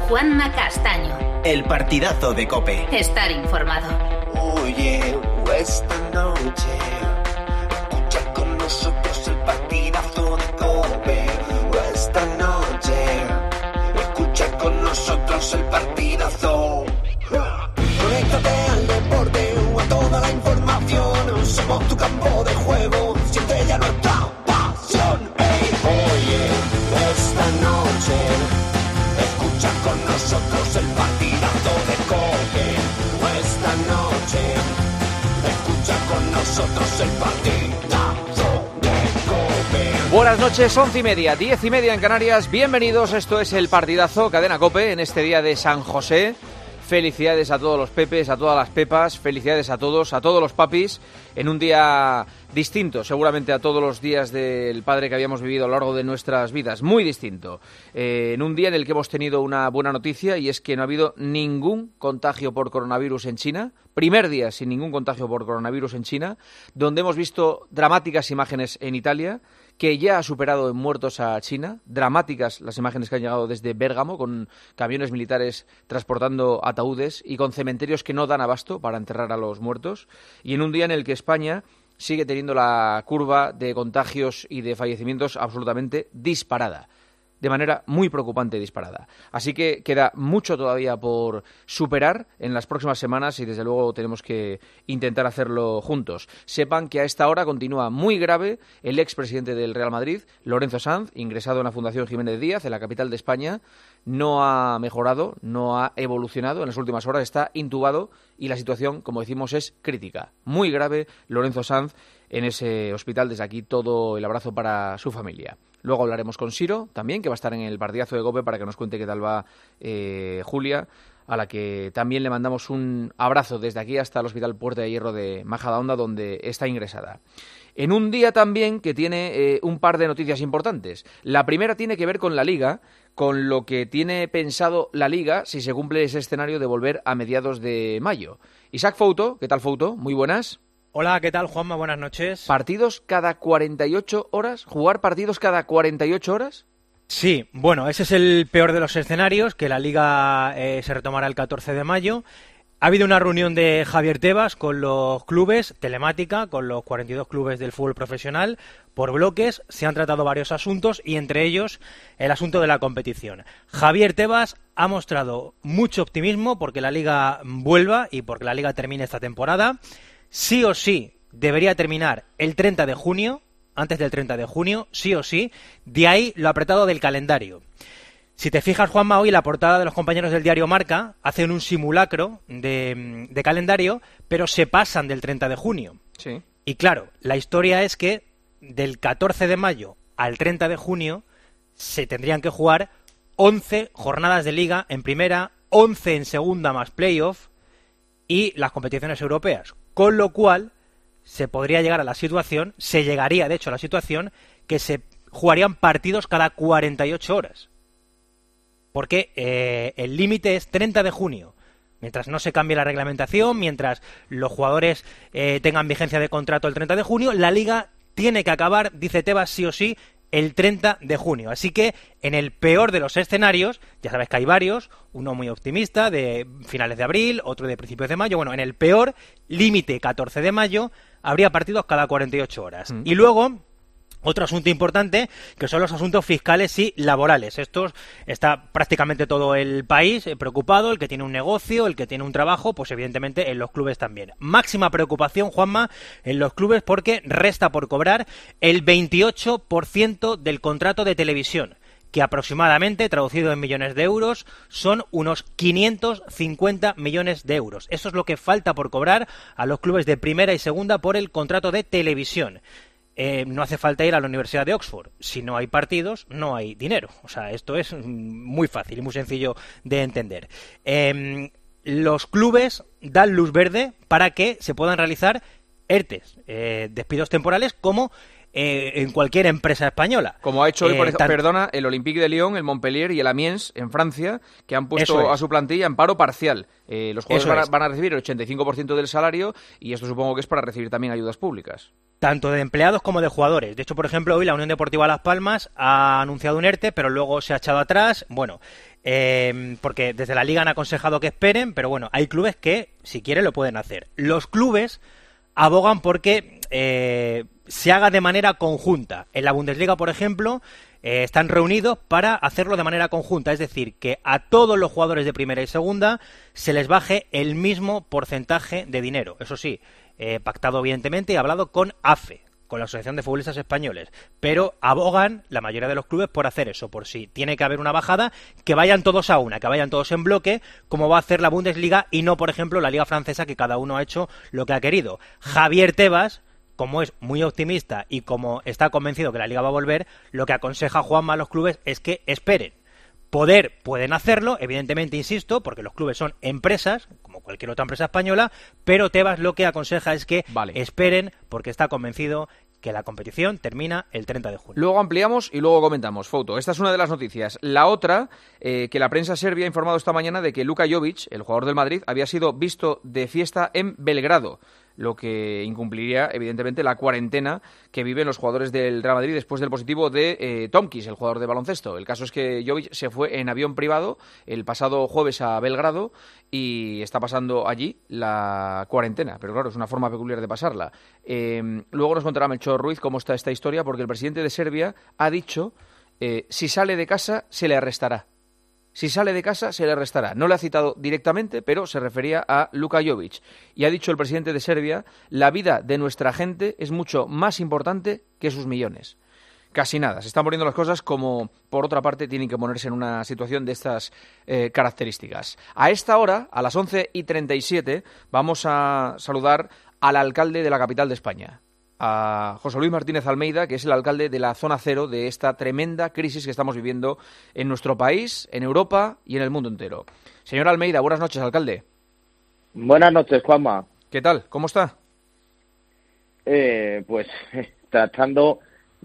Juanma Castaño. El partidazo de COPE. Estar informado. Oye, esta noche escucha con nosotros el partidazo de COPE. Esta noche escucha con nosotros el partidazo. Conéctate al deporte o a toda la información. Somos tu campo de juego, siente ya nuestra pasión. Hey, oye, esta noche escucha con nosotros el partidazo de COPE. Esta noche escucha con nosotros el partidazo de COPE. Buenas noches, 11:30, 10:30 en Canarias. Bienvenidos, esto es el partidazo Cadena COPE en este día de San José. Felicidades a todos los pepes, a todas las pepas, felicidades a todos los papis, en un día distinto, seguramente a todos los días del padre que habíamos vivido a lo largo de nuestras vidas, muy distinto. En un día en el que hemos tenido una buena noticia, y es que no ha habido ningún contagio por coronavirus en China, primer día sin ningún contagio por coronavirus en China, donde hemos visto dramáticas imágenes en Italia, que ya ha superado en muertos a China, dramáticas las imágenes que han llegado desde Bérgamo, con camiones militares transportando ataúdes y con cementerios que no dan abasto para enterrar a los muertos, y en un día en el que España sigue teniendo la curva de contagios y de fallecimientos absolutamente disparada, de manera muy preocupante disparada. Así que queda mucho todavía por superar en las próximas semanas y desde luego tenemos que intentar hacerlo juntos. Sepan que a esta hora continúa muy grave el expresidente del Real Madrid, Lorenzo Sanz, ingresado en la Fundación Jiménez Díaz, en la capital de España. No ha mejorado, no ha evolucionado en las últimas horas, está intubado y la situación, como decimos, es crítica. Muy grave Lorenzo Sanz en ese hospital. Desde aquí todo el abrazo para su familia. Luego hablaremos con Siro también, que va a estar en el partidazo de COPE para que nos cuente qué tal va Julia, a la que también le mandamos un abrazo desde aquí hasta el Hospital Puerta de Hierro de Majadahonda, donde está ingresada. En un día también que tiene un par de noticias importantes. La primera tiene que ver con la Liga, con lo que tiene pensado la Liga si se cumple ese escenario de volver a mediados de mayo. Isaac Fouto, ¿qué tal Fouto? Muy buenas. Hola, ¿qué tal Juanma? Buenas noches. ¿Partidos cada 48 horas? ¿Jugar partidos cada 48 horas? Sí, bueno, ese es el peor de los escenarios, que la Liga se retomará el 14 de mayo. Ha habido una reunión de Javier Tebas con los clubes, telemática, con los 42 clubes del fútbol profesional, por bloques. Se han tratado varios asuntos y entre ellos el asunto de la competición. Javier Tebas ha mostrado mucho optimismo porque la Liga vuelva y porque la Liga termine esta temporada. Sí o sí debería terminar el 30 de junio, antes del 30 de junio, sí o sí. De ahí lo apretado del calendario. Si te fijas, Juanma, hoy la portada de los compañeros del diario Marca hacen un simulacro de calendario, pero se pasan del 30 de junio. Sí. Y claro, la historia es que del 14 de mayo al 30 de junio se tendrían que jugar 11 jornadas de Liga en primera, 11 en segunda más playoff y las competiciones europeas. Con lo cual se podría llegar a la situación, se llegaría de hecho a la situación que se jugarían partidos cada 48 horas. Porque el límite es 30 de junio. Mientras no se cambie la reglamentación, mientras los jugadores tengan vigencia de contrato el 30 de junio, la Liga tiene que acabar, dice Tebas, sí o sí, el 30 de junio. Así que en el peor de los escenarios, ya sabes que hay varios, uno muy optimista de finales de abril, otro de principios de mayo, bueno, en el peor, límite 14 de mayo, habría partidos cada 48 horas. Y luego otro asunto importante, que son los asuntos fiscales y laborales. Estos está prácticamente todo el país preocupado, el que tiene un negocio, el que tiene un trabajo, pues evidentemente en los clubes también. Máxima preocupación, Juanma, en los clubes porque resta por cobrar el 28% del contrato de televisión, que aproximadamente, traducido en millones de euros, son unos 550 millones de euros. Eso es lo que falta por cobrar a los clubes de primera y segunda por el contrato de televisión. No hace falta ir a la Universidad de Oxford. Si no hay partidos, no hay dinero. O sea, esto es muy fácil y muy sencillo de entender. Los clubes dan luz verde para que se puedan realizar ERTEs, despidos temporales, como en cualquier empresa española. Como ha hecho hoy, el Olympique de Lyon, el Montpellier y el Amiens en Francia, que han puesto a su plantilla en paro parcial. Los jugadores van a recibir el 85% del salario y esto supongo que es para recibir también ayudas públicas. Tanto de empleados como de jugadores. De hecho, por ejemplo, hoy la Unión Deportiva Las Palmas ha anunciado un ERTE, pero luego se ha echado atrás. Bueno, porque desde la Liga han aconsejado que esperen, pero bueno, hay clubes que, si quieren, lo pueden hacer. Los clubes abogan porque se haga de manera conjunta. En la Bundesliga, por ejemplo, están reunidos para hacerlo de manera conjunta, es decir, que a todos los jugadores de primera y segunda se les baje el mismo porcentaje de dinero. Eso sí, pactado evidentemente y hablado con AFE, con la Asociación de Futbolistas Españoles, pero abogan la mayoría de los clubes por hacer eso, por si tiene que haber una bajada, que vayan todos a una, que vayan todos en bloque, como va a hacer la Bundesliga y no, por ejemplo, la Liga Francesa, que cada uno ha hecho lo que ha querido. Javier Tebas, como es muy optimista y como está convencido que la Liga va a volver, lo que aconseja Juanma a los clubes es que esperen. Pueden hacerlo, evidentemente, insisto, porque los clubes son empresas, como cualquier otra empresa española, pero Tebas lo que aconseja es que esperen, porque está convencido que la competición termina el 30 de junio. Luego ampliamos y luego comentamos. Fouto, esta es una de las noticias. La otra, que la prensa serbia ha informado esta mañana de que Luka Jovic, el jugador del Madrid, había sido visto de fiesta en Belgrado, lo que incumpliría, evidentemente, la cuarentena que viven los jugadores del Real Madrid después del positivo de Tomkis, el jugador de baloncesto. El caso es que Jovic se fue en avión privado el pasado jueves a Belgrado y está pasando allí la cuarentena, pero claro, es una forma peculiar de pasarla. Luego nos contará Melchor Ruiz cómo está esta historia, porque el presidente de Serbia ha dicho si sale de casa se le arrestará. Si sale de casa, se le arrestará. No le ha citado directamente, pero se refería a Luka Jovic. Y ha dicho el presidente de Serbia, la vida de nuestra gente es mucho más importante que sus millones. Casi nada. Se están poniendo las cosas como, por otra parte, tienen que ponerse en una situación de estas características. A esta hora, a las 11:37, vamos a saludar al alcalde de la capital de España, a José Luis Martínez Almeida, que es el alcalde de la zona cero de esta tremenda crisis que estamos viviendo en nuestro país, en Europa y en el mundo entero. Señor Almeida, buenas noches, alcalde. Buenas noches, Juanma. ¿Qué tal? ¿Cómo está? Pues tratando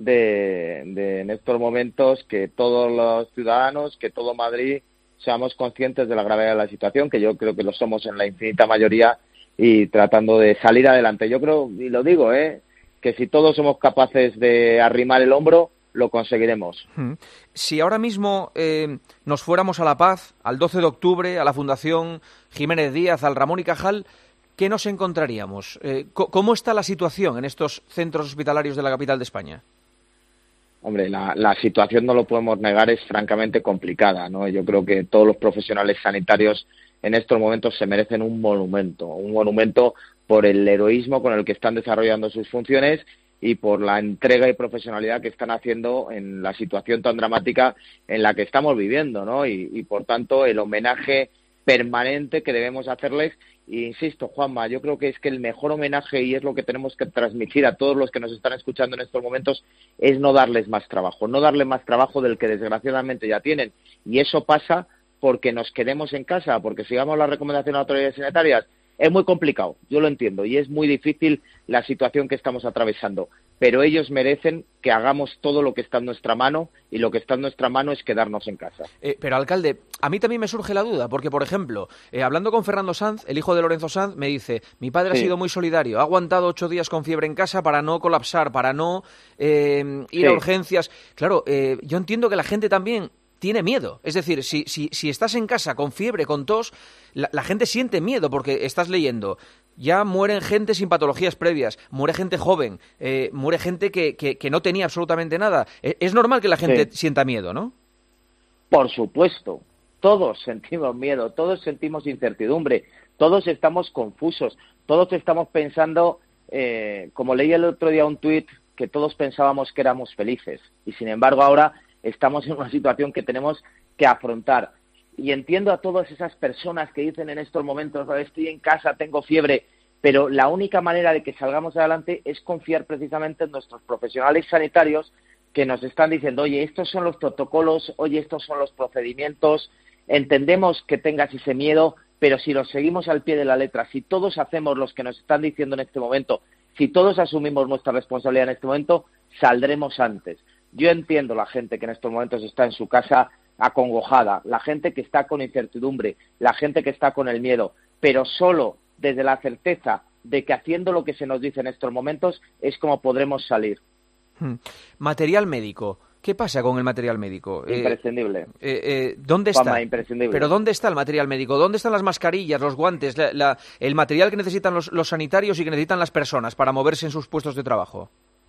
de en estos momentos que todos los ciudadanos, que todo Madrid, seamos conscientes de la gravedad de la situación, que yo creo que lo somos en la infinita mayoría, y tratando de salir adelante. Yo creo, y lo digo, que si todos somos capaces de arrimar el hombro, lo conseguiremos. Si ahora mismo nos fuéramos a La Paz, al 12 de octubre, a la Fundación Jiménez Díaz, al Ramón y Cajal, ¿qué nos encontraríamos? ¿Cómo está la situación en estos centros hospitalarios de la capital de España? Hombre, la situación, no lo podemos negar, es francamente complicada, ¿no? Yo creo que todos los profesionales sanitarios en estos momentos se merecen un monumento por el heroísmo con el que están desarrollando sus funciones y por la entrega y profesionalidad que están haciendo en la situación tan dramática en la que estamos viviendo, ¿no? Y por tanto, el homenaje permanente que debemos hacerles. E insisto, Juanma, yo creo que es que el mejor homenaje, y es lo que tenemos que transmitir a todos los que nos están escuchando en estos momentos, es no darles más trabajo del que desgraciadamente ya tienen. Y eso pasa porque nos quedemos en casa, porque sigamos las recomendaciones de las autoridades sanitarias. Es muy complicado, yo lo entiendo, y es muy difícil la situación que estamos atravesando, pero ellos merecen que hagamos todo lo que está en nuestra mano, y lo que está en nuestra mano es quedarnos en casa. Pero, alcalde, a mí también me surge la duda, porque, por ejemplo, hablando con Fernando Sanz, el hijo de Lorenzo Sanz, me dice, mi padre ha sido muy solidario, ha aguantado 8 días con fiebre en casa para no colapsar, para no ir a urgencias. Claro, yo entiendo que la gente también tiene miedo. Es decir, si estás en casa con fiebre, con tos, la gente siente miedo porque estás leyendo. Ya mueren gente sin patologías previas, muere gente joven, muere gente que no tenía absolutamente nada. Es normal que la gente sienta miedo, ¿no? Por supuesto. Todos sentimos miedo, todos sentimos incertidumbre, todos estamos confusos, todos estamos pensando, como leí el otro día un tuit, que todos pensábamos que éramos felices. Y sin embargo ahora estamos en una situación que tenemos que afrontar. Y entiendo a todas esas personas que dicen en estos momentos, estoy en casa, tengo fiebre, pero la única manera de que salgamos adelante es confiar precisamente en nuestros profesionales sanitarios que nos están diciendo, oye, estos son los protocolos, oye, estos son los procedimientos, entendemos que tengas ese miedo, pero si los seguimos al pie de la letra, si todos hacemos los que nos están diciendo en este momento, si todos asumimos nuestra responsabilidad en este momento, saldremos antes. Yo entiendo la gente que en estos momentos está en su casa acongojada, la gente que está con incertidumbre, la gente que está con el miedo, pero solo desde la certeza de que haciendo lo que se nos dice en estos momentos es como podremos salir. Material médico. ¿Qué pasa con el material médico? Imprescindible. ¿Dónde está? Juanma, imprescindible. ¿Pero dónde está el material médico? ¿Dónde están las mascarillas, los guantes, el material que necesitan los sanitarios y que necesitan las personas para moverse en sus puestos de trabajo?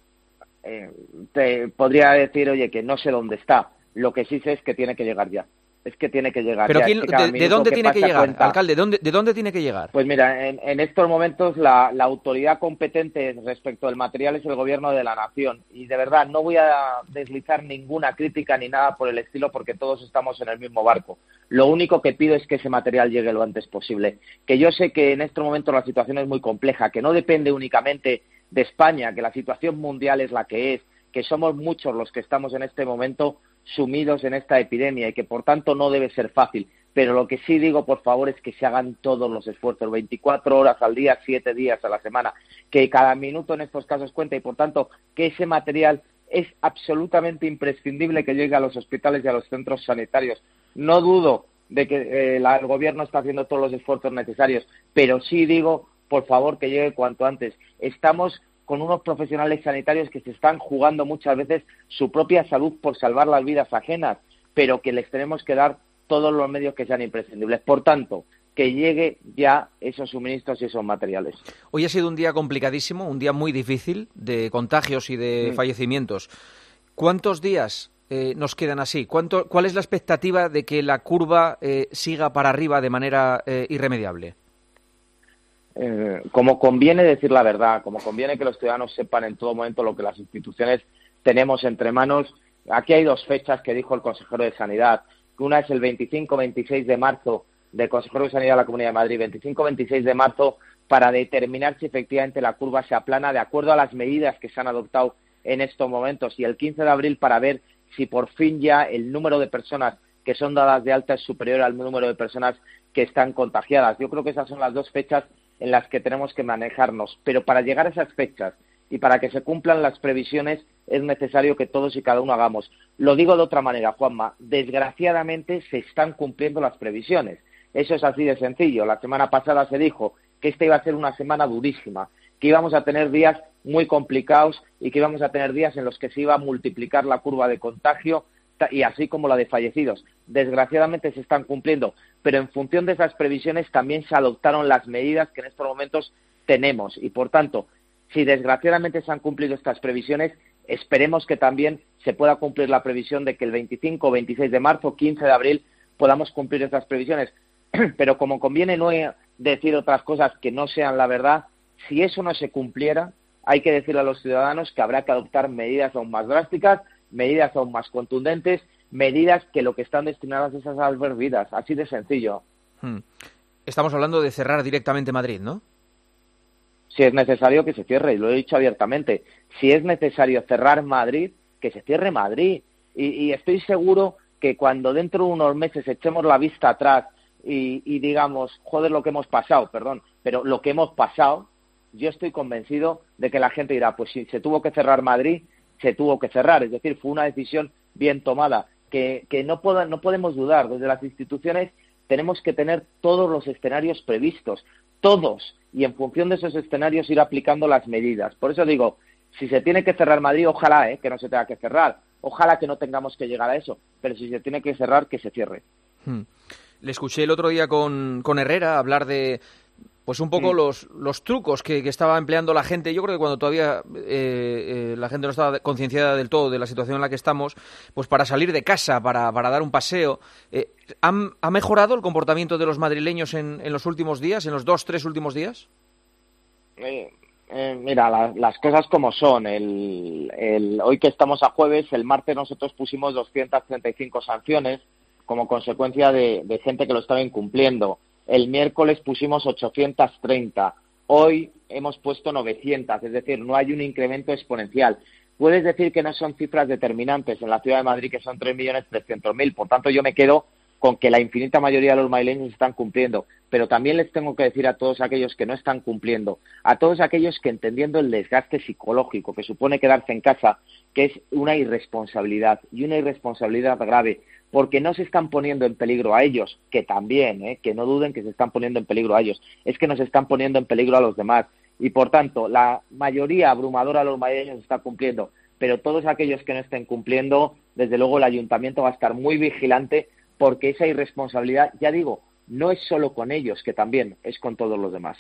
Te podría decir, oye, que no sé dónde está. Lo que sí sé es que tiene que llegar ya. Es que tiene que llegar. ¿Pero ya. ¿de dónde tiene que llegar, alcalde? ¿De dónde tiene que llegar? Pues mira, en estos momentos la autoridad competente respecto al material es el Gobierno de la Nación. Y de verdad, no voy a deslizar ninguna crítica ni nada por el estilo porque todos estamos en el mismo barco. Lo único que pido es que ese material llegue lo antes posible. Que yo sé que en estos momentos la situación es muy compleja, que no depende únicamente de España, que la situación mundial es la que es, que somos muchos los que estamos en este momento sumidos en esta epidemia y que por tanto no debe ser fácil, pero lo que sí digo por favor es que se hagan todos los esfuerzos, 24 horas al día, 7 días a la semana, que cada minuto en estos casos cuenta y por tanto que ese material es absolutamente imprescindible que llegue a los hospitales y a los centros sanitarios. No dudo de que el gobierno está haciendo todos los esfuerzos necesarios, pero sí digo por favor que llegue cuanto antes. Estamos con unos profesionales sanitarios que se están jugando muchas veces su propia salud por salvar las vidas ajenas, pero que les tenemos que dar todos los medios que sean imprescindibles. Por tanto, que llegue ya esos suministros y esos materiales. Hoy ha sido un día complicadísimo, un día muy difícil de contagios y de fallecimientos. ¿Cuántos días nos quedan así? ¿Cuál es la expectativa de que la curva siga para arriba de manera irremediable? Como conviene decir la verdad, como conviene que los ciudadanos sepan en todo momento lo que las instituciones tenemos entre manos, aquí hay dos fechas que dijo el consejero de Sanidad. Una es el 25-26 de marzo del consejero de Sanidad de la Comunidad de Madrid, 25-26 de marzo, para determinar si efectivamente la curva se aplana de acuerdo a las medidas que se han adoptado en estos momentos, y el 15 de abril para ver si por fin ya el número de personas que son dadas de alta es superior al número de personas que están contagiadas. Yo creo que esas son las dos fechas en las que tenemos que manejarnos, pero para llegar a esas fechas y para que se cumplan las previsiones es necesario que todos y cada uno hagamos. Lo digo de otra manera, Juanma, desgraciadamente se están cumpliendo las previsiones. Eso es así de sencillo. La semana pasada se dijo que esta iba a ser una semana durísima, que íbamos a tener días muy complicados y que íbamos a tener días en los que se iba a multiplicar la curva de contagio y así como la de fallecidos. Desgraciadamente se están cumpliendo, pero en función de esas previsiones también se adoptaron las medidas que en estos momentos tenemos y, por tanto, si desgraciadamente se han cumplido estas previsiones, esperemos que también se pueda cumplir la previsión de que el 25, 26 de marzo, 15 de abril podamos cumplir estas previsiones. Pero como conviene no decir otras cosas que no sean la verdad, si eso no se cumpliera, hay que decirle a los ciudadanos que habrá que adoptar medidas aún más drásticas, medidas aún más contundentes, medidas que lo que están destinadas es a salvar vidas, así de sencillo. Estamos hablando de cerrar directamente Madrid, ¿no? Si es necesario que se cierre, y lo he dicho abiertamente, si es necesario cerrar Madrid, que se cierre Madrid. Y estoy seguro que cuando dentro de unos meses echemos la vista atrás y digamos, joder, lo que hemos pasado, pero lo que hemos pasado, yo estoy convencido de que la gente dirá, pues si se tuvo que cerrar Madrid, se tuvo que cerrar, es decir, fue una decisión bien tomada, que no podemos dudar. Desde las instituciones tenemos que tener todos los escenarios previstos, todos, y en función de esos escenarios ir aplicando las medidas. Por eso digo, si se tiene que cerrar Madrid, ojalá que no se tenga que cerrar, ojalá que no tengamos que llegar a eso, pero si se tiene que cerrar, que se cierre. Le escuché el otro día con Herrera hablar de pues un poco los trucos que estaba empleando la gente. Yo creo que cuando todavía la gente no estaba concienciada del todo de la situación en la que estamos, pues para salir de casa, para dar un paseo. ¿Ha mejorado el comportamiento de los madrileños en los últimos días, en los 2-3 últimos días? Mira, las cosas como son. Hoy que estamos a jueves, el martes nosotros pusimos 235 sanciones como consecuencia de gente que lo estaba incumpliendo. El miércoles pusimos 830. Hoy hemos puesto 900, es decir, no hay un incremento exponencial. Puedes decir que no son cifras determinantes en la ciudad de Madrid, que son 3.300.000. Por tanto, yo me quedo con que la infinita mayoría de los madrileños están cumpliendo, pero también les tengo que decir a todos aquellos que no están cumpliendo, a todos aquellos que, entendiendo el desgaste psicológico que supone quedarse en casa, que es una irresponsabilidad, y una irresponsabilidad grave, porque no se están poniendo en peligro a ellos, que también, que no duden que se están poniendo en peligro a ellos, es que nos están poniendo en peligro a los demás, y por tanto, la mayoría abrumadora de los madrileños está cumpliendo, pero todos aquellos que no estén cumpliendo, desde luego el ayuntamiento va a estar muy vigilante, porque esa irresponsabilidad, ya digo, no es solo con ellos, que también es con todos los demás.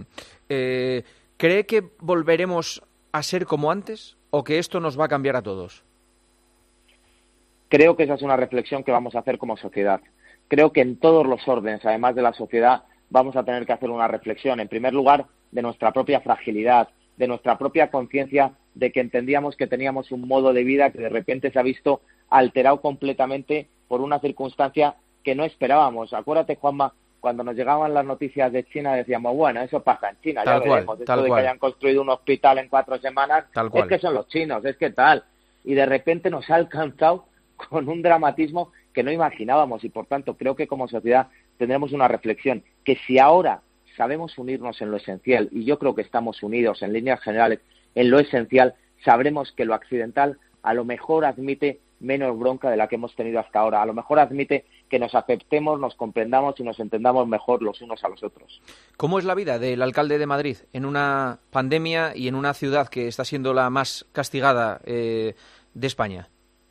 ¿Cree que volveremos a ser como antes o que esto nos va a cambiar a todos? Creo que esa es una reflexión que vamos a hacer como sociedad. Creo que en todos los órdenes, además de la sociedad, vamos a tener que hacer una reflexión, en primer lugar, de nuestra propia fragilidad, de nuestra propia conciencia, de que entendíamos que teníamos un modo de vida que de repente se ha visto alterado completamente por una circunstancia que no esperábamos. Acuérdate, Juanma, cuando nos llegaban las noticias de China decíamos, bueno, eso pasa en China, ya veremos. Esto de que hayan construido un hospital en 4 semanas, es que son los chinos, es que tal. Y de repente nos ha alcanzado con un dramatismo que no imaginábamos, y por tanto creo que como sociedad tendremos una reflexión, que si ahora sabemos unirnos en lo esencial, y yo creo que estamos unidos en líneas generales en lo esencial, sabremos que lo accidental a lo mejor admite menos bronca de la que hemos tenido hasta ahora, a lo mejor admite que nos aceptemos, nos comprendamos y nos entendamos mejor los unos a los otros. ¿Cómo es la vida del alcalde de Madrid en una pandemia y en una ciudad que está siendo la más castigada de España?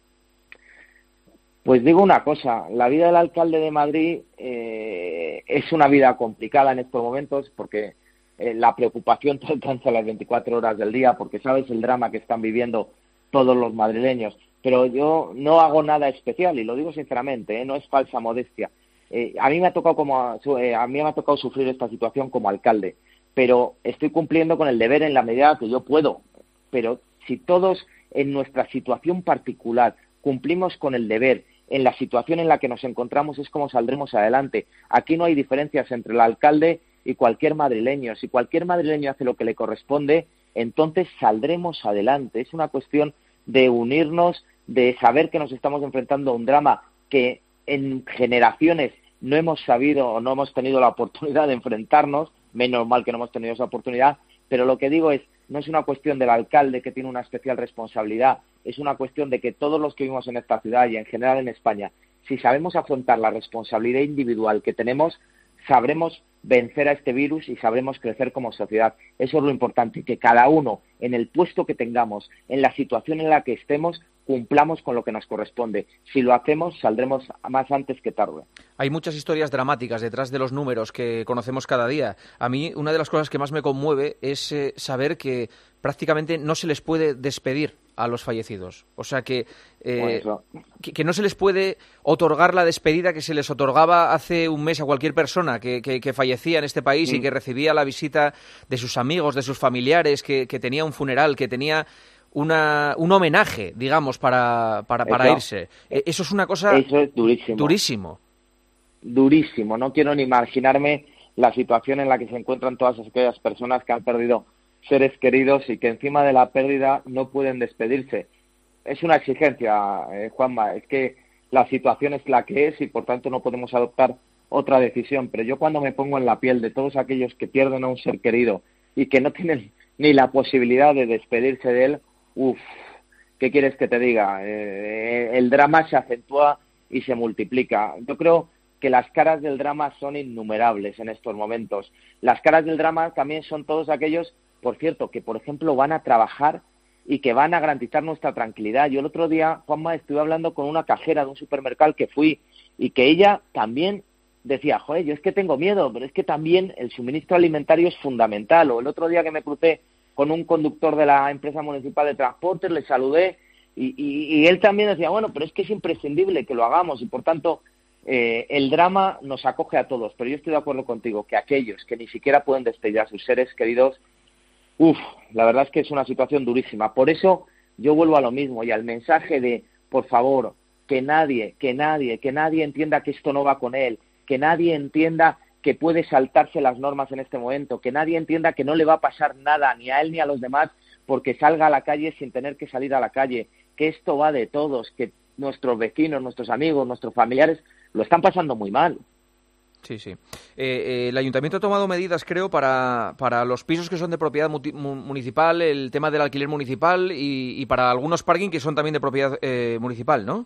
Pues digo una cosa, la vida del alcalde de Madrid es una vida complicada en estos momentos porque la preocupación te alcanza las 24 horas del día porque sabes el drama que están viviendo todos los madrileños, pero yo no hago nada especial y lo digo sinceramente, no es falsa modestia. A mí me ha tocado sufrir esta situación como alcalde, pero estoy cumpliendo con el deber en la medida que yo puedo. Pero si todos en nuestra situación particular cumplimos con el deber en la situación en la que nos encontramos, es como saldremos adelante. Aquí no hay diferencias entre el alcalde y cualquier madrileño. Si cualquier madrileño hace lo que le corresponde, entonces saldremos adelante. Es una cuestión de unirnos, de saber que nos estamos enfrentando a un drama que en generaciones no hemos sabido o no hemos tenido la oportunidad de enfrentarnos, menos mal que no hemos tenido esa oportunidad, pero lo que digo es, no es una cuestión del alcalde que tiene una especial responsabilidad, es una cuestión de que todos los que vivimos en esta ciudad y en general en España, si sabemos afrontar la responsabilidad individual que tenemos, sabremos vencer a este virus y sabremos crecer como sociedad. Eso es lo importante, que cada uno, en el puesto que tengamos, en la situación en la que estemos, cumplamos con lo que nos corresponde. Si lo hacemos, saldremos más antes que tarde. Hay muchas historias dramáticas detrás de los números que conocemos cada día. A mí, una de las cosas que más me conmueve es saber que prácticamente no se les puede despedir a los fallecidos. O sea, que no se les puede otorgar la despedida que se les otorgaba hace un mes a cualquier persona que fallecía en este país y que recibía la visita de sus amigos, de sus familiares, que tenía un funeral, que tenía un homenaje, digamos, para irse. Eso es una cosa... Eso es durísimo. Durísimo. No quiero ni imaginarme la situación en la que se encuentran todas aquellas personas que han perdido seres queridos y que encima de la pérdida no pueden despedirse. Es una exigencia, Juanma, es que la situación es la que es y por tanto no podemos adoptar otra decisión, pero yo cuando me pongo en la piel de todos aquellos que pierden a un ser querido y que no tienen ni la posibilidad de despedirse de él, ¿qué quieres que te diga? El drama se acentúa y se multiplica. Yo creo que las caras del drama son innumerables en estos momentos. Las caras del drama también son todos aquellos, por cierto, que por ejemplo van a trabajar y que van a garantizar nuestra tranquilidad. Yo el otro día, Juanma, estuve hablando con una cajera de un supermercado que fui y que ella también decía, joder, yo es que tengo miedo, pero es que también el suministro alimentario es fundamental. O el otro día que me crucé con un conductor de la empresa municipal de transportes, le saludé y él también decía, bueno, pero es que es imprescindible que lo hagamos y por tanto el drama nos acoge a todos. Pero yo estoy de acuerdo contigo que aquellos que ni siquiera pueden despedir a sus seres queridos, la verdad es que es una situación durísima. Por eso yo vuelvo a lo mismo y al mensaje de, por favor, que nadie entienda que esto no va con él, que nadie entienda que puede saltarse las normas en este momento, que nadie entienda que no le va a pasar nada ni a él ni a los demás porque salga a la calle sin tener que salir a la calle, que esto va de todos, que nuestros vecinos, nuestros amigos, nuestros familiares lo están pasando muy mal. Sí, sí. El ayuntamiento ha tomado medidas, creo, para los pisos que son de propiedad municipal, el tema del alquiler municipal y para algunos parking que son también de propiedad municipal, ¿no?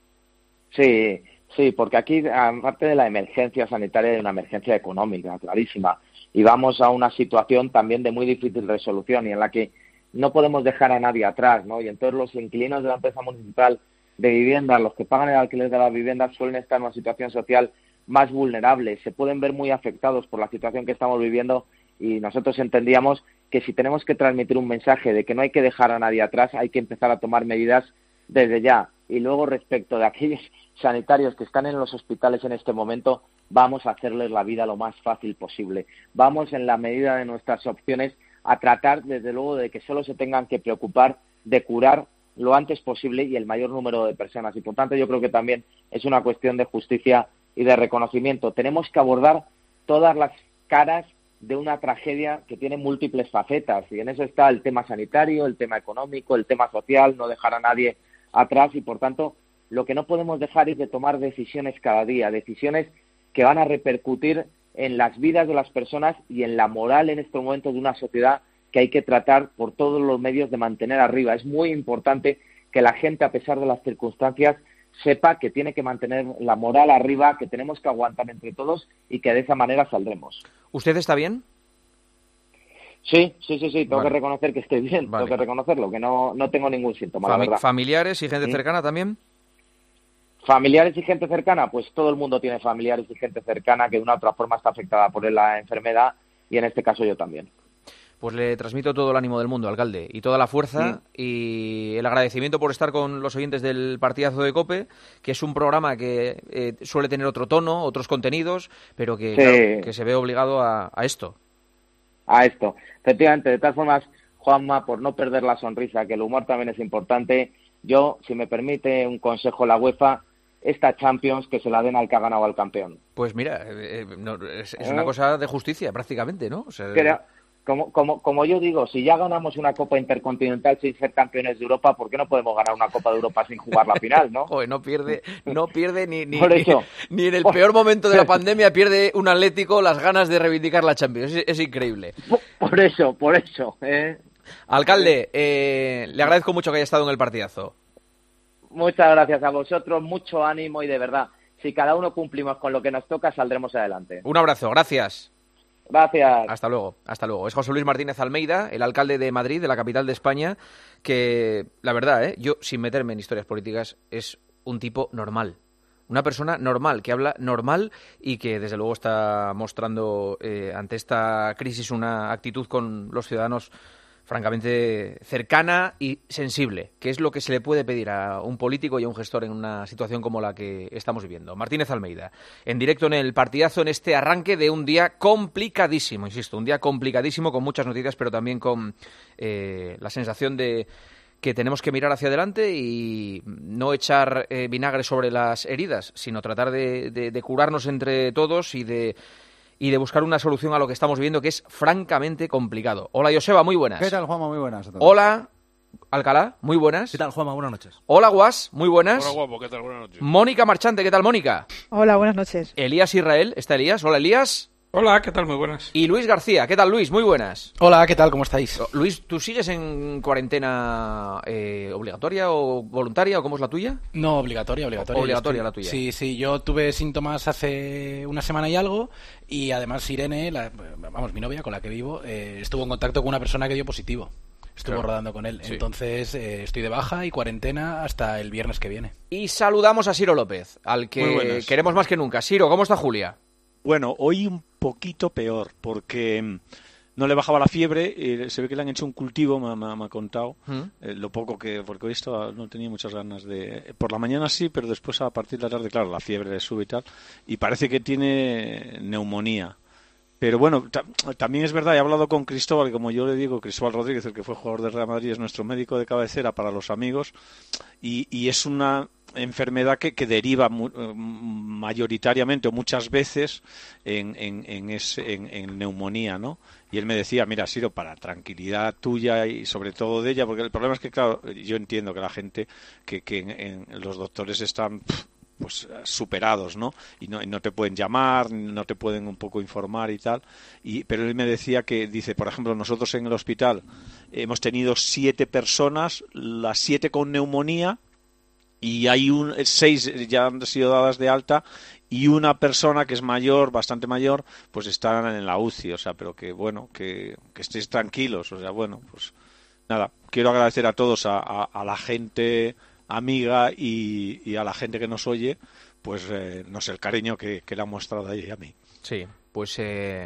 Sí, porque aquí, aparte de la emergencia sanitaria, hay una emergencia económica, clarísima. Y vamos a una situación también de muy difícil resolución y en la que no podemos dejar a nadie atrás, ¿no? Y entonces los inquilinos de la empresa municipal de vivienda, los que pagan el alquiler de las viviendas, suelen estar en una situación social más vulnerables, se pueden ver muy afectados por la situación que estamos viviendo y nosotros entendíamos que si tenemos que transmitir un mensaje de que no hay que dejar a nadie atrás, hay que empezar a tomar medidas desde ya. Y luego respecto de aquellos sanitarios que están en los hospitales en este momento, vamos a hacerles la vida lo más fácil posible. Vamos en la medida de nuestras opciones a tratar desde luego de que solo se tengan que preocupar de curar lo antes posible y el mayor número de personas. Y por tanto yo creo que también es una cuestión de justicia y de reconocimiento. Tenemos que abordar todas las caras de una tragedia que tiene múltiples facetas y en eso está el tema sanitario, el tema económico, el tema social, no dejar a nadie atrás y por tanto lo que no podemos dejar es de tomar decisiones cada día, decisiones que van a repercutir en las vidas de las personas y en la moral en estos momentos de una sociedad que hay que tratar por todos los medios de mantener arriba. Es muy importante que la gente, a pesar de las circunstancias, sepa que tiene que mantener la moral arriba, que tenemos que aguantar entre todos y que de esa manera saldremos. ¿Usted está bien? Sí, tengo que reconocer que estoy bien, tengo que reconocerlo, que no tengo ningún síntoma, la verdad. ¿Familiares y gente cercana también? ¿Familiares y gente cercana? Pues todo el mundo tiene familiares y gente cercana que de una u otra forma está afectada por la enfermedad y en este caso yo también. Pues le transmito todo el ánimo del mundo, alcalde, y toda la fuerza y el agradecimiento por estar con los oyentes del Partidazo de COPE, que es un programa que suele tener otro tono, otros contenidos, pero que, claro, que se ve obligado a esto. A esto. Efectivamente, de todas formas, Juanma, por no perder la sonrisa, que el humor también es importante, yo, si me permite un consejo la UEFA, esta Champions que se la den al que ha ganado al campeón. Pues mira, es una cosa de justicia prácticamente, ¿no? O sea, Como yo digo, si ya ganamos una Copa Intercontinental sin ser campeones de Europa, ¿por qué no podemos ganar una Copa de Europa sin jugar la final, no? Joder, no pierde ni en el peor momento de la pandemia pierde un Atlético las ganas de reivindicar la Champions. Es increíble. Por eso. Alcalde, le agradezco mucho que haya estado en el partidazo. Muchas gracias a vosotros, mucho ánimo y de verdad, si cada uno cumplimos con lo que nos toca, saldremos adelante. Un abrazo, gracias. Gracias. Hasta luego. Es José Luis Martínez Almeida, el alcalde de Madrid, de la capital de España, que, la verdad, yo, sin meterme en historias políticas, es un tipo normal. Una persona normal, que habla normal y que, desde luego, está mostrando ante esta crisis una actitud con los ciudadanos francamente cercana y sensible, que es lo que se le puede pedir a un político y a un gestor en una situación como la que estamos viviendo. Martínez Almeida, en directo en el partidazo, en este arranque de un día complicadísimo, insisto, un día complicadísimo con muchas noticias, pero también con la sensación de que tenemos que mirar hacia adelante y no echar vinagre sobre las heridas, sino tratar de curarnos entre todos y de buscar una solución a lo que estamos viendo, que es francamente complicado. Hola, Joseba, muy buenas. ¿Qué tal, Juanma? Muy buenas. Hola, Alcalá, muy buenas. ¿Qué tal, Juanma? Buenas noches. Hola, Guas, muy buenas. Hola, guapo, ¿qué tal? Buenas noches. Mónica Marchante, ¿qué tal, Mónica? Hola, buenas noches. Elías Israel, ¿está Elías? Hola, Elías. Hola, ¿qué tal? Muy buenas. Y Luis García, ¿qué tal, Luis? Muy buenas. Hola, ¿qué tal? ¿Cómo estáis? Luis, ¿tú sigues en cuarentena obligatoria o voluntaria o cómo es la tuya? No, obligatoria. Obligatoria la tuya. Sí, yo tuve síntomas hace una semana y algo y además Irene, mi novia con la que vivo, estuvo en contacto con una persona que dio positivo. Estuvo rodando con él. Sí. Entonces estoy de baja y cuarentena hasta el viernes que viene. Y saludamos a Siro López, al que queremos más que nunca. Siro, ¿cómo está Julia? Bueno, hoy un poquito peor, porque no le bajaba la fiebre, se ve que le han hecho un cultivo, me ha contado, lo poco que, porque hoy no tenía muchas ganas de... Por la mañana sí, pero después a partir de la tarde, claro, la fiebre le sube y tal, y parece que tiene neumonía. Pero bueno, también es verdad, he hablado con Cristóbal, como yo le digo, Cristóbal Rodríguez, el que fue jugador del Real Madrid, es nuestro médico de cabecera para los amigos, y es una enfermedad que deriva mayoritariamente o muchas veces en neumonía, ¿no? Y él me decía, mira, Siro, para tranquilidad tuya y sobre todo de ella, porque el problema es que, claro, yo entiendo que la gente, que los doctores están pues superados, ¿no? Y no te pueden llamar, no te pueden un poco informar y tal. Pero él me decía que, dice, por ejemplo, nosotros en el hospital hemos tenido 7 personas, las 7 con neumonía, y hay 6 ya han sido dadas de alta, y una persona que es mayor, bastante mayor, pues está en la UCI, o sea, pero que bueno, que estéis tranquilos, o sea, bueno, pues nada, quiero agradecer a todos, a la gente amiga y a la gente que nos oye, pues no sé, el cariño que le ha mostrado a ella y a mí. Sí, pues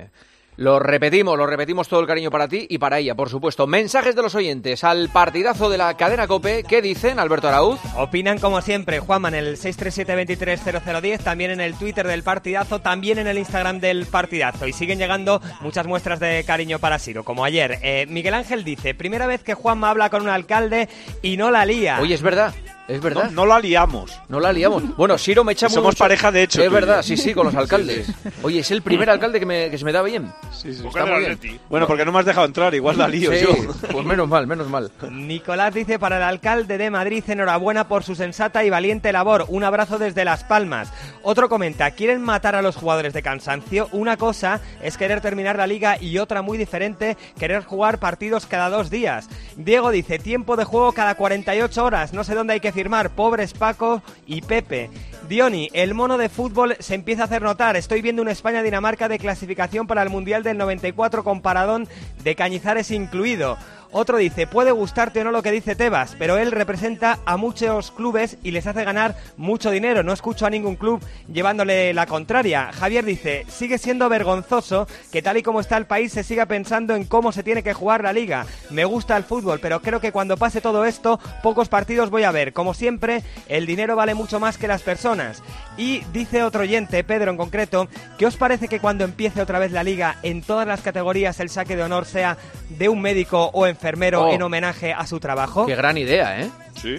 lo repetimos todo el cariño para ti y para ella, por supuesto. Mensajes de los oyentes al partidazo de la cadena COPE. ¿Qué dicen, Alberto Arauz? Opinan como siempre, Juanma, en el 637-230010, también en el Twitter del partidazo, también en el Instagram del partidazo. Y siguen llegando muchas muestras de cariño para Siro, como ayer. Miguel Ángel dice, primera vez que Juanma habla con un alcalde y no la lía. Oye, es verdad. Es verdad. No la liamos. No la liamos. Bueno, Siro me echa mucho. Somos pareja, de hecho. Es verdad, sí, con los alcaldes. Sí. Oye, es el primer alcalde que se me da bien. Sí. Está muy bien. Bueno, porque no me has dejado entrar, igual la lío yo. Pues menos mal. Nicolás dice, para el alcalde de Madrid, enhorabuena por su sensata y valiente labor. Un abrazo desde Las Palmas. Otro comenta, ¿quieren matar a los jugadores de cansancio? Una cosa es querer terminar la liga y otra muy diferente, querer jugar partidos cada 2 días. Diego dice, tiempo de juego cada 48 horas. No sé dónde hay que firmar. Pobres Paco y Pepe. Diony, el mono de fútbol se empieza a hacer notar. Estoy viendo una España-Dinamarca de clasificación para el Mundial del 94 con paradón de Cañizares incluido. Otro dice, puede gustarte o no lo que dice Tebas, pero él representa a muchos clubes y les hace ganar mucho dinero. No escucho a ningún club llevándole la contraria. Javier dice, sigue siendo vergonzoso que tal y como está el país se siga pensando en cómo se tiene que jugar la liga. Me gusta el fútbol, pero creo que cuando pase todo esto, pocos partidos voy a ver. Como siempre, el dinero vale mucho más que las personas. Y dice otro oyente, Pedro en concreto, ¿qué os parece que cuando empiece otra vez la liga, en todas las categorías el saque de honor sea de un médico o enfermero en homenaje a su trabajo? Qué gran idea, ¿eh?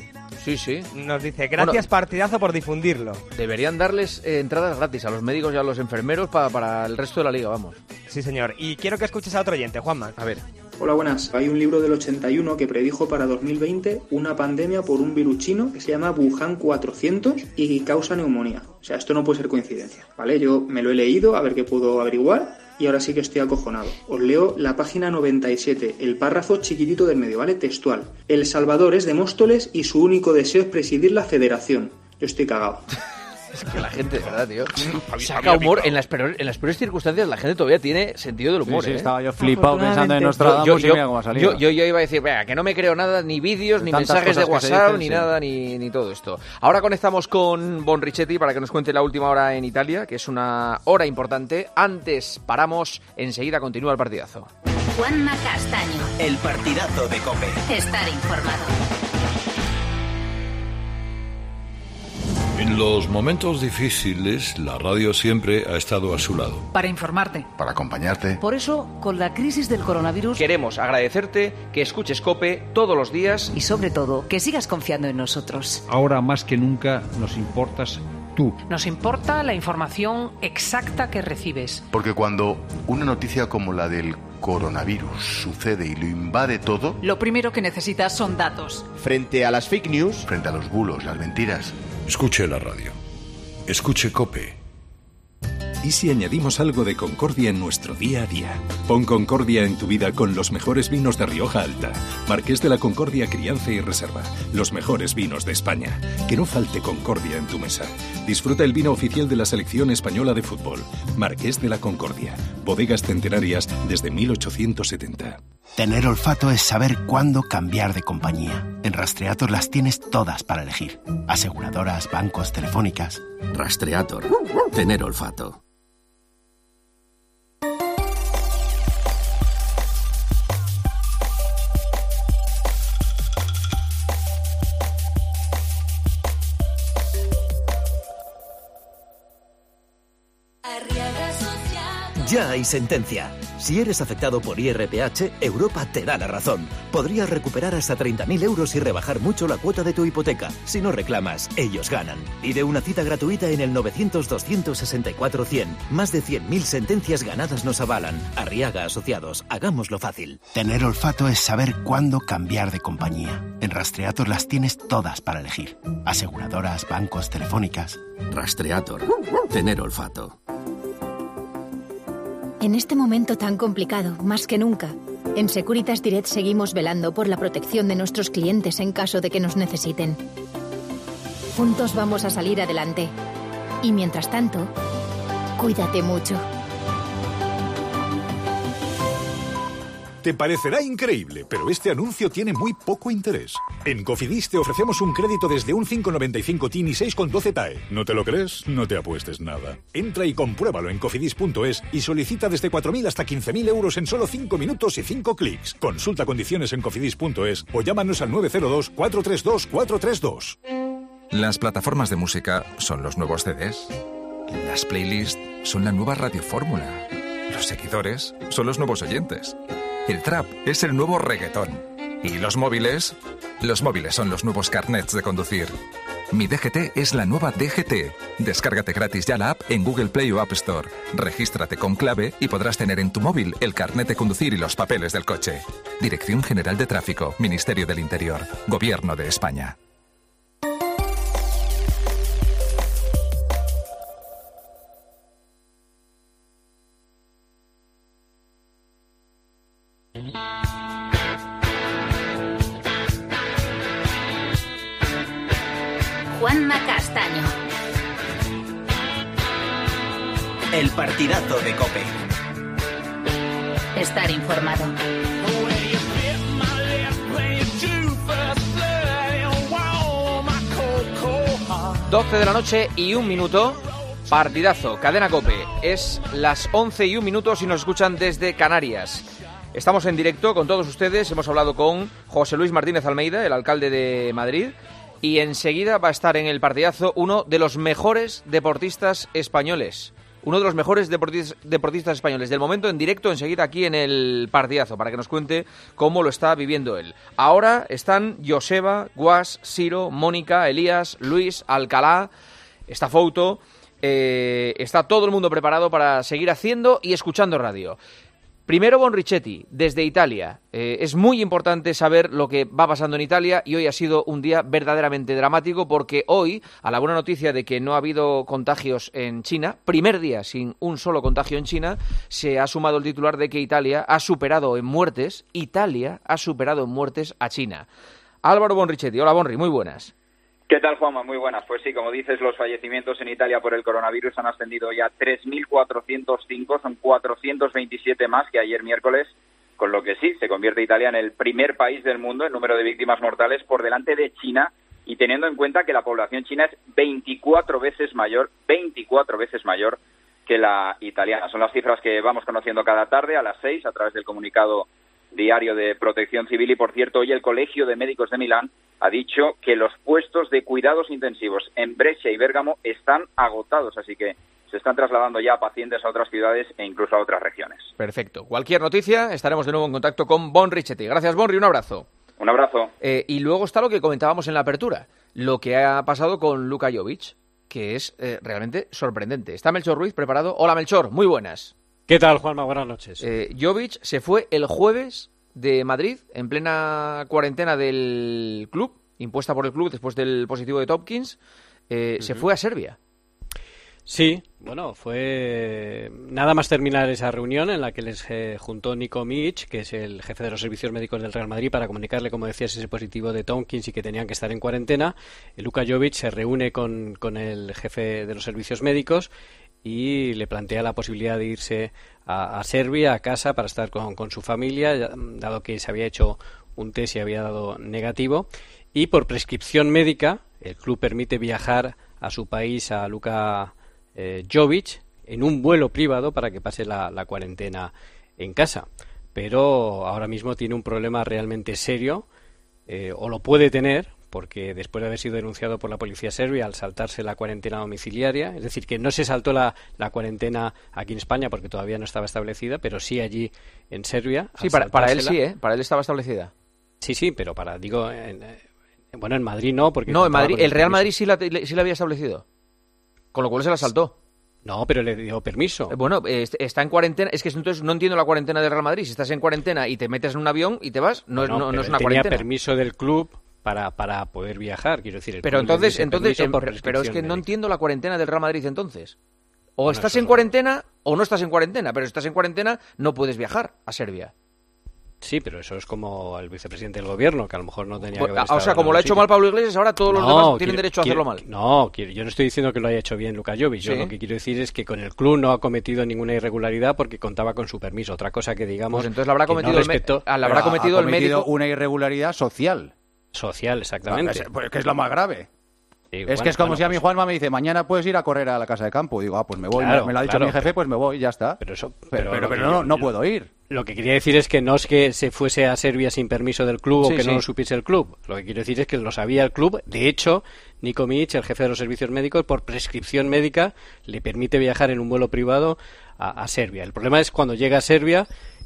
Sí. Nos dice, gracias partidazo por difundirlo. Deberían darles entradas gratis a los médicos y a los enfermeros para el resto de la liga, vamos. Sí, señor. Y quiero que escuches a otro oyente, Juanma. A ver. Hola, buenas. Hay un libro del 81 que predijo para 2020 una pandemia por un virus chino que se llama Wuhan 400 y causa neumonía. O sea, esto no puede ser coincidencia, ¿vale? Yo me lo he leído, a ver qué puedo averiguar, y ahora sí que estoy acojonado. Os leo la página 97, el párrafo chiquitito del medio, ¿vale? Textual. El Salvador es de Móstoles y su único deseo es presidir la federación. Yo estoy cagado. Es que la gente, de verdad, tío, saca humor en las peores circunstancias. La gente todavía tiene sentido del humor. Sí, estaba yo flipado pensando en Nostradamus y mira cómo ha salido. Yo iba a decir, vea, que no me creo nada, ni vídeos, ni mensajes de WhatsApp, ni nada, ni todo esto. Ahora conectamos con Bon Richetti para que nos cuente la última hora en Italia, que es una hora importante. Antes paramos, enseguida continúa el partidazo. Juanma Castaño. El partidazo de COPE. Estar informado. En los momentos difíciles, la radio siempre ha estado a su lado. Para informarte. Para acompañarte. Por eso, con la crisis del coronavirus... Queremos agradecerte que escuches COPE todos los días. Y sobre todo, que sigas confiando en nosotros. Ahora más que nunca nos importas tú. Nos importa la información exacta que recibes. Porque cuando una noticia como la del coronavirus sucede y lo invade todo... Lo primero que necesitas son datos. Frente a las fake news, frente a los bulos, las mentiras... Escuche la radio. Escuche COPE. ¿Y si añadimos algo de Concordia en nuestro día a día? Pon Concordia en tu vida con los mejores vinos de Rioja Alta. Marqués de la Concordia Crianza y Reserva. Los mejores vinos de España. Que no falte Concordia en tu mesa. Disfruta el vino oficial de la selección española de fútbol. Marqués de la Concordia. Bodegas centenarias desde 1870. Tener olfato es saber cuándo cambiar de compañía. En Rastreator las tienes todas para elegir. Aseguradoras, bancos, telefónicas. Rastreator. Tener olfato. Ya hay sentencia. Si eres afectado por IRPH, Europa te da la razón. Podrías recuperar hasta 30.000 euros y rebajar mucho la cuota de tu hipoteca. Si no reclamas, ellos ganan. Pide una cita gratuita en el 900-264-100. Más de 100.000 sentencias ganadas nos avalan. Arriaga Asociados, hagámoslo fácil. Tener olfato es saber cuándo cambiar de compañía. En Rastreator las tienes todas para elegir. Aseguradoras, bancos, telefónicas. Rastreator. Tener olfato. En este momento tan complicado, más que nunca, en Securitas Direct seguimos velando por la protección de nuestros clientes en caso de que nos necesiten. Juntos vamos a salir adelante. Y mientras tanto, cuídate mucho. Te parecerá increíble, pero este anuncio tiene muy poco interés. En Cofidis te ofrecemos un crédito desde un 5,95 TIN y 6,12 TAE. ¿No te lo crees? No te apuestes nada. Entra y compruébalo en cofidis.es y solicita desde 4.000 hasta 15.000 euros en solo 5 minutos y 5 clics. Consulta condiciones en cofidis.es o llámanos al 902 432 432. Las plataformas de música son los nuevos CDs. Las playlists son la nueva radiofórmula. Los seguidores son los nuevos oyentes. El trap es el nuevo reggaetón. ¿Y los móviles? Los móviles son los nuevos carnets de conducir. Mi DGT es la nueva DGT. Descárgate gratis ya la app en Google Play o App Store. Regístrate con clave y podrás tener en tu móvil el carnet de conducir y los papeles del coche. Dirección General de Tráfico, Ministerio del Interior, Gobierno de España. Juanma Castaño. El partidazo de COPE. Estar informado. 12 de la noche y 1 minuto. Partidazo, Cadena COPE. Es las 11 y 1 minuto y nos escuchan desde Canarias. Estamos en directo con todos ustedes. Hemos hablado con José Luis Martínez Almeida, el alcalde de Madrid. Y enseguida va a estar en el partidazo uno de los mejores deportistas españoles. Uno de los mejores deportistas españoles del momento, en directo, enseguida aquí en el partidazo, para que nos cuente cómo lo está viviendo él. Ahora están Joseba, Guas, Siro, Mónica, Elías, Luis, Alcalá, está Fouto, está todo el mundo preparado para seguir haciendo y escuchando radio. Primero Bon Richetti, desde Italia. Es muy importante saber lo que va pasando en Italia y hoy ha sido un día verdaderamente dramático porque hoy, a la buena noticia de que no ha habido contagios en China, primer día sin un solo contagio en China, se ha sumado el titular de que Italia ha superado en muertes a China. Álvaro Bon Richetti. Hola, Bonri, muy buenas. ¿Qué tal, Juanma? Muy buenas. Pues sí, como dices, los fallecimientos en Italia por el coronavirus han ascendido ya a 3.405, son 427 más que ayer miércoles, con lo que sí, se convierte Italia en el primer país del mundo en número de víctimas mortales por delante de China, y teniendo en cuenta que la población china es 24 veces mayor que la italiana. Son las cifras que vamos conociendo cada tarde a las 6 a través del comunicado diario de Protección Civil. Y por cierto, hoy el Colegio de Médicos de Milán ha dicho que los puestos de cuidados intensivos en Brescia y Bérgamo están agotados, así que se están trasladando ya pacientes a otras ciudades e incluso a otras regiones. Perfecto. Cualquier noticia, estaremos de nuevo en contacto con Bon Richetti. Gracias, Bonri, un abrazo. Un abrazo. Y luego está lo que comentábamos en la apertura, lo que ha pasado con Luka Jovic, que es realmente sorprendente. Está Melchor Ruiz preparado. Hola, Melchor, muy buenas. ¿Qué tal, Juanma? Buenas noches. Jovic se fue el jueves de Madrid, en plena cuarentena del club, impuesta por el club después del positivo de Tompkins, se fue a Serbia. Sí, bueno, fue nada más terminar esa reunión en la que les juntó Niko Mić, que es el jefe de los servicios médicos del Real Madrid, para comunicarle, como decías, ese positivo de Tompkins y que tenían que estar en cuarentena. Luka Jovic se reúne con el jefe de los servicios médicos y le plantea la posibilidad de irse a Serbia, a casa, para estar con su familia, dado que se había hecho un test y había dado negativo. Y por prescripción médica, el club permite viajar a su país a Luka Jovic en un vuelo privado para que pase la cuarentena en casa. Pero ahora mismo tiene un problema realmente serio, o lo puede tener, porque después de haber sido denunciado por la policía serbia al saltarse la cuarentena domiciliaria, es decir, que no se saltó la cuarentena aquí en España porque todavía no estaba establecida, pero sí allí en Serbia. Sí, para él sí, para él estaba establecida. Sí, pero en Madrid no, porque... No, en Madrid, el Real Madrid sí la había establecido, con lo cual se la saltó. No, pero le dio permiso. Bueno, está en cuarentena. Es que entonces no entiendo la cuarentena del Real Madrid. Si estás en cuarentena y te metes en un avión y te vas, no es una cuarentena. Tenía permiso del club para poder viajar, quiero decir. Pero entonces pero es que no entiendo la cuarentena del Real Madrid entonces. O estás en cuarentena o no estás en cuarentena, pero si estás en cuarentena no puedes viajar a Serbia. Sí, pero eso es como el vicepresidente del gobierno, que a lo mejor no tenía que haber estado. O sea, como lo ha hecho mal Pablo Iglesias, ahora todos los demás tienen derecho a hacerlo mal. No, yo no estoy diciendo que lo haya hecho bien Luka Jovic. Yo lo que quiero decir es que con el club no ha cometido ninguna irregularidad porque contaba con su permiso. Otra cosa que digamos... Pues entonces le habrá cometido el médico una irregularidad social. Social, exactamente. Pues que es lo más grave. Sí, que es como si a mi Juanma me dice, mañana puedes ir a correr a la casa de campo. Y digo, pues me voy, me lo ha dicho mi jefe, pues me voy, ya está. Pero no puedo ir. Lo que quería decir es que no es que se fuese a Serbia sin permiso del club o que no lo supiese el club. Lo que quiero decir es que lo sabía el club. De hecho, Niko Milic, el jefe de los servicios médicos, por prescripción médica, le permite viajar en un vuelo privado a Serbia. El problema es cuando llega a Serbia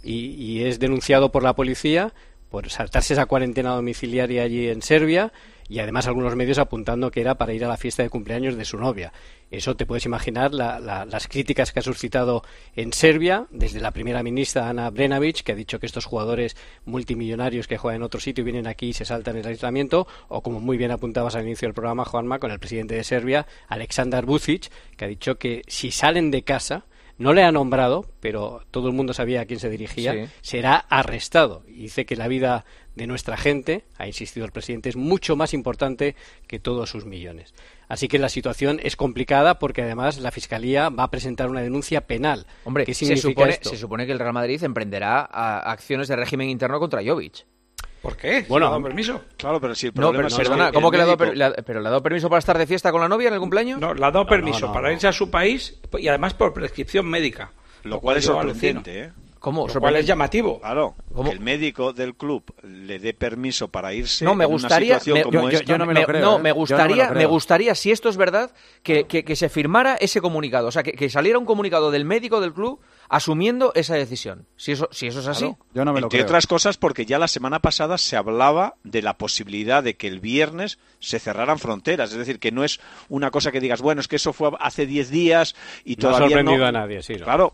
y es denunciado por la policía por saltarse esa cuarentena domiciliaria allí en Serbia, y además algunos medios apuntando que era para ir a la fiesta de cumpleaños de su novia. Eso te puedes imaginar las críticas que ha suscitado en Serbia, desde la primera ministra Ana Brnabić, que ha dicho que estos jugadores multimillonarios que juegan en otro sitio vienen aquí y se saltan el aislamiento, o como muy bien apuntabas al inicio del programa, Juanma, con el presidente de Serbia, Aleksandar Vučić, que ha dicho que si salen de casa, no le ha nombrado, pero todo el mundo sabía a quién se dirigía, será arrestado. Y dice que la vida de nuestra gente, ha insistido el presidente, es mucho más importante que todos sus millones. Así que la situación es complicada porque además la Fiscalía va a presentar una denuncia penal. Hombre, ¿qué significa esto? Se supone que el Real Madrid emprenderá acciones de régimen interno contra Jovic. ¿Por qué? Bueno, ¿le ha dado permiso? Claro, pero si el problema es perdona, ¿cómo que le ha dado permiso para estar de fiesta con la novia en el cumpleaños? No, le ha dado permiso para irse a su país y además por prescripción médica. Lo cual es sorprendente, ¿eh? ¿Cómo? Lo cual es llamativo. Claro, que el médico del club le dé permiso para irse. No, me gustaría. Yo no me lo creo. No, me gustaría, si esto es verdad, que se firmara ese comunicado. O sea, que saliera un comunicado del médico del club asumiendo esa decisión. Si eso es así. Claro. Yo no me lo creo. Entre otras cosas, porque ya la semana pasada se hablaba de la posibilidad de que el viernes se cerraran fronteras. Es decir, que no es una cosa que digas, bueno, es que eso fue hace 10 días y todavía no. Ha sorprendido a nadie, sí. Claro.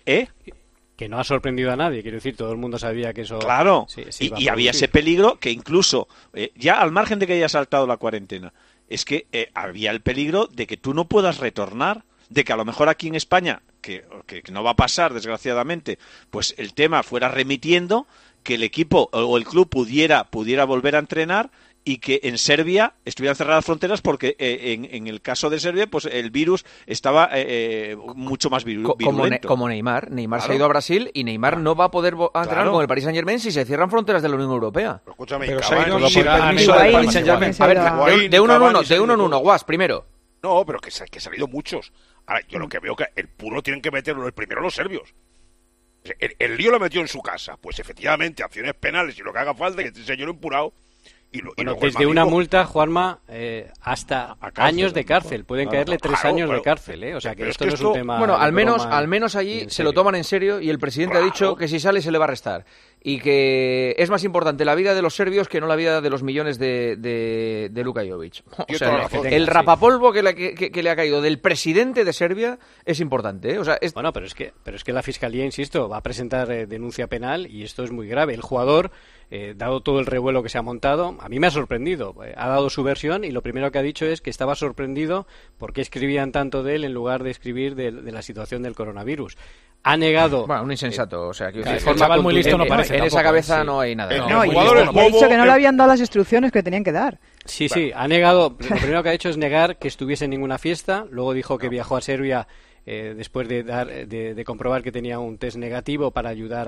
Que no ha sorprendido a nadie, quiero decir, todo el mundo sabía que eso... Claro, y había ese peligro que incluso, ya al margen de que haya saltado la cuarentena, es que había el peligro de que tú no puedas retornar, de que a lo mejor aquí en España, que no va a pasar desgraciadamente, pues el tema fuera remitiendo, que el equipo o el club pudiera volver a entrenar y que en Serbia estuvieran cerradas fronteras porque en el caso de Serbia pues el virus estaba mucho más virulento. Como Neymar se ha ido a Brasil y Neymar no va a poder entrenar con el Paris Saint-Germain si se cierran fronteras de la Unión Europea. Pero escúchame, pero se ha ido sin permiso del Paris Saint-Germain. A ver, de uno en uno, Guas, primero. No, pero que se han ido muchos. Ahora, yo lo que veo que el puro tienen que meterlo el primero los serbios. El lío lo metió en su casa. Pues efectivamente, acciones penales y lo que haga falta, que este señor empurado. Desde una multa, Juanma, hasta años de cárcel. Pueden caerle 3 años de cárcel, ¿eh? O sea, que esto no es un tema... Bueno, al menos allí se lo toman en serio y el presidente ha dicho que si sale se le va a arrestar. Y que es más importante la vida de los serbios que no la vida de los millones de Luka Jovic. O sea, el rapapolvo que le ha caído del presidente de Serbia es importante, ¿eh? O sea, Bueno, pero es que la Fiscalía, insisto, va a presentar denuncia penal y esto es muy grave. El jugador... dado todo el revuelo que se ha montado, a mí me ha sorprendido. Ha dado su versión y lo primero que ha dicho es que estaba sorprendido porque escribían tanto de él en lugar de escribir de la situación del coronavirus. Ha negado... Bueno, un insensato. O sea, que el chaval muy listo no parece. En esa cabeza no hay nada. No, y ha dicho que no le habían dado las instrucciones que tenían que dar. Sí, ha negado... Lo primero que ha hecho es negar que estuviese en ninguna fiesta. Luego dijo que viajó a Serbia después de comprobar que tenía un test negativo para ayudar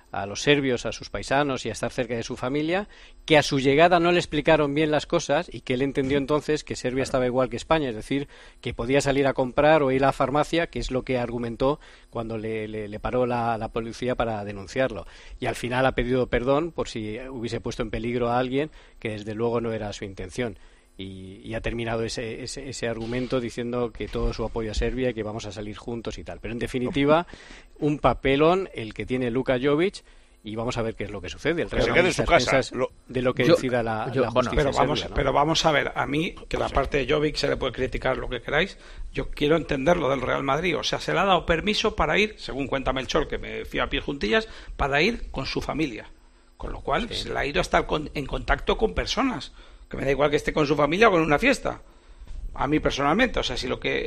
a los serbios, a sus paisanos y a estar cerca de su familia, que a su llegada no le explicaron bien las cosas y que él entendió entonces que Serbia estaba igual que España, es decir, que podía salir a comprar o ir a la farmacia, que es lo que argumentó cuando le paró la policía para denunciarlo. Y al final ha pedido perdón por si hubiese puesto en peligro a alguien, que desde luego no era su intención. Y ha terminado ese argumento diciendo que todo su apoyo a Serbia y que vamos a salir juntos y tal. Pero en definitiva, un papelón el que tiene Luka Jovic, y vamos a ver qué es lo que sucede. El se quede en su casa. De lo que decida la justicia serbia, ¿no? Pero vamos a ver, a mí, que la parte de Jovic se le puede criticar lo que queráis, yo quiero entender lo del Real Madrid. O sea, se le ha dado permiso para ir, según cuenta Melchor, que me fío a pies juntillas, para ir con su familia. Con lo cual, se le ha ido a estar en contacto con personas. Que me da igual que esté con su familia o con una fiesta. A mí personalmente, o sea,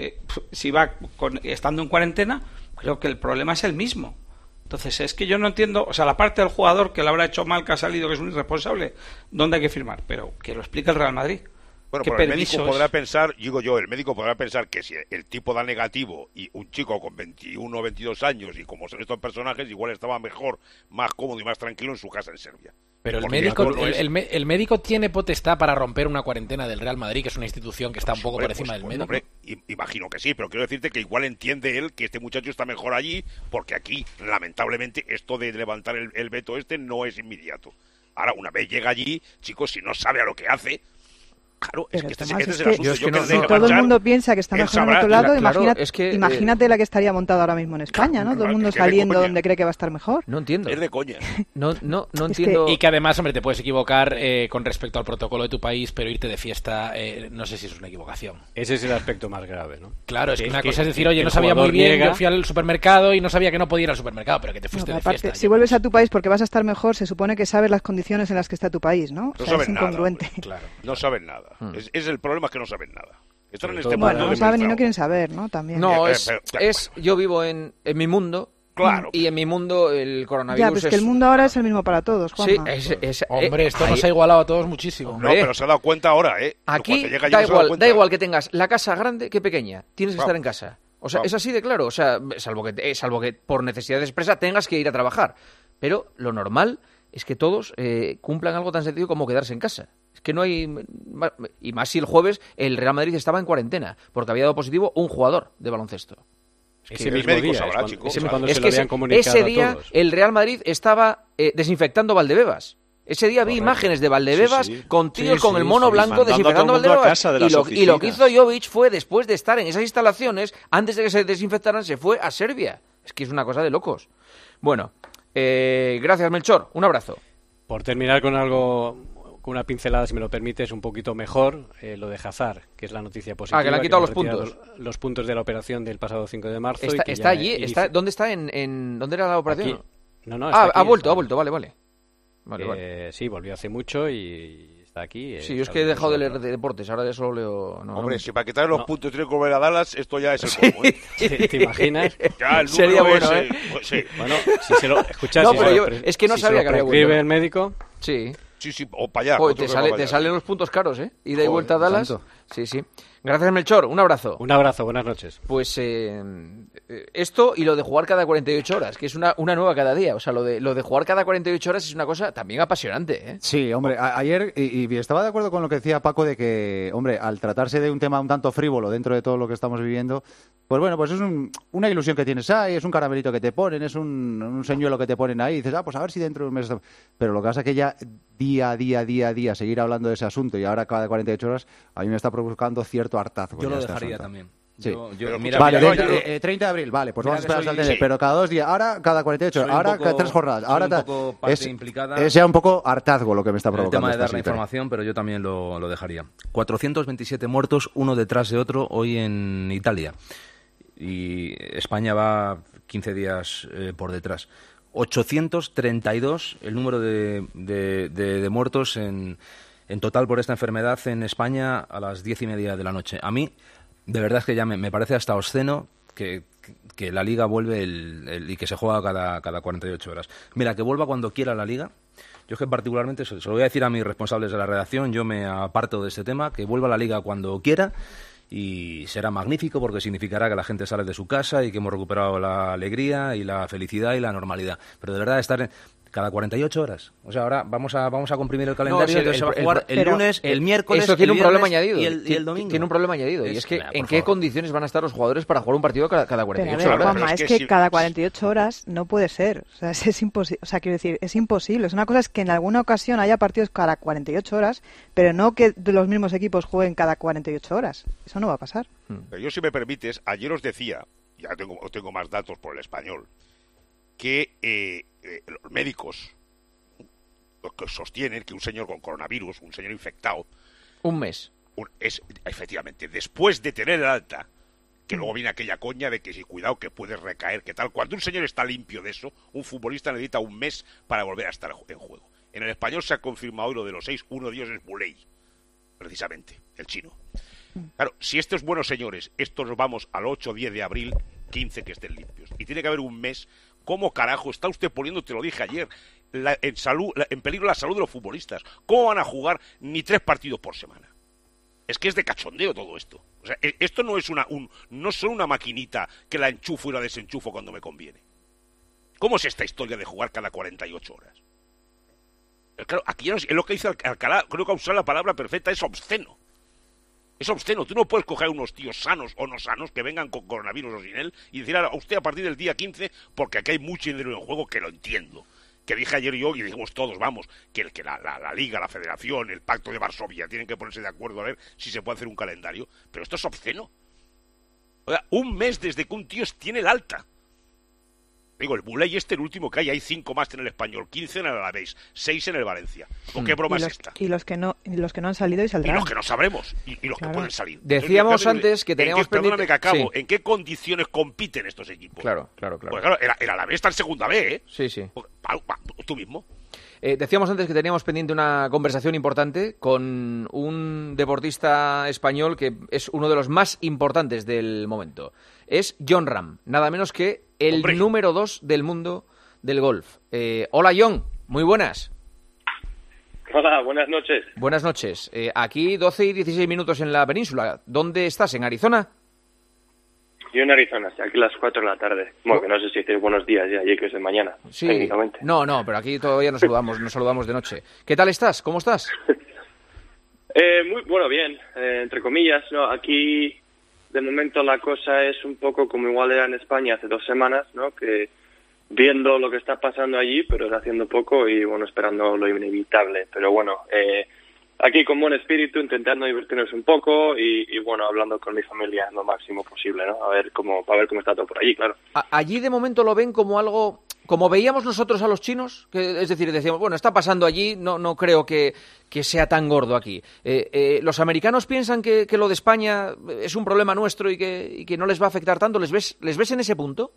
si va estando en cuarentena, creo que el problema es el mismo. Entonces, es que yo no entiendo, o sea, la parte del jugador que le habrá hecho mal, que ha salido, que es un irresponsable, ¿dónde hay que firmar? Pero que lo explique el Real Madrid. Bueno, pero el médico podrá pensar, el médico podrá pensar que si el tipo da negativo y un chico con 21 o 22 años y como son estos personajes, igual estaba mejor, más cómodo y más tranquilo en su casa en Serbia. Pero el médico tiene potestad para romper una cuarentena del Real Madrid, que es una institución que está un poco por encima del médico. Hombre, imagino que sí, pero quiero decirte que igual entiende él que este muchacho está mejor allí, porque aquí, lamentablemente, esto de levantar el veto no es inmediato. Ahora, una vez llega allí, chicos, si no sabe a lo que hace... Claro, es que este es el asunto. Si todo el mundo piensa que está mejor en otro lado, imagínate la que estaría montada ahora mismo en España, ¿no? Todo el mundo saliendo donde cree que va a estar mejor. No entiendo. Es de coña. No entiendo. Y que además, hombre, te puedes equivocar con respecto al protocolo de tu país, pero irte de fiesta, no sé si es una equivocación. Ese es el aspecto más grave, ¿no? Claro, es que una cosa es decir, oye, no sabía muy bien, yo fui al supermercado y no sabía que no podía ir al supermercado, pero que te fuiste de fiesta. Si vuelves a tu país porque vas a estar mejor, se supone que sabes las condiciones en las que está tu país, ¿no? No saben es incongruente. Nada, claro. No saben nada. Es el problema es que no saben nada. No saben y no quieren saber, ¿no? También. No, yo vivo en mi mundo. Claro. Y en mi mundo el coronavirus ya, pues que el mundo ahora es el mismo para todos, Juanma. Sí, hombre, esto nos ha igualado a todos muchísimo. No, pero se ha dado cuenta ahora, ¿eh? Aquí da igual que tengas la casa grande que pequeña. Tienes que estar en casa. O sea, es así de claro. O sea, salvo que por necesidad expresa tengas que ir a trabajar. Pero lo normal es que todos cumplan algo tan sencillo como quedarse en casa. Es que no hay... Y más si el jueves el Real Madrid estaba en cuarentena, porque había dado positivo un jugador de baloncesto. Ese mismo día, ese día el Real Madrid estaba desinfectando Valdebebas. Ese día vi imágenes de Valdebebas con tíos con el mono blanco desinfectando Valdebebas. Y lo que hizo Jovic fue, después de estar en esas instalaciones, antes de que se desinfectaran, se fue a Serbia. Es que es una cosa de locos. Bueno, gracias, Melchor. Un abrazo. Por terminar con una pincelada, si me lo permites, un poquito mejor, lo de Hazard, que es la noticia positiva. Que le han quitado los puntos. Los puntos de la operación del pasado 5 de marzo. Está allí. ¿Dónde está? ¿Dónde era la operación? Aquí. No, ha vuelto, vale. Sí, volvió hace mucho y está aquí. Sí, yo es que he dejado de leer de deportes, ahora ya solo leo... Hombre, si para quitar los puntos tiene que volver a Dallas, esto ya es el colmo, ¿Te imaginas? Ya, el sería bueno, ¿eh? Sí. Bueno, si se lo... Escuchas, no, pero yo es que no sabía que había vuelto. ¿Escribe el médico? Sí. Sí, o para allá. Joder, te salen los puntos caros, ¿eh? Ida y vuelta a Dallas. Tanto. Sí. Gracias, Melchor. Un abrazo. Un abrazo, buenas noches. Pues esto y lo de jugar cada 48 horas, que es una nueva cada día. O sea, lo de jugar cada 48 horas es una cosa también apasionante, ¿eh? Sí, hombre, ayer, y estaba de acuerdo con lo que decía Paco de que, hombre, al tratarse de un tema un tanto frívolo dentro de todo lo que estamos viviendo, pues bueno, pues es una ilusión que tienes ahí, es un caramelito que te ponen, es un señuelo que te ponen ahí, y dices, pues a ver si dentro de un mes... Pero lo que pasa es que ya día a día seguir hablando de ese asunto y ahora cada 48 horas, a mí me está provocando cierto hartazgo. Yo lo dejaría también. Sí. Vale, 30 de abril, vale, pues vamos a esperar al TN, pero cada 2 días, ahora cada 48 horas, ahora cada 3 jornadas, ahora es ya un poco hartazgo lo que me está provocando. El tema de dar la información, pero yo también lo dejaría. 427 muertos, uno detrás de otro, hoy en Italia. Y España va 15 días por detrás. 832 el número de muertos en total por esta enfermedad en España a las 10:30 de la noche. A mí, de verdad es que ya me parece hasta obsceno que la Liga vuelve y que se juega cada 48 horas. Mira, que vuelva cuando quiera la Liga. Yo es que particularmente, se lo voy a decir a mis responsables de la redacción, yo me aparto de este tema, que vuelva la Liga cuando quiera y será magnífico porque significará que la gente sale de su casa y que hemos recuperado la alegría y la felicidad y la normalidad. Pero de verdad estar cada 48 horas. O sea, ahora vamos a comprimir el calendario. Entonces se va a jugar el lunes, el miércoles, eso tiene un problema añadido. Y el domingo. Tiene un problema añadido. Y es que, ¿en qué condiciones van a estar los jugadores para jugar un partido cada 48 horas? Juanma, es que cada 48 horas no puede ser. O sea, es imposible. O sea, quiero decir, es imposible. Es una cosa es que en alguna ocasión haya partidos cada 48 horas, pero no que los mismos equipos jueguen cada 48 horas. Eso no va a pasar. Pero yo, si me permites, ayer os decía, ya tengo más datos por el Español, que los médicos que sostienen que un señor con coronavirus, un señor infectado, un mes, es efectivamente, después de tener el alta, que luego viene aquella coña de que si cuidado que puedes recaer, que tal, cuando un señor está limpio de eso, un futbolista necesita un mes para volver a estar en juego. En el Español se ha confirmado hoy lo de los 6, uno de ellos es Buley, precisamente, el chino. Claro, si estos buenos señores, estos vamos al 8 o 10 de abril, 15 que estén limpios, y tiene que haber un mes. ¿Cómo carajo está usted poniendo, te lo dije ayer, en peligro la salud de los futbolistas? ¿Cómo van a jugar ni 3 partidos por semana? Es que es de cachondeo todo esto. O sea, esto no es no son una maquinita que la enchufo y la desenchufo cuando me conviene. ¿Cómo es esta historia de jugar cada 48 horas? Claro, aquí es lo que dice Alcalá, creo que usar la palabra perfecta, es obsceno. Es obsceno. Tú no puedes coger a unos tíos sanos o no sanos que vengan con coronavirus o sin él y decir a usted a partir del día 15, porque aquí hay mucho dinero en juego, que lo entiendo. Que dije ayer yo y dijimos todos, vamos, que la Liga, la Federación, el Pacto de Varsovia tienen que ponerse de acuerdo a ver si se puede hacer un calendario. Pero esto es obsceno. O sea, un mes desde que un tío tiene el alta. Digo, el Buley el último que hay 5 más en el Español, 15 en el Alavés, 6 en el Valencia. ¿Con qué broma es esta? Y los que no han salido y saldrán. Y los que no sabremos, y los que pueden salir. Decíamos antes que teníamos perdóname que acabo, sí. ¿En qué condiciones compiten estos equipos? Claro. Pues claro, el Alavés está en segunda B, ¿eh? Sí. Tú mismo. Decíamos antes que teníamos pendiente una conversación importante con un deportista español que es uno de los más importantes del momento. Es Jon Rahm, nada menos que el número 2 del mundo del golf. Hola, Jon, muy buenas. Hola, buenas noches. Buenas noches. Aquí 12 y 16 minutos en la península. ¿Dónde estás? ¿En Arizona? Yo en Arizona, aquí a las 4 de la tarde. Bueno, que no sé si decir buenos días ya, allí que es de mañana, sí. Técnicamente. No, pero aquí todavía nos saludamos de noche. ¿Qué tal estás? ¿Cómo estás? Muy bueno, bien, entre comillas, ¿no? Aquí, de momento, la cosa es un poco como igual era en España hace 2 semanas, ¿no? Que viendo lo que está pasando allí, pero haciendo poco y, bueno, esperando lo inevitable. Pero bueno, aquí con buen espíritu, intentando divertirnos un poco y bueno, hablando con mi familia lo máximo posible, ¿no? Para ver cómo está todo por allí, claro. Allí de momento lo ven como algo, como veíamos nosotros a los chinos, que es decir, decíamos, bueno, está pasando allí, no creo que sea tan gordo aquí. ¿Los americanos piensan que lo de España es un problema nuestro y que no les va a afectar tanto? ¿Les ves en ese punto?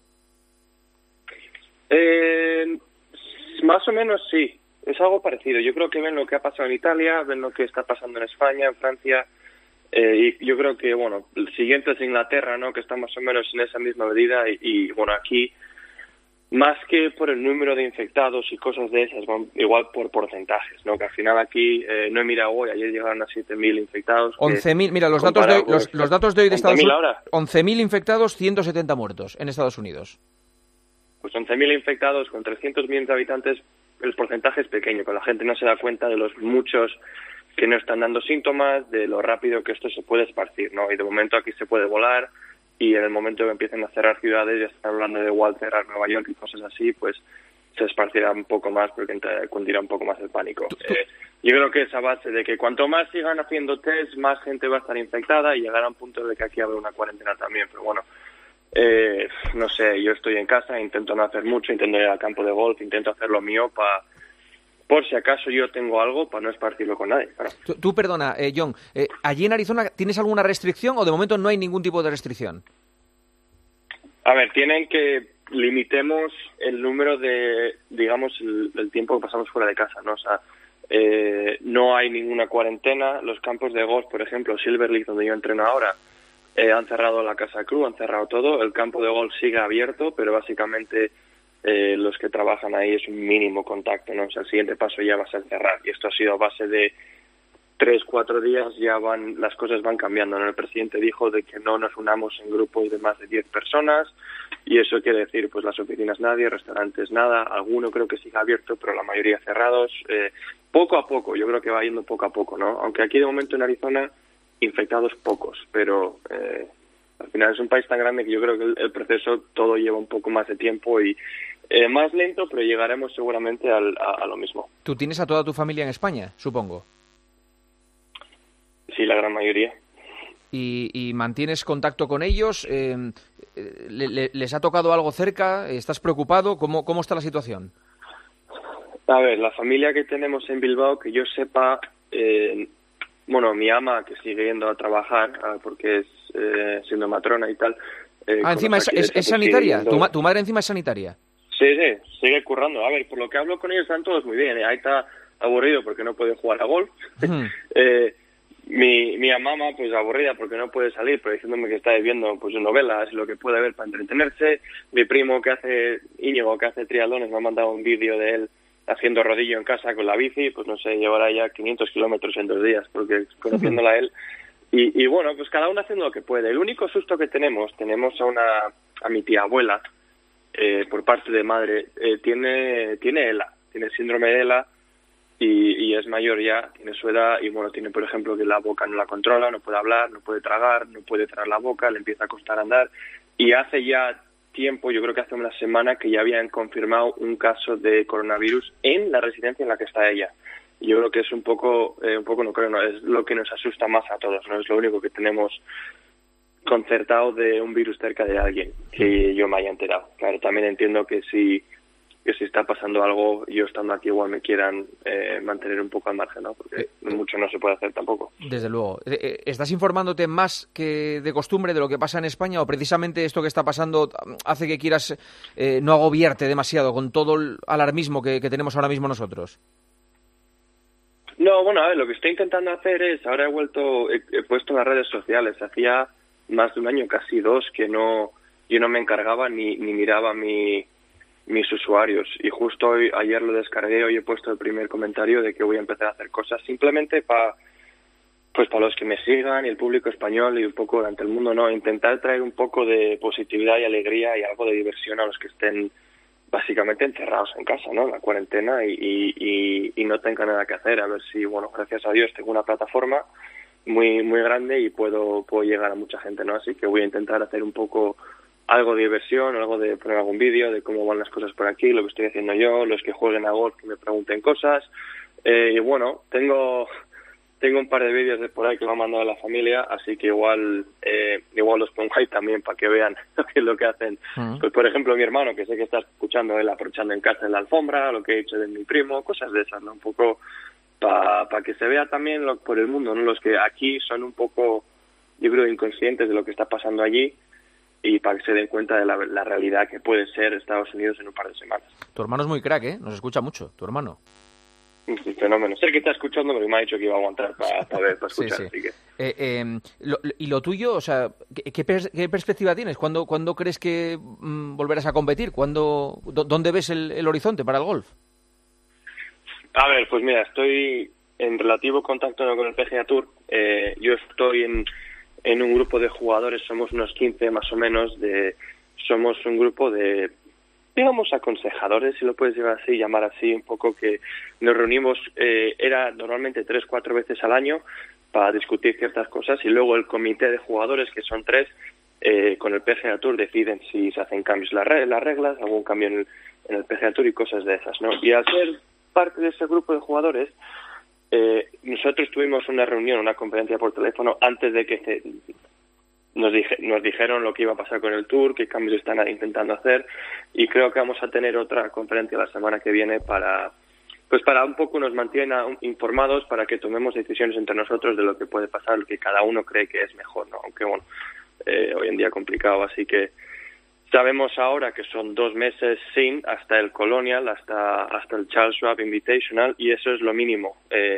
Más o menos sí. Es algo parecido. Yo creo que ven lo que ha pasado en Italia, ven lo que está pasando en España, en Francia, y yo creo que, bueno, el siguiente es Inglaterra, ¿no? Que está más o menos en esa misma medida y bueno, aquí, más que por el número de infectados y cosas de esas, igual por porcentajes, ¿no? Que al final aquí, no he mirado hoy, ayer llegaron a 7.000 infectados. 11.000, mira, los datos de hoy de Estados Unidos, 11.000 infectados, 170 muertos en Estados Unidos. Pues 11.000 infectados con 300 millones de habitantes, el porcentaje es pequeño, pero la gente no se da cuenta de los muchos que no están dando síntomas, de lo rápido que esto se puede esparcir, ¿no? Y de momento aquí se puede volar y en el momento que empiecen a cerrar ciudades, ya están hablando de igual cerrar Nueva York y cosas así, pues se esparcirá un poco más porque cundirá un poco más el pánico. Yo creo que esa base de que cuanto más sigan haciendo test, más gente va a estar infectada y llegará a un punto de que aquí habrá una cuarentena también, pero bueno, no sé, yo estoy en casa, intento no hacer mucho, intento ir al campo de golf, intento hacer lo mío por si acaso yo tengo algo, para no esparcirlo con nadie. Claro. Tú perdona, Jon, ¿allí en Arizona tienes alguna restricción o de momento no hay ningún tipo de restricción? A ver, tienen que limitemos el número de, digamos, el tiempo que pasamos fuera de casa, ¿no? O sea, no hay ninguna cuarentena. Los campos de golf, por ejemplo, Silver League, donde yo entreno ahora, han cerrado la casa club, han cerrado todo. El campo de golf sigue abierto, pero básicamente los que trabajan ahí es un mínimo contacto, ¿no? O sea, el siguiente paso ya va a ser cerrar. Y esto ha sido a base de 3-4 días ya las cosas van cambiando, ¿no? El presidente dijo de que no nos unamos en grupos de más de 10 personas y eso quiere decir, pues las oficinas nadie, restaurantes nada, alguno creo que sigue abierto, pero la mayoría cerrados. Poco a poco, yo creo que va yendo poco a poco, ¿no? Aunque aquí de momento en Arizona infectados pocos, pero al final es un país tan grande que yo creo que el proceso todo lleva un poco más de tiempo y más lento, pero llegaremos seguramente a lo mismo. ¿Tú tienes a toda tu familia en España, supongo? Sí, la gran mayoría. ¿Y mantienes contacto con ellos? ¿Les ha tocado algo cerca? ¿Estás preocupado? ¿Cómo está la situación? A ver, la familia que tenemos en Bilbao, que yo sepa, mi ama, que sigue yendo a trabajar, porque es siendo matrona y tal. Encima es sanitaria. ¿Tu madre encima es sanitaria? Sí, sigue currando. A ver, por lo que hablo con ellos están todos muy bien. Ahí está aburrido porque no puede jugar a golf. Mi mamá, pues aburrida porque no puede salir, pero diciéndome que está viendo pues novelas y lo que puede ver para entretenerse. Mi primo Íñigo, que hace triatlones, me ha mandado un vídeo de él haciendo rodillo en casa con la bici, pues no sé, llevará ya 500 kilómetros en 2 días, porque conociéndola a él. Y bueno, pues cada uno haciendo lo que puede. El único susto que tenemos a mi tía abuela, por parte de madre, tiene ELA, tiene síndrome de ELA, y es mayor ya, tiene su edad, y bueno, tiene por ejemplo que la boca no la controla, no puede hablar, no puede tragar, no puede cerrar la boca, le empieza a costar andar, y hace ya tiempo, yo creo que hace una semana, que ya habían confirmado un caso de coronavirus en la residencia en la que está ella. Y yo creo que es un poco no creo, no, es lo que nos asusta más a todos, no es lo único que tenemos concertado de un virus cerca de alguien que yo me haya enterado. Claro, también entiendo que si está pasando algo, yo estando aquí igual me quieran mantener un poco al margen, ¿no? Porque mucho no se puede hacer tampoco. Desde luego. ¿Estás informándote más que de costumbre de lo que pasa en España o precisamente esto que está pasando hace que quieras no agobiarte demasiado con todo el alarmismo que tenemos ahora mismo nosotros? No, bueno, a ver, lo que estoy intentando hacer es, ahora he puesto en las redes sociales, hacía más de un año, casi 2, que yo no me encargaba ni miraba mis usuarios, y justo ayer lo descargué, hoy he puesto el primer comentario de que voy a empezar a hacer cosas simplemente para los que me sigan y el público español y un poco durante el mundo, ¿no? Intentar traer un poco de positividad y alegría y algo de diversión a los que estén básicamente encerrados en casa, ¿no? La cuarentena y no tengan nada que hacer. A ver si, bueno, gracias a Dios tengo una plataforma muy muy grande y puedo llegar a mucha gente, ¿no? Así que voy a intentar hacer un poco algo de diversión, algo de poner algún vídeo de cómo van las cosas por aquí, lo que estoy haciendo yo, los que jueguen a golf que me pregunten cosas. Y bueno, tengo un par de vídeos de por ahí que me ha mandado la familia, así que igual los pongo ahí también para que vean lo que hacen. Pues por ejemplo mi hermano, que sé que está escuchando él aprovechando en casa en la alfombra, lo que he hecho de mi primo, cosas de esas, ¿no? Un poco para que se vea también por el mundo, ¿no? Los que aquí son un poco, yo creo, inconscientes de lo que está pasando allí, y para que se den cuenta de la realidad que puede ser Estados Unidos en un par de semanas. Tu hermano es muy crack, ¿eh? Nos escucha mucho, tu hermano. Un fenómeno. Sé que está escuchando, pero me ha dicho que iba a aguantar para escuchar. Sí. Así que... ¿Y lo tuyo? O sea, ¿qué perspectiva tienes? ¿Cuándo crees que volverás a competir? ¿Dónde ves el horizonte para el golf? A ver, pues mira, estoy en relativo contacto con el PGA Tour. Yo estoy en un grupo de jugadores, somos unos 15 más o menos, somos un grupo de, digamos, aconsejadores, si lo puedes llamar así, un poco, que nos reunimos, era normalmente 3-4 veces al año para discutir ciertas cosas, y luego el comité de jugadores, que son 3, con el PGA Tour deciden si se hacen cambios en las reglas, algún cambio en el PGA Tour y cosas de esas, ¿no? Y al ser parte de ese grupo de jugadores, nosotros tuvimos una reunión, una conferencia por teléfono antes de que nos dijeron lo que iba a pasar con el Tour, qué cambios están intentando hacer, y creo que vamos a tener otra conferencia la semana que viene para un poco nos mantienen informados, para que tomemos decisiones entre nosotros de lo que puede pasar, lo que cada uno cree que es mejor, ¿no? Aunque bueno, hoy en día complicado, así que sabemos ahora que son 2 meses sin, hasta el Colonial, hasta el Charles Schwab Invitational, y eso es lo mínimo.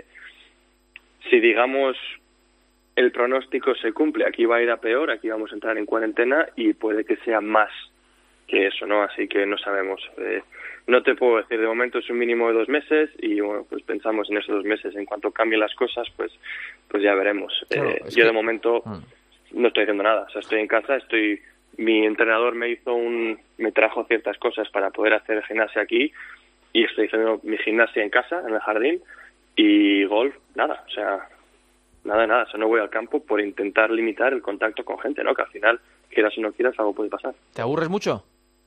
Si digamos el pronóstico se cumple, aquí va a ir a peor, aquí vamos a entrar en cuarentena y puede que sea más que eso, ¿no? Así que no sabemos. no te puedo decir, de momento es un mínimo de 2 meses y bueno, pues pensamos en esos 2 meses. En cuanto cambien las cosas, pues ya veremos. Claro, yo de momento no estoy haciendo nada, o sea, estoy en casa, mi entrenador me trajo ciertas cosas para poder hacer gimnasia aquí y estoy haciendo mi gimnasia en casa, en el jardín, y golf, nada, o sea, nada, o sea, no voy al campo por intentar limitar el contacto con gente, ¿no? Que al final, quieras o no quieras, algo puede pasar. ¿Te aburres mucho?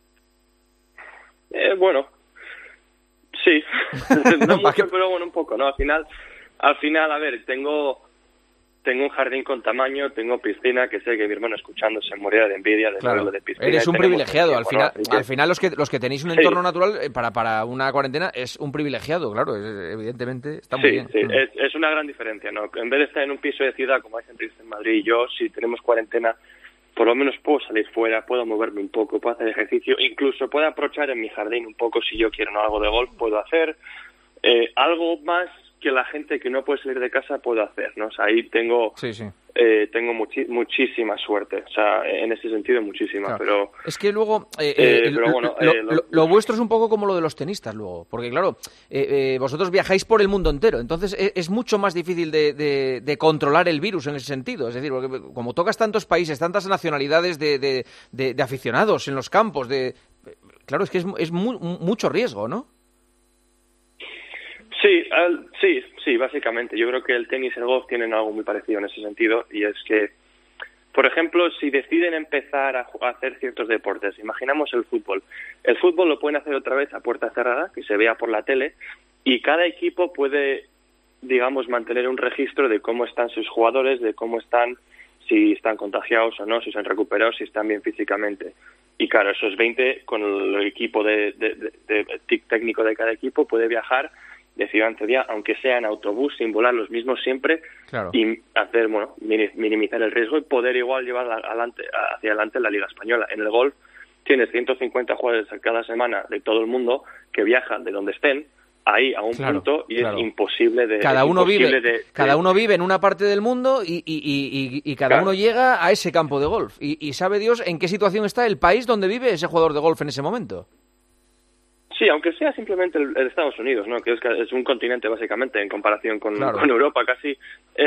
Bueno, sí, no mucho, pero bueno, un poco, ¿no? Al final, a ver, tengo un jardín con tamaño, tengo piscina, que sé que mi hermano escuchando se moría de envidia de verlo de piscina. Eres un privilegiado, al final los que tenéis un entorno natural para una cuarentena es un privilegiado, claro, evidentemente está muy bien. Sí, es una gran diferencia, ¿no? En vez de estar en un piso de ciudad como hay gente en Madrid y yo, si tenemos cuarentena, por lo menos puedo salir fuera, puedo moverme un poco, puedo hacer ejercicio, incluso puedo aprovechar en mi jardín un poco si yo quiero, ¿no? Algo de golf puedo hacer, algo más que la gente que no puede salir de casa puede hacer, ¿no? O sea, ahí tengo muchísima suerte, o sea, en ese sentido muchísima, claro. Pero es que luego lo vuestro es un poco como lo de los tenistas luego, porque claro, vosotros viajáis por el mundo entero, entonces es mucho más difícil de controlar el virus en ese sentido, es decir, porque como tocas tantos países, tantas nacionalidades de aficionados en los campos, claro, es que es mucho riesgo, ¿no? Sí, básicamente. Yo creo que el tenis y el golf tienen algo muy parecido en ese sentido, y es que, por ejemplo, si deciden empezar a hacer ciertos deportes, imaginamos el fútbol lo pueden hacer otra vez a puerta cerrada, que se vea por la tele, y cada equipo puede, digamos, mantener un registro de cómo están sus jugadores, de cómo están, si están contagiados o no, si se han recuperado, si están bien físicamente. Y claro, esos 20 con el equipo de técnico de cada equipo puede viajar de ciudad en ciudad, aunque sea en autobús, sin volar los mismos siempre, claro. Y hacer, minimizar el riesgo y poder igual llevar hacia adelante la Liga Española. En el golf tienes 150 jugadores cada semana de todo el mundo que viajan de donde estén ahí a un punto y es imposible de... Cada uno vive en una parte del mundo y cada uno llega a ese campo de golf y sabe Dios en qué situación está el país donde vive ese jugador de golf en ese momento. Sí, aunque sea simplemente el Estados Unidos, ¿no? Que es un continente básicamente en comparación con Europa casi,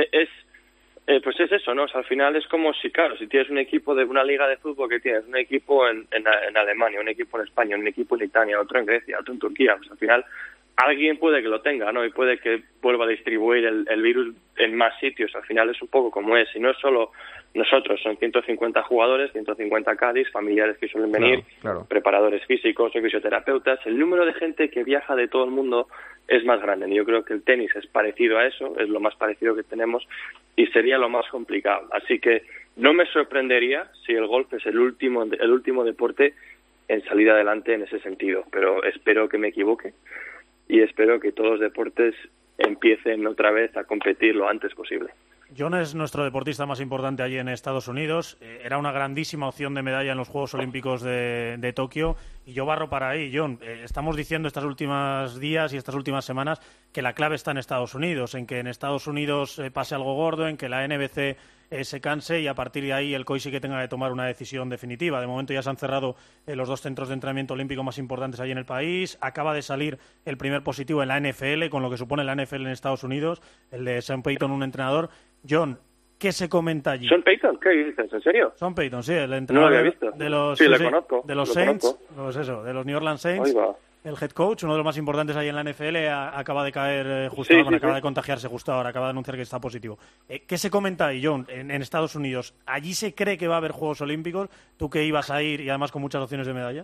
pues es eso, ¿no? O sea, al final es como si tienes un equipo de una liga de fútbol que tienes un equipo en Alemania, un equipo en España, un equipo en Italia, otro en Grecia, otro en Turquía, pues al final alguien puede que lo tenga, ¿no? Y puede que vuelva a distribuir el virus en más sitios. Al final es un poco como es. Y no es solo nosotros, son 150 jugadores, 150 caddies, familiares que suelen venir, preparadores físicos o fisioterapeutas. El número de gente que viaja de todo el mundo es más grande. Y yo creo que el tenis es parecido a eso, es lo más parecido que tenemos y sería lo más complicado. Así que no me sorprendería si el golf es el último deporte en salir adelante en ese sentido. Pero espero que me equivoque. Y espero que todos los deportes empiecen otra vez a competir lo antes posible. John es nuestro deportista más importante allí en Estados Unidos. Era una grandísima opción de medalla en los Juegos Olímpicos de Tokio. Y yo barro para ahí, John. Estamos diciendo estos últimos días y estas últimas semanas que la clave está en Estados Unidos, en que en Estados Unidos pase algo gordo, en que la NBC se canse y a partir de ahí el COI sí que tenga que tomar una decisión definitiva. De momento ya se han cerrado los 2 centros de entrenamiento olímpico más importantes allí en el país. Acaba de salir el primer positivo en la NFL, con lo que supone la NFL en Estados Unidos, el de Sean Payton, un entrenador. John, ¿qué se comenta allí? ¿Sean Payton? ¿Qué dices? ¿En serio? Sean Payton, sí, el entrenador no lo había visto. De los, sí, lo conozco. De los Saints, pues eso, de los New Orleans Saints. El head coach, uno de los más importantes ahí en la NFL, acaba de caer justo ahora, acaba de contagiarse justo ahora, acaba de anunciar que está positivo. ¿Qué se comenta ahí, John, en Estados Unidos? ¿Allí se cree que va a haber Juegos Olímpicos? ¿Tú que ibas a ir y además con muchas opciones de medalla?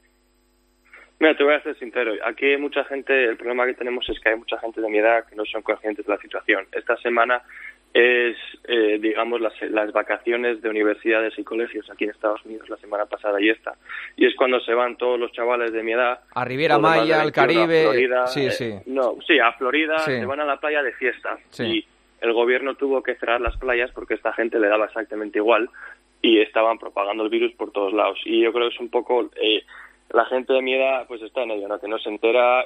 Mira, te voy a ser sincero. Aquí hay mucha gente, el problema que tenemos es que hay mucha gente de mi edad que no son conscientes de la situación. Esta semana es, digamos, las vacaciones de universidades y colegios aquí en Estados Unidos, la semana pasada y esta. Y es cuando se van todos los chavales de mi edad. A Riviera Maya, al Caribe. A Florida, sí. A Florida, se van a la playa de fiesta. Sí. Y el gobierno tuvo que cerrar las playas porque a esta gente le daba exactamente igual y estaban propagando el virus por todos lados. Y yo creo que es un poco... la gente de mi edad pues está en ello, ¿no? Que no se entera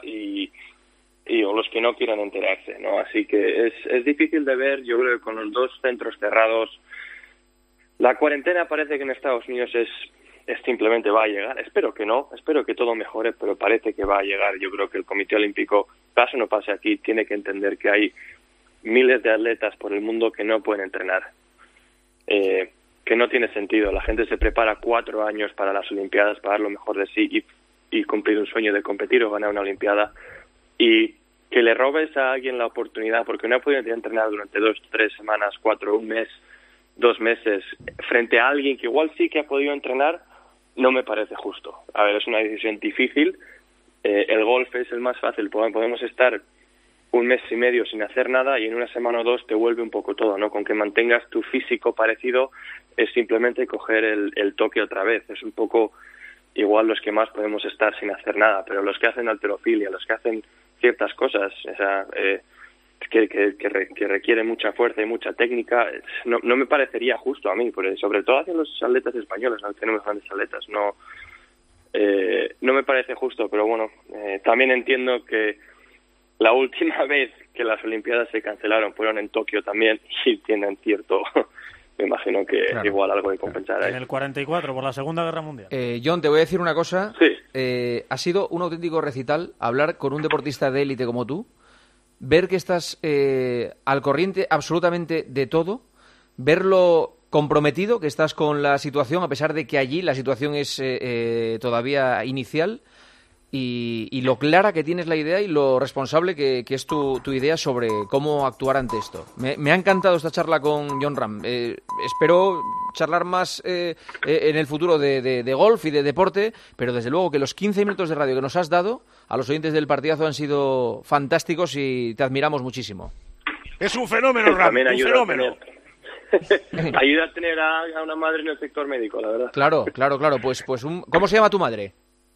o los que no quieran enterarse, ¿no? Así que es difícil de ver. Yo creo que con los 2 centros cerrados, la cuarentena parece que en Estados Unidos es simplemente va a llegar. Espero que no, espero que todo mejore, pero parece que va a llegar. Yo creo que el Comité Olímpico, pase o no pase aquí, tiene que entender que hay miles de atletas por el mundo que no pueden entrenar, que no tiene sentido. La gente se prepara 4 años para las Olimpiadas, para dar lo mejor de sí y cumplir un sueño de competir o ganar una Olimpiada, y que le robes a alguien la oportunidad porque no ha podido entrenar durante 2, 3 semanas, 4, un mes, 2 meses, frente a alguien que igual sí que ha podido entrenar, no me parece justo. A ver, es una decisión difícil. El golf es el más fácil. Podemos estar 1 mes y medio sin hacer nada y en 1 semana o 2 te vuelve un poco todo, ¿no? Con que mantengas tu físico parecido es simplemente coger el toque otra vez. Es un poco igual los que más podemos estar sin hacer nada, pero los que hacen halterofilia, los que hacen ciertas cosas, o sea, que requiere mucha fuerza y mucha técnica, no me parecería justo a mí, porque sobre todo hacia los atletas españoles, no tenemos grandes atletas, no me parece justo, pero bueno, también entiendo que la última vez que las Olimpiadas se cancelaron fueron en Tokio también y tienen cierto, me imagino que claro, igual algo de compensar ahí. En el 44, por la Segunda Guerra Mundial. John, te voy a decir una cosa. Sí. Ha sido un auténtico recital hablar con un deportista de élite como tú, ver que estás al corriente absolutamente de todo, verlo comprometido, que estás con la situación, a pesar de que allí la situación es todavía inicial, y lo clara que tienes la idea y lo responsable que es tu idea sobre cómo actuar ante esto. Me ha encantado esta charla con Jon Rahm. Espero charlar más en el futuro de golf y de deporte, pero desde luego que los 15 minutos de radio que nos has dado a los oyentes del partidazo han sido fantásticos y te admiramos muchísimo. Es un fenómeno, Rahm, un fenómeno. Ayuda a tener a una madre en el sector médico, la verdad. Claro. Pues ¿cómo se llama tu madre?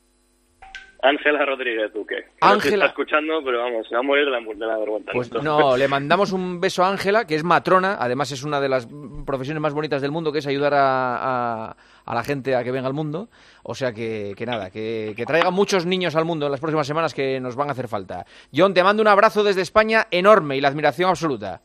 Ángela Rodríguez Duque. Ángela. No se está escuchando, pero vamos, se va a morir de la vergüenza. Pues no, le mandamos un beso a Ángela, que es matrona, además es una de las profesiones más bonitas del mundo, que es ayudar a la gente a que venga al mundo. O sea que nada, que traiga muchos niños al mundo en las próximas semanas que nos van a hacer falta. John, te mando un abrazo desde España enorme y la admiración absoluta.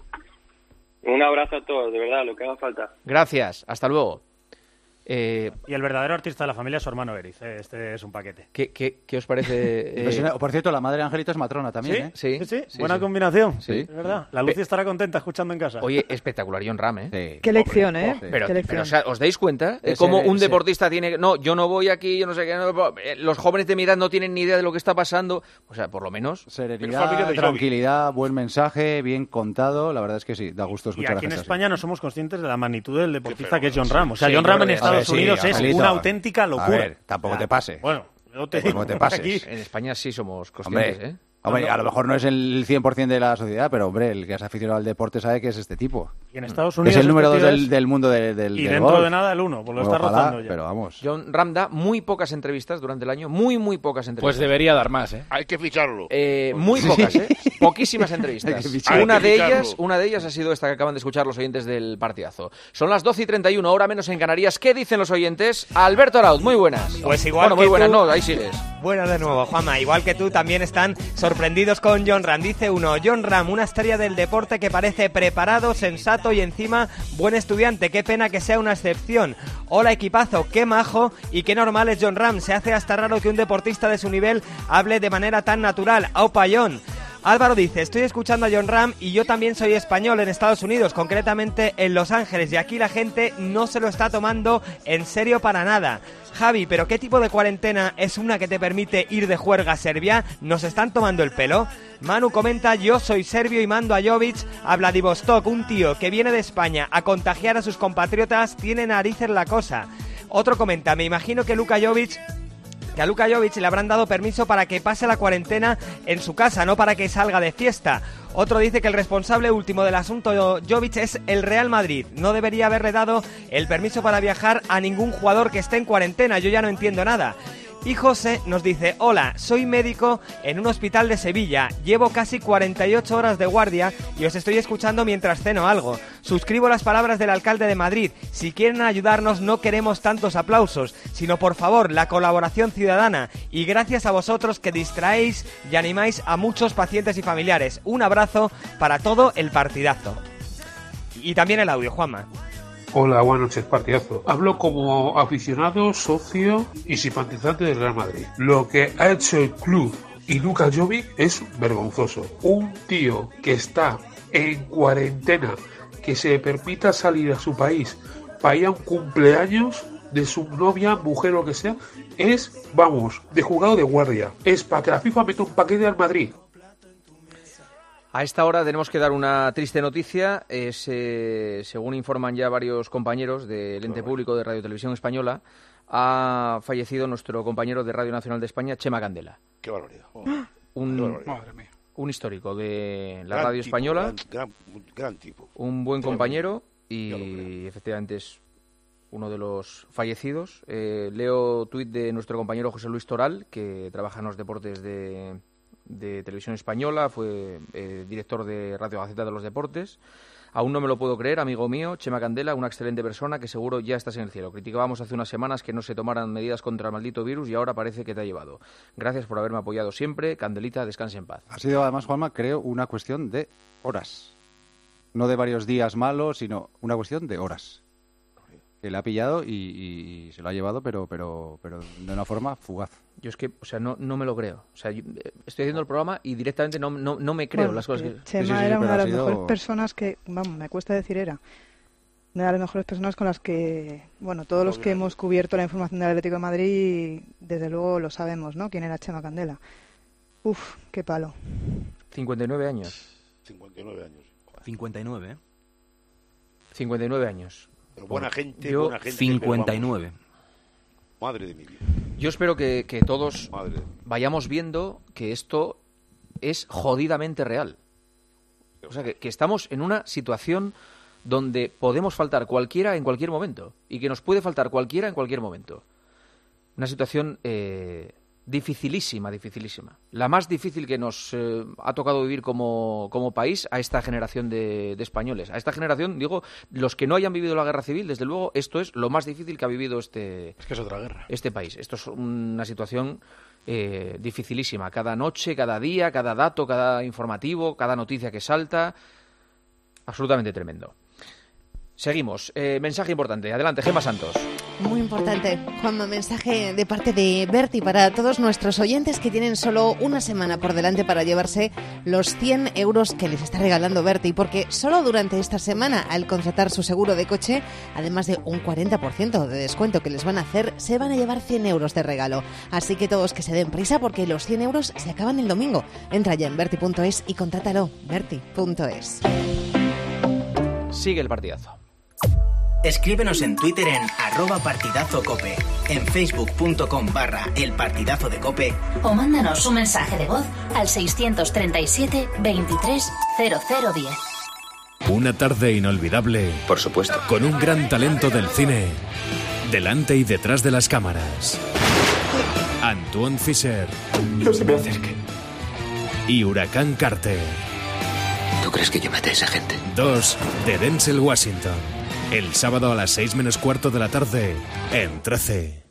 Un abrazo a todos, de verdad, lo que haga falta. Gracias, hasta luego. Y el verdadero artista de la familia es su hermano Eriz. Este es un paquete. ¿Qué os parece? Por cierto, la madre de Angelito es matrona también. Sí. Buena combinación. Sí. Es verdad. La Lucy estará contenta escuchando en casa. Oye, espectacular Jon Rahm, ¿eh? Qué lección, ¿eh? Pero, Qué lección. O sea, ¿os dais cuenta? Cómo un deportista tiene... No, yo no voy aquí, yo no sé qué... No, los jóvenes de mi edad no tienen ni idea de lo que está pasando. O sea, por lo menos... Serenidad, tranquilidad, buen mensaje, bien contado. La verdad es que sí, da gusto escuchar a Y aquí la gente en España no somos conscientes de la magnitud del deportista que es Jon sí. Rahm. O sea, Sí, Jon Rahm en Estados Unidos es una auténtica locura. A ver, tampoco te pases. Bueno, no te pases. Aquí. En España sí somos conscientes, ¿eh? Hombre, a lo mejor no es el 100% de la sociedad, pero hombre, el que es aficionado al deporte sabe que es este tipo. Y en Estados Unidos es el número 2 del mundo del y dentro golf. de nada el 1, pues lo está rozando ya. Pero vamos. Jon Rahm da muy pocas entrevistas durante el año, muy pocas entrevistas. Pues debería dar más, ¿eh? Hay que ficharlo. Muy pocas, ¿eh? Poquísimas entrevistas. Una de ellas ha sido esta que acaban de escuchar los oyentes del partidazo. Son las 12:31, hora menos en Canarias. ¿Qué dicen los oyentes? Alberto Arauz, muy buenas. Pues igual muy buenas, no, ahí sigues. Buenas de nuevo, Juanma. Igual que tú, también están sorprendidos con Jon Rahm. Dice uno, Jon Rahm, una estrella del deporte que parece preparado, sensato y encima buen estudiante. Qué pena que sea una excepción. Hola equipazo, qué majo y qué normal es Jon Rahm. Se hace hasta raro que un deportista de su nivel hable de manera tan natural. ¡Aupa, Jon! Álvaro dice, estoy escuchando a Jon Rahm y yo también soy español en Estados Unidos, concretamente en Los Ángeles, y aquí la gente no se lo está tomando en serio para nada. Javi, ¿pero qué tipo de cuarentena es una que te permite ir de juerga a Serbia? ¿Nos están tomando el pelo? Manu comenta, yo soy serbio y mando a Jovic a Vladivostok, un tío que viene de España a contagiar a sus compatriotas, tiene narices la cosa. Otro comenta, me imagino que a Luka Jovic le habrán dado permiso para que pase la cuarentena en su casa, no para que salga de fiesta. Otro dice que el responsable último del asunto Jovic es el Real Madrid. No debería haberle dado el permiso para viajar a ningún jugador que esté en cuarentena. Yo ya no entiendo nada. Y José nos dice, hola, soy médico en un hospital de Sevilla, llevo casi 48 horas de guardia y os estoy escuchando mientras ceno algo. Suscribo las palabras del alcalde de Madrid, si quieren ayudarnos no queremos tantos aplausos, sino por favor la colaboración ciudadana y gracias a vosotros que distraéis y animáis a muchos pacientes y familiares. Un abrazo para todo el partidazo. Y también el audio, Juanma. Hola, buenas noches, partidazo. Hablo como aficionado, socio y simpatizante del Real Madrid. Lo que ha hecho el club y Luka Jovic es vergonzoso. Un tío que está en cuarentena, que se permita salir a su país para ir a un cumpleaños de su novia, mujer o lo que sea, es, vamos, de juzgado de guardia. Es para que la FIFA meta un paquete al Madrid. A esta hora tenemos que dar una triste noticia. Según informan ya varios compañeros del ente público de Radio Televisión Española, ha fallecido nuestro compañero de Radio Nacional de España, Chema Candela. ¡Qué barbaridad! Un histórico de la radio española. Gran tipo. Un buen compañero y efectivamente es uno de los fallecidos. Leo tuit de nuestro compañero José Luis Toral, que trabaja en los deportes de Televisión Española, fue director de Radio Gaceta de los Deportes. Aún no me lo puedo creer, amigo mío, Chema Candela, una excelente persona que seguro ya estás en el cielo. Criticábamos hace unas semanas que no se tomaran medidas contra el maldito virus y ahora parece que te ha llevado. Gracias por haberme apoyado siempre. Candelita, descanse en paz. Ha sido además, Juanma, creo, una cuestión de horas. No de varios días malos, sino una cuestión de horas. Que le ha pillado y se lo ha llevado, pero de una forma fugaz. Yo es que, no me lo creo. O sea, estoy haciendo el programa y directamente no me creo las cosas que... Chema era una de las mejores personas que, me cuesta decir una de las mejores personas con las que, todos los que hemos cubierto la información del Atlético de Madrid, desde luego lo sabemos, ¿no? Quién era Chema Candela. Uf, qué palo. 59 años. 59 años. 59, ¿eh? 59 años. Pero buena gente. 59. Madre de mi vida. Yo espero que todos vayamos viendo que esto es jodidamente real. O sea, que estamos en una situación donde podemos faltar cualquiera en cualquier momento y que nos puede faltar cualquiera en cualquier momento. Una situación dificilísima. La más difícil que nos ha tocado vivir como país a esta generación de españoles. A esta generación, digo, los que no hayan vivido la guerra civil, desde luego, esto es lo más difícil que ha vivido Es que es otra guerra. este país. Esto es una situación dificilísima. Cada noche, cada día, cada dato, cada informativo, cada noticia que salta. Absolutamente tremendo. Seguimos. Mensaje importante. Adelante, Gemma Santos. Muy importante, Juanma, mensaje de parte de Berti para todos nuestros oyentes que tienen solo una semana por delante para llevarse los 100 euros que les está regalando Berti, porque solo durante esta semana, al contratar su seguro de coche, además de un 40% de descuento que les van a hacer, se van a llevar 100 euros de regalo. Así que todos que se den prisa porque los 100 euros se acaban el domingo. Entra ya en Berti.es y contrátalo. Berti.es. Sigue el partidazo. Escríbenos en Twitter en @partidazocope, en facebook.com/elpartidazodecope o mándanos un mensaje de voz al 637 23 0010. Una tarde inolvidable. Por supuesto. Con un gran talento del cine. Delante y detrás de las cámaras. Antoine Fisher. No se me acerque. Y Huracán Carter. ¿Tú crees que yo maté a esa gente? 2 de Denzel Washington. El sábado a las 6:15 de la tarde en 13.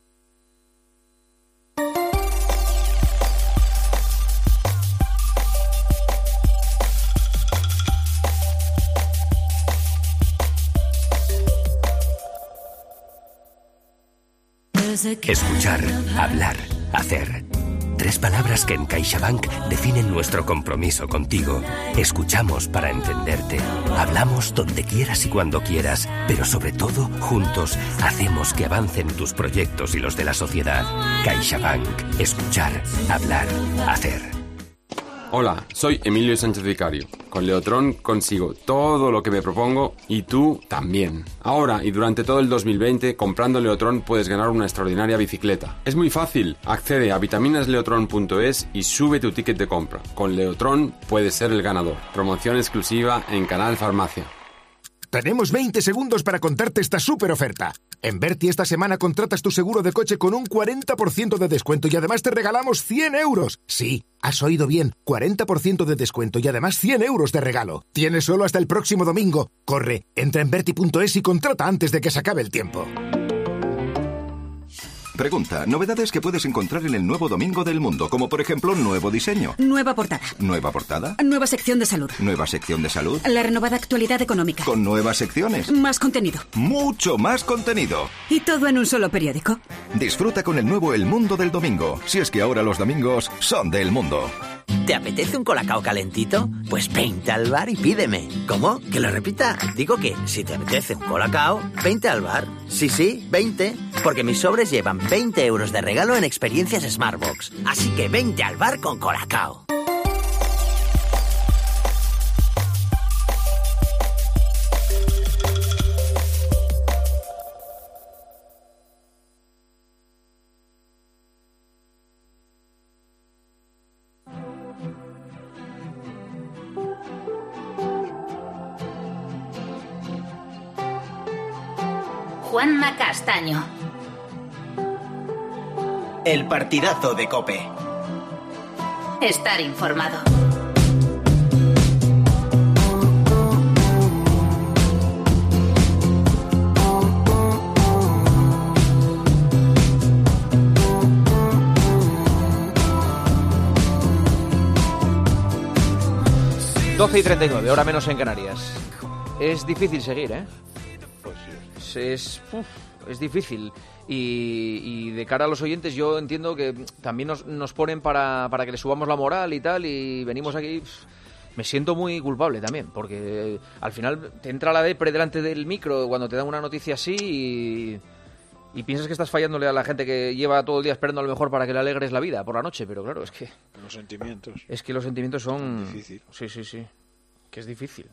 Escuchar, hablar, hacer. 3 palabras que en CaixaBank definen nuestro compromiso contigo. Escuchamos para entenderte. Hablamos donde quieras y cuando quieras, pero sobre todo, juntos, hacemos que avancen tus proyectos y los de la sociedad. CaixaBank. Escuchar, hablar, hacer. Hola, soy Emilio Sánchez Vicario. Con Leotron consigo todo lo que me propongo y tú también. Ahora y durante todo el 2020, comprando Leotron puedes ganar una extraordinaria bicicleta. Es muy fácil. Accede a vitaminasleotron.es y sube tu ticket de compra. Con Leotron puedes ser el ganador. Promoción exclusiva en Canal Farmacia. Tenemos 20 segundos para contarte esta súper oferta. En Berti esta semana contratas tu seguro de coche con un 40% de descuento y además te regalamos 100 euros. Sí, has oído bien, 40% de descuento y además 100 euros de regalo. Tienes solo hasta el próximo domingo. Corre, entra en Berti.es y contrata antes de que se acabe el tiempo. Pregunta, novedades que puedes encontrar en el nuevo Domingo del Mundo, como por ejemplo, nuevo diseño. Nueva portada. ¿Nueva portada? Nueva sección de salud. ¿Nueva sección de salud? La renovada actualidad económica. ¿Con nuevas secciones? Más contenido. ¡Mucho más contenido! Y todo en un solo periódico. Disfruta con el nuevo El Mundo del Domingo, si es que ahora los domingos son del mundo. ¿Te apetece un colacao calentito? Pues vente al bar y pídeme. ¿Cómo? ¿Que lo repita? Digo que si te apetece un colacao, vente al bar. Sí, 20. Porque mis sobres llevan 20 euros de regalo en experiencias Smartbox. Así que vente al bar con colacao. Juanma Castaño. El partidazo de COPE. Estar informado. Doce y 39, hora menos en Canarias. Es difícil seguir, ¿eh? Es difícil y de cara a los oyentes yo entiendo que también nos ponen para que le subamos la moral y tal, y venimos aquí. Me siento muy culpable también, porque al final te entra la depre delante del micro cuando te dan una noticia así y piensas que estás fallándole a la gente que lleva todo el día esperando a lo mejor para que le alegres la vida por la noche, pero claro, es que los sentimientos. Es que los sentimientos son difícil. Sí, que es difícil.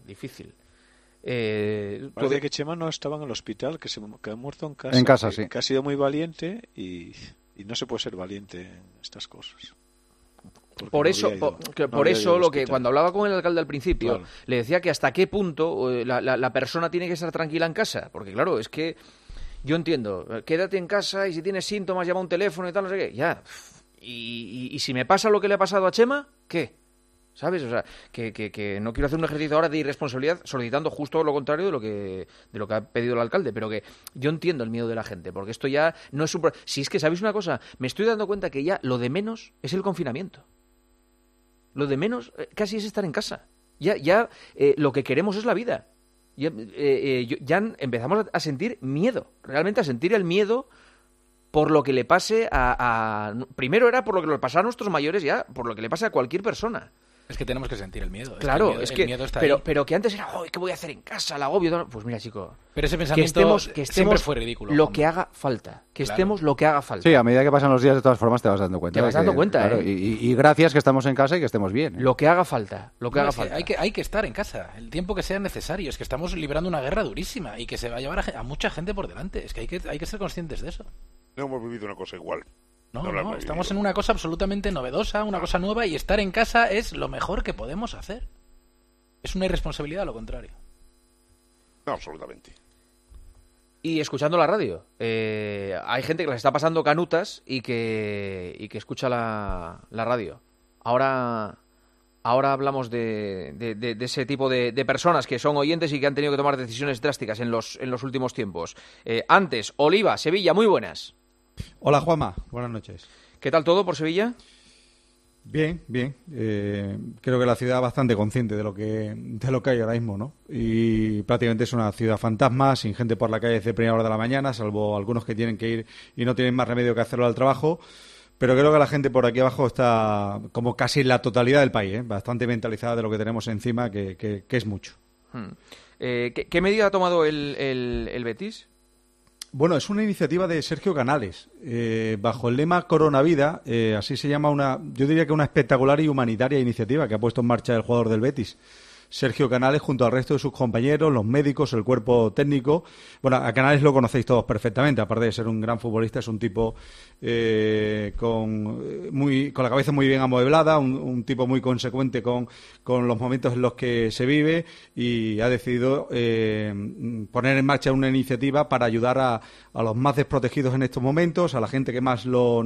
Parece que Chema no estaba en el hospital, que ha muerto en casa. En casa, sí. Que ha sido muy valiente y no se puede ser valiente en estas cosas. Por eso lo que cuando hablaba con el alcalde al principio, claro, le decía que hasta qué punto la persona tiene que estar tranquila en casa. Porque claro, es que yo entiendo, quédate en casa y si tienes síntomas llama un teléfono y tal, no sé qué. Ya. Y si me pasa lo que le ha pasado a Chema, ¿qué? ¿Sabes? O sea, que no quiero hacer un ejercicio ahora de irresponsabilidad solicitando justo lo contrario de lo que ha pedido el alcalde, pero que yo entiendo el miedo de la gente, porque esto ya no es un... Si es que, ¿sabéis una cosa? Me estoy dando cuenta que ya lo de menos es el confinamiento. Lo de menos casi es estar en casa. Ya lo que queremos es la vida. Ya empezamos a sentir miedo, realmente a sentir el miedo por lo que le pase primero era por lo que le pasa a nuestros mayores, ya por lo que le pase a cualquier persona. Es que tenemos que sentir el miedo. Claro, el miedo está pero que antes era, ¿qué voy a hacer en casa? El agobio. Pues mira, chico. Pero ese pensamiento siempre fue ridículo. Lo que haga falta. Estemos lo que haga falta. Sí, a medida que pasan los días, de todas formas, te vas dando cuenta. Te vas dando cuenta, claro, y gracias que estamos en casa y que estemos bien. Lo que haga falta. Hay que estar en casa. El tiempo que sea necesario. Es que estamos librando una guerra durísima y que se va a llevar a mucha gente por delante. Es que hay que ser conscientes de eso. No hemos vivido una cosa igual. No, estamos en una cosa absolutamente novedosa, una cosa nueva, y estar en casa es lo mejor que podemos hacer. Es una irresponsabilidad a lo contrario. No, absolutamente. Y escuchando la radio, hay gente que las está pasando canutas y que escucha la radio. Ahora hablamos de ese tipo de personas que son oyentes y que han tenido que tomar decisiones drásticas en los últimos tiempos. Antes, Oliva, Sevilla, muy buenas. Hola Juanma, buenas noches. ¿Qué tal todo por Sevilla? Bien. Creo que la ciudad es bastante consciente de lo que hay ahora mismo, ¿no? Y prácticamente es una ciudad fantasma, sin gente por la calle desde primera hora de la mañana, salvo algunos que tienen que ir y no tienen más remedio que hacerlo al trabajo. Pero creo que la gente por aquí abajo está, como casi la totalidad del país, bastante mentalizada de lo que tenemos encima, que es mucho. ¿Qué medida ha tomado el Betis? Bueno, es una iniciativa de Sergio Canales, bajo el lema Coronavida, así se llama yo diría que una espectacular y humanitaria iniciativa que ha puesto en marcha el jugador del Betis. Sergio Canales, junto al resto de sus compañeros, los médicos, el cuerpo técnico. Bueno, a Canales lo conocéis todos perfectamente, aparte de ser un gran futbolista, es un tipo con la cabeza muy bien amueblada, un tipo muy consecuente con los momentos en los que se vive, y ha decidido poner en marcha una iniciativa para ayudar a los más desprotegidos en estos momentos, a la gente que más lo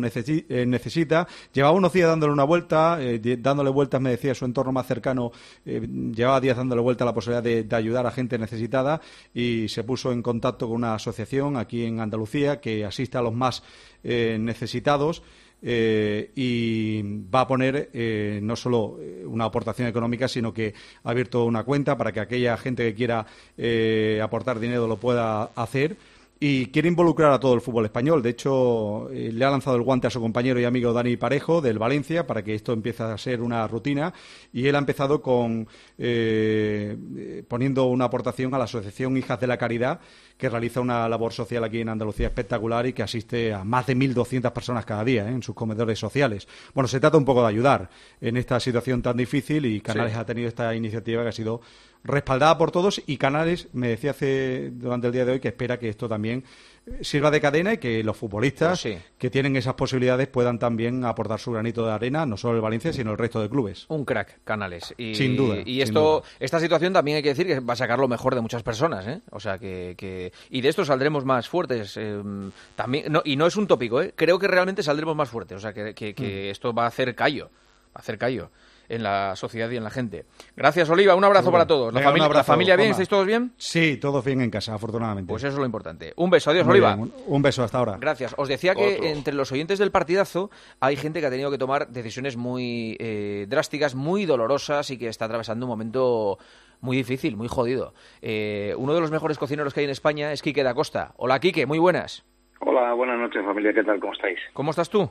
necesita. Llevaba unos días dándole una vuelta, dándole vueltas, me decía, su entorno más cercano, llevaba llevaba días dándole vuelta a la posibilidad de ayudar a gente necesitada y se puso en contacto con una asociación aquí en Andalucía que asiste a los más necesitados. Y va a poner no solo una aportación económica, sino que ha abierto una cuenta para que aquella gente que quiera aportar dinero lo pueda hacer. Y quiere involucrar a todo el fútbol español. De hecho, le ha lanzado el guante a su compañero y amigo Dani Parejo, del Valencia, para que esto empiece a ser una rutina. Y él ha empezado con poniendo una aportación a la Asociación Hijas de la Caridad, que realiza una labor social aquí en Andalucía espectacular y que asiste a más de 1.200 personas cada día en sus comedores sociales. Bueno, se trata un poco de ayudar en esta situación tan difícil y Canales ha tenido esta iniciativa que ha sido respaldada por todos y Canales me decía durante el día de hoy que espera que esto también sirva de cadena y que los futbolistas que tienen esas posibilidades puedan también aportar su granito de arena, no solo el Valencia, sino el resto de clubes. Un crack, Canales. Y, sin duda. Y esta situación también hay que decir que va a sacar lo mejor de muchas personas, ¿eh? O sea y de esto saldremos más fuertes. También y no es un tópico, ¿eh? Creo que realmente saldremos más fuertes. O sea que esto va a hacer callo en la sociedad y en la gente. Gracias, Oliva. Un abrazo para todos. ¿La familia bien? ¿Estáis todos bien? Sí, todos bien en casa, afortunadamente. Pues eso es lo importante. Un beso. Adiós, Oliva. Un beso hasta ahora. Gracias. Os decía que entre los oyentes del partidazo hay gente que ha tenido que tomar decisiones muy drásticas, muy dolorosas y que está atravesando un momento muy difícil, muy jodido. Uno de los mejores cocineros que hay en España es Quique da Costa. Hola, Quique. Muy buenas. Hola, buenas noches, familia. ¿Qué tal? ¿Cómo estáis? ¿Cómo estás tú?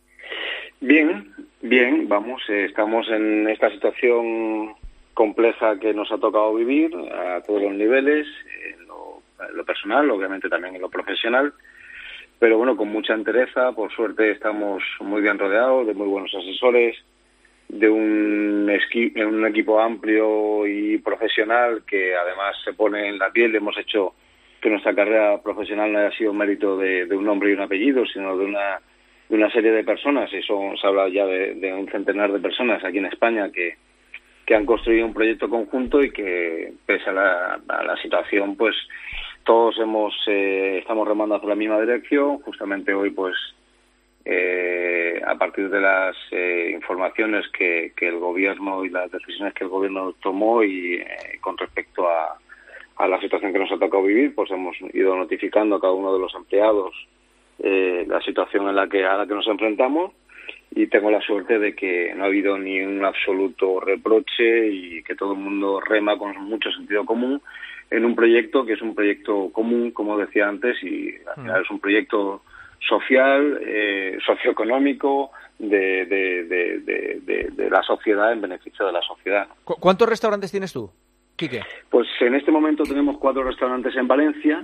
Bien, vamos, estamos en esta situación compleja que nos ha tocado vivir a todos los niveles, en lo personal, obviamente también en lo profesional, pero bueno, con mucha entereza. Por suerte estamos muy bien rodeados de muy buenos asesores, de un equipo amplio y profesional que además se pone en la piel. Hemos hecho que nuestra carrera profesional no haya sido mérito de un nombre y un apellido, sino de una serie de personas. Eso se habla ya de un centenar de personas aquí en España que han construido un proyecto conjunto y que, pese a la situación, pues todos estamos remando hacia la misma dirección. Justamente hoy, pues a partir de las informaciones que el gobierno y las decisiones que el gobierno tomó y con respecto a la situación que nos ha tocado vivir, pues hemos ido notificando a cada uno de los empleados la situación a la que nos enfrentamos, y tengo la suerte de que no ha habido ni un absoluto reproche y que todo el mundo rema con mucho sentido común en un proyecto que es un proyecto común, como decía antes, y al final es un proyecto social, socioeconómico de la sociedad, en beneficio de la sociedad. ¿Cuántos restaurantes tienes tú, Quique? Pues en este momento tenemos 4 restaurantes en Valencia,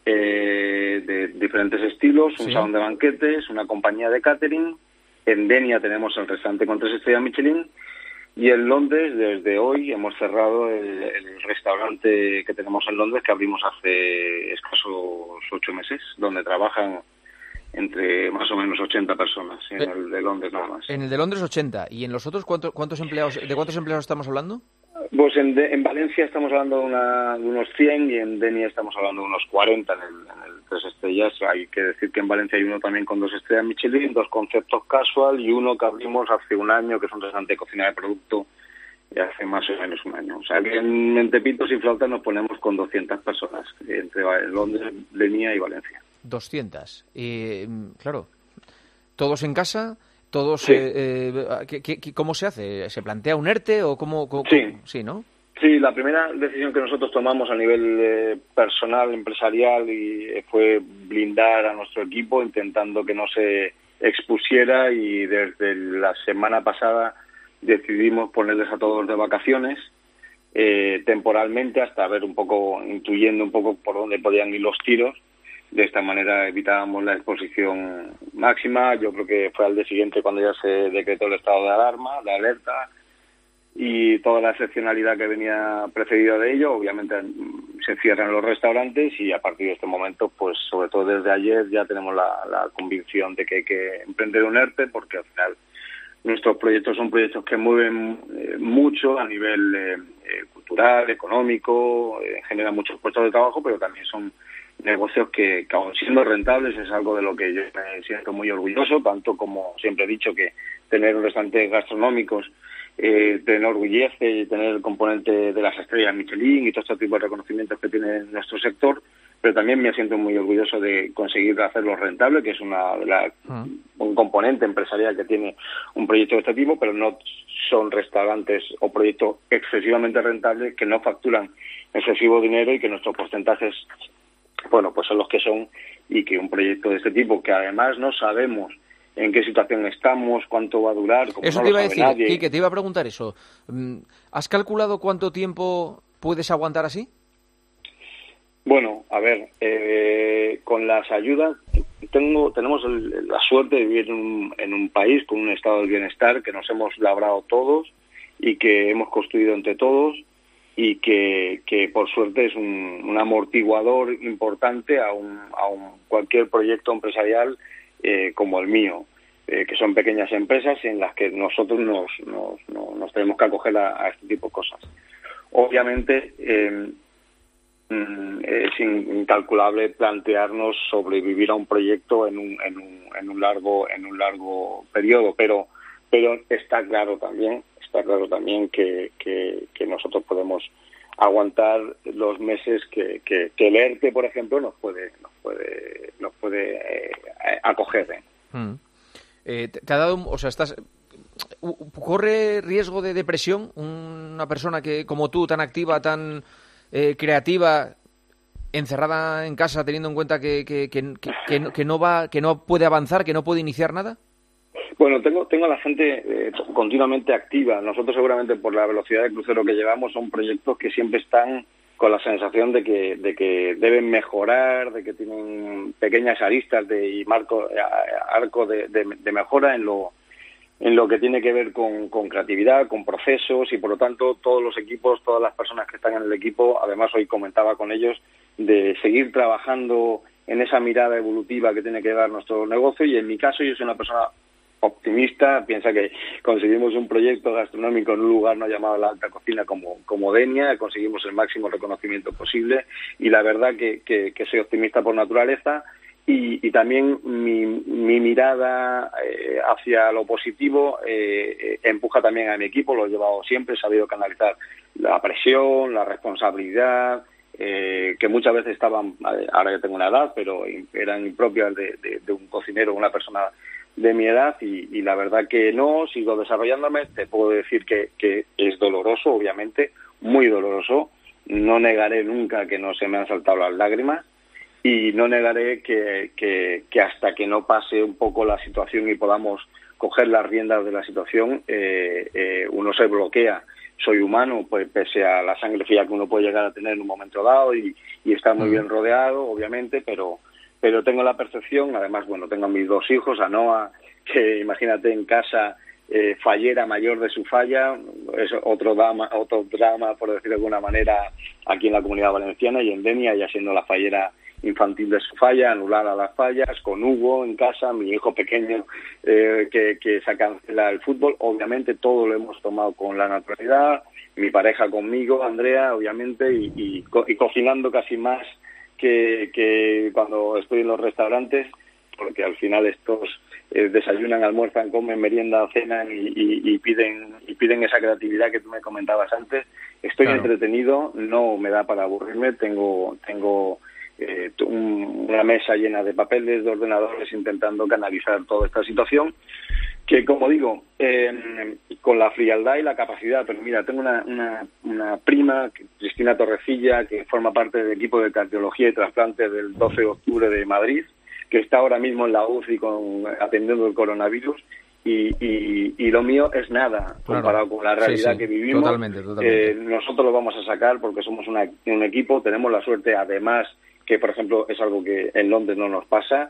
de diferentes estilos, un salón de banquetes, una compañía de catering. En Denia tenemos el restaurante con 3 estrellas Michelin, y en Londres, desde hoy, hemos cerrado el restaurante que tenemos en Londres, que abrimos hace escasos 8 meses, donde trabajan entre más o menos 80 personas, en el de Londres nada más. En el de Londres 80, ¿y en los otros cuántos empleados estamos hablando? Pues en Valencia estamos hablando de unos 100 y en Denia estamos hablando de unos 40 en el 3 estrellas. Hay que decir que en Valencia hay uno también con 2 estrellas Michelin, 2 conceptos casual y uno que abrimos hace un año, que es un restaurante de cocina de producto, y hace más o menos un año. O sea, que en Tepitos y Flautas nos ponemos con 200 personas, entre Londres, Denia y Valencia. 200. Claro, todos en casa. Todos, sí. ¿Cómo se hace? ¿Se plantea un ERTE o cómo? Sí, ¿no? Sí, la primera decisión que nosotros tomamos a nivel personal, empresarial, fue blindar a nuestro equipo, intentando que no se expusiera, y desde la semana pasada decidimos ponerles a todos de vacaciones temporalmente, hasta ver intuyendo un poco por dónde podían ir los tiros. De esta manera evitábamos la exposición máxima. Yo creo que fue al día siguiente cuando ya se decretó el estado de alarma, de alerta, y toda la excepcionalidad que venía precedida de ello. Obviamente se cierran los restaurantes, y a partir de este momento, pues sobre todo desde ayer, ya tenemos la convicción de que hay que emprender un ERTE, porque al final nuestros proyectos son proyectos que mueven mucho a nivel cultural, económico, generan muchos puestos de trabajo, pero también son negocios que aun siendo rentables, es algo de lo que yo me siento muy orgulloso, tanto como siempre he dicho que tener restaurantes gastronómicos te enorgullece tener el componente de las estrellas Michelin y todo este tipo de reconocimientos que tiene nuestro sector, pero también me siento muy orgulloso de conseguir hacerlo rentable, que es un componente empresarial que tiene un proyecto de este tipo, pero no son restaurantes o proyectos excesivamente rentables que no facturan excesivo dinero y que nuestros porcentajes, bueno, pues son los que son, y que un proyecto de este tipo, que además no sabemos en qué situación estamos, cuánto va a durar. Como eso no te iba a sabe decir, nadie. Quique, te iba a preguntar eso. ¿Has calculado cuánto tiempo puedes aguantar así? Bueno, a ver, con las ayudas tenemos la suerte de vivir en un país con un estado del bienestar que nos hemos labrado todos y que hemos construido entre todos, y que por suerte es un amortiguador importante a cualquier proyecto empresarial como el mío, que son pequeñas empresas en las que nosotros nos tenemos que acoger a este tipo de cosas. Obviamente es incalculable plantearnos sobrevivir a un proyecto en un largo periodo, pero está claro también que nosotros podemos aguantar los meses que el ERTE, por ejemplo, nos puede acoger. ¿Te ha dado, o sea, corre riesgo de depresión una persona que como tú, tan activa, tan creativa, encerrada en casa, teniendo en cuenta que no puede avanzar, que no puede iniciar nada? Bueno, tengo a la gente continuamente activa. Nosotros seguramente por la velocidad de crucero que llevamos son proyectos que siempre están con la sensación de que deben mejorar, de que tienen pequeñas aristas y arco de mejora en lo que tiene que ver con creatividad, con procesos, y por lo tanto todos los equipos, todas las personas que están en el equipo, además hoy comentaba con ellos de seguir trabajando en esa mirada evolutiva que tiene que dar nuestro negocio, y en mi caso yo soy una persona optimista, piensa que conseguimos un proyecto gastronómico en un lugar no llamado la alta cocina como Denia, conseguimos el máximo reconocimiento posible, y la verdad que soy optimista por naturaleza, y también mi mirada hacia lo positivo empuja también a mi equipo, lo he llevado siempre, he sabido canalizar la presión, la responsabilidad, que muchas veces estaban, ahora ya tengo una edad, pero eran impropias de un cocinero, una persona de mi edad, y la verdad que no, sigo desarrollándome. Te puedo decir que es doloroso, obviamente, muy doloroso. No negaré nunca que no se me han saltado las lágrimas, y no negaré que hasta que no pase un poco la situación y podamos coger las riendas de la situación, uno se bloquea. Soy humano, pues pese a la sangre fría que uno puede llegar a tener en un momento dado, y estar muy bien rodeado, obviamente, pero tengo la percepción, además, bueno, tengo a mis dos hijos, a Noah, que imagínate en casa, fallera mayor de su falla, es otro drama, por decirlo de alguna manera, aquí en la Comunidad Valenciana, y en Denia, ya siendo la fallera infantil de su falla, anular a las fallas, con Hugo en casa, mi hijo pequeño, que se cancela el fútbol. Obviamente todo lo hemos tomado con la naturalidad, mi pareja conmigo, Andrea, obviamente, y cocinando casi más que cuando estoy en los restaurantes, porque al final estos desayunan, almuerzan, comen, merienda, cenan y piden esa creatividad que tú me comentabas antes. Estoy entretenido, no me da para aburrirme, tengo una mesa llena de papeles, de ordenadores, intentando canalizar toda esta situación, que, como digo, con la frialdad y la capacidad. Pero mira, tengo una prima, Cristina Torrecilla, que forma parte del equipo de cardiología y trasplante del 12 de octubre de Madrid, que está ahora mismo en la UCI atendiendo el coronavirus, y lo mío es nada comparado con la realidad que vivimos. Totalmente. Nosotros lo vamos a sacar porque somos un equipo, tenemos la suerte, además, que por ejemplo es algo que en Londres no nos pasa,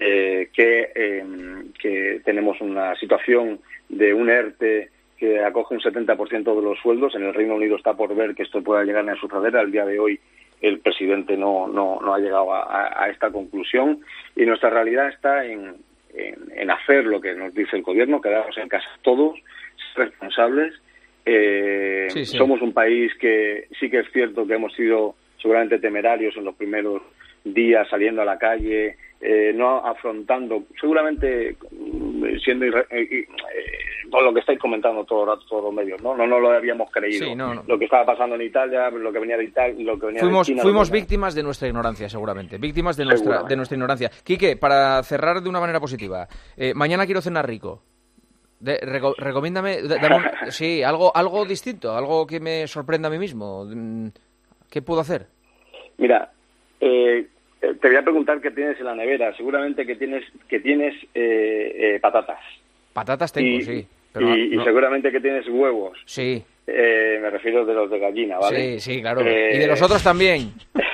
que tenemos una situación de un ERTE que acoge un 70% de los sueldos. En el Reino Unido está por ver que esto pueda llegar a suceder. Al día de hoy el presidente no ha llegado a esta conclusión, y nuestra realidad está en hacer lo que nos dice el gobierno, quedarnos en casa todos, ser responsables. Somos un país que sí que es cierto que hemos sido seguramente temerarios en los primeros días, saliendo a la calle, no afrontando, seguramente siendo todo lo que estáis comentando todo el rato, todos los medios, ¿no? No lo habíamos creído. Sí, no. Lo que estaba pasando en Italia, lo que venía de Italia, lo que venía de China. Fuimos víctimas de nuestra ignorancia, seguramente. Víctimas de nuestra ignorancia. Quique, para cerrar de una manera positiva, mañana quiero cenar rico. Recomiéndame, sí, algo distinto, algo que me sorprenda a mí mismo. ¿Qué puedo hacer? Mira, te voy a preguntar qué tienes en la nevera. Seguramente que tienes patatas. Patatas tengo, sí. Pero y seguramente que tienes huevos. Sí. Me refiero de los de gallina, ¿vale? Sí, claro. Y de los otros también.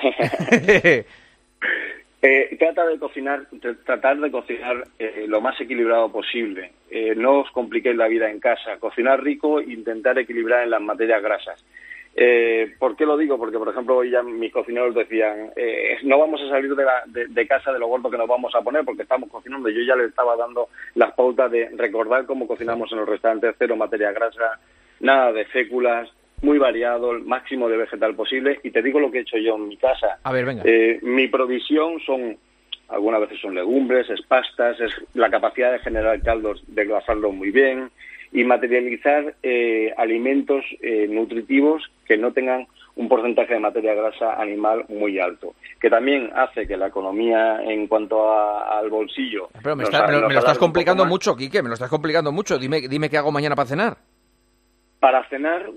Tratar de cocinar lo más equilibrado posible. No os compliquéis la vida en casa. Cocinar rico e intentar equilibrar en las materias grasas. ¿Por qué lo digo? Porque, por ejemplo, hoy ya mis cocineros decían no vamos a salir de casa de lo gordo que nos vamos a poner porque estamos cocinando. Yo ya les estaba dando las pautas de recordar cómo cocinamos en los restaurantes, 0 materia grasa, nada de féculas, muy variado, el máximo de vegetal posible. Y te digo lo que he hecho yo en mi casa. A ver, venga. Mi provisión algunas veces son legumbres, es pastas, es la capacidad de generar caldos, de engrasarlos muy bien y materializar alimentos nutritivos que no tengan un porcentaje de materia grasa animal muy alto, que también hace que la economía en cuanto al bolsillo... Pero me lo estás complicando mucho, Quique, me lo estás complicando mucho. Dime qué hago mañana para cenar. Para cenar,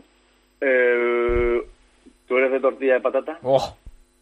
¿tú eres de tortilla de patata? ¡Oh!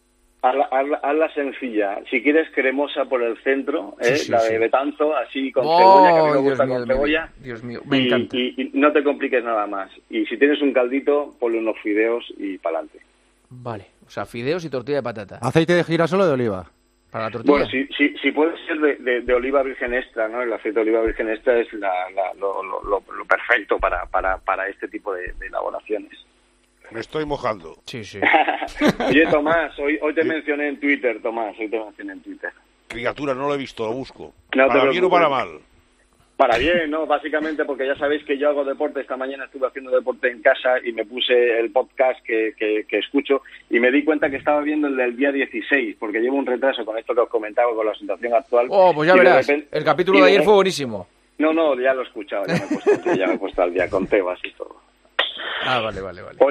Hazla sencilla. Si quieres cremosa por el centro, sí, la de Betanzo, así con cebolla, que a mí me gusta con cebolla. Dios mío, me encanta. Y no te compliques nada más. Y si tienes un caldito, ponle unos fideos y pa'lante. Vale, o sea, fideos y tortilla de patata. ¿Aceite de girasol o de oliva? Para la tortilla. Bueno, si puede ser de oliva virgen extra, ¿no? El aceite de oliva virgen extra es lo perfecto para este tipo de elaboraciones. Me estoy mojando. Sí. Oye, Tomás, hoy te mencioné en Twitter, Criatura, no lo he visto, lo busco. No, ¿Para bien o para mal? Para bien, ¿no? Básicamente porque ya sabéis que yo hago deporte. Esta mañana estuve haciendo deporte en casa y me puse el podcast que escucho y me di cuenta que estaba viendo el del día 16, porque llevo un retraso con esto que os comentaba, con la situación actual. Oh, pues ya verás, el capítulo de ayer fue buenísimo. No, ya lo he escuchado, ya me he puesto al día con Tebas y todo. Ah, vale.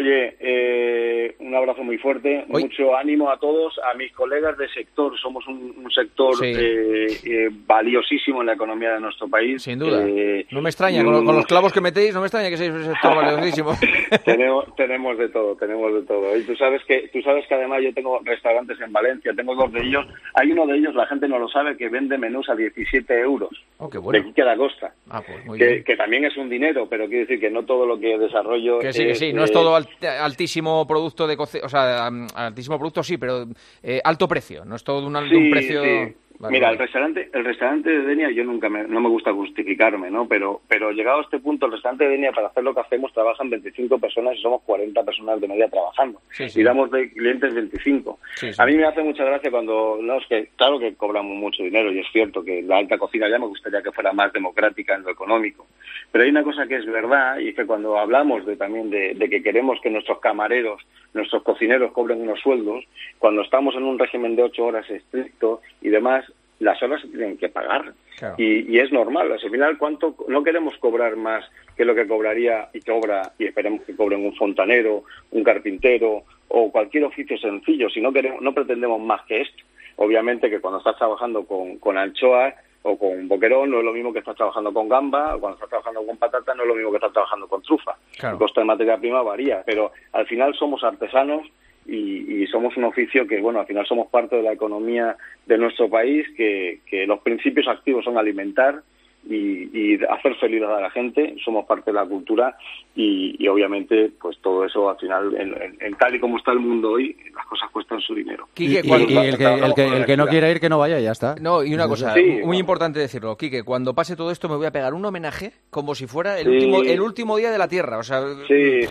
Oye, un abrazo muy fuerte, mucho ánimo a todos, a mis colegas de sector. Somos un sector valiosísimo en la economía de nuestro país. Sin duda. No me extraña, con los clavos que metéis, no me extraña que seáis un sector valiosísimo. tenemos de todo. Y tú sabes que además yo tengo restaurantes en Valencia, tengo 2 de ellos. Hay uno de ellos, la gente no lo sabe, que vende menús a 17 euros. Oh, qué bueno. De Quique da Costa. Ah, pues muy bien. Que también es un dinero, pero quiere decir que no todo lo que desarrollo... Que sí, no es todo altísimo producto de o sea, altísimo producto sí, pero alto precio, no es todo un precio... Sí. Vale, mira, el restaurante de Denia, yo no me gusta justificarme, ¿no? Pero llegado a este punto, el restaurante de Denia, para hacer lo que hacemos, trabajan 25 personas y somos 40 personas de media trabajando. Sí. Y damos de clientes 25. Sí. A mí me hace mucha gracia cuando... claro que cobramos mucho dinero y es cierto que la alta cocina ya me gustaría que fuera más democrática en lo económico. Pero hay una cosa que es verdad y que cuando hablamos también de que queremos que nuestros camareros, nuestros cocineros cobren unos sueldos, cuando estamos en un régimen de 8 horas estricto y demás, las horas se tienen que pagar. Claro. Y es normal. Al final, no queremos cobrar más que lo que cobraría y cobra, y esperemos que cobren un fontanero, un carpintero o cualquier oficio sencillo. Si no pretendemos más que esto. Obviamente que cuando estás trabajando con anchoa o con boquerón no es lo mismo que estás trabajando con gamba, o cuando estás trabajando con patata no es lo mismo que estás trabajando con trufa. Claro. El coste de materia prima varía, pero al final somos artesanos y somos un oficio que, bueno, al final somos parte de la economía de nuestro país, que los principios activos son alimentar y hacer feliz a la gente, somos parte de la cultura y obviamente pues todo eso al final, en tal y como está el mundo hoy, las cosas cuestan su dinero. Quique, el que no quiera ir, que no vaya, ya está. No, y una cosa, muy importante decirlo, Quique, cuando pase todo esto me voy a pegar un homenaje como si fuera el último día de la Tierra, o sea... Sí,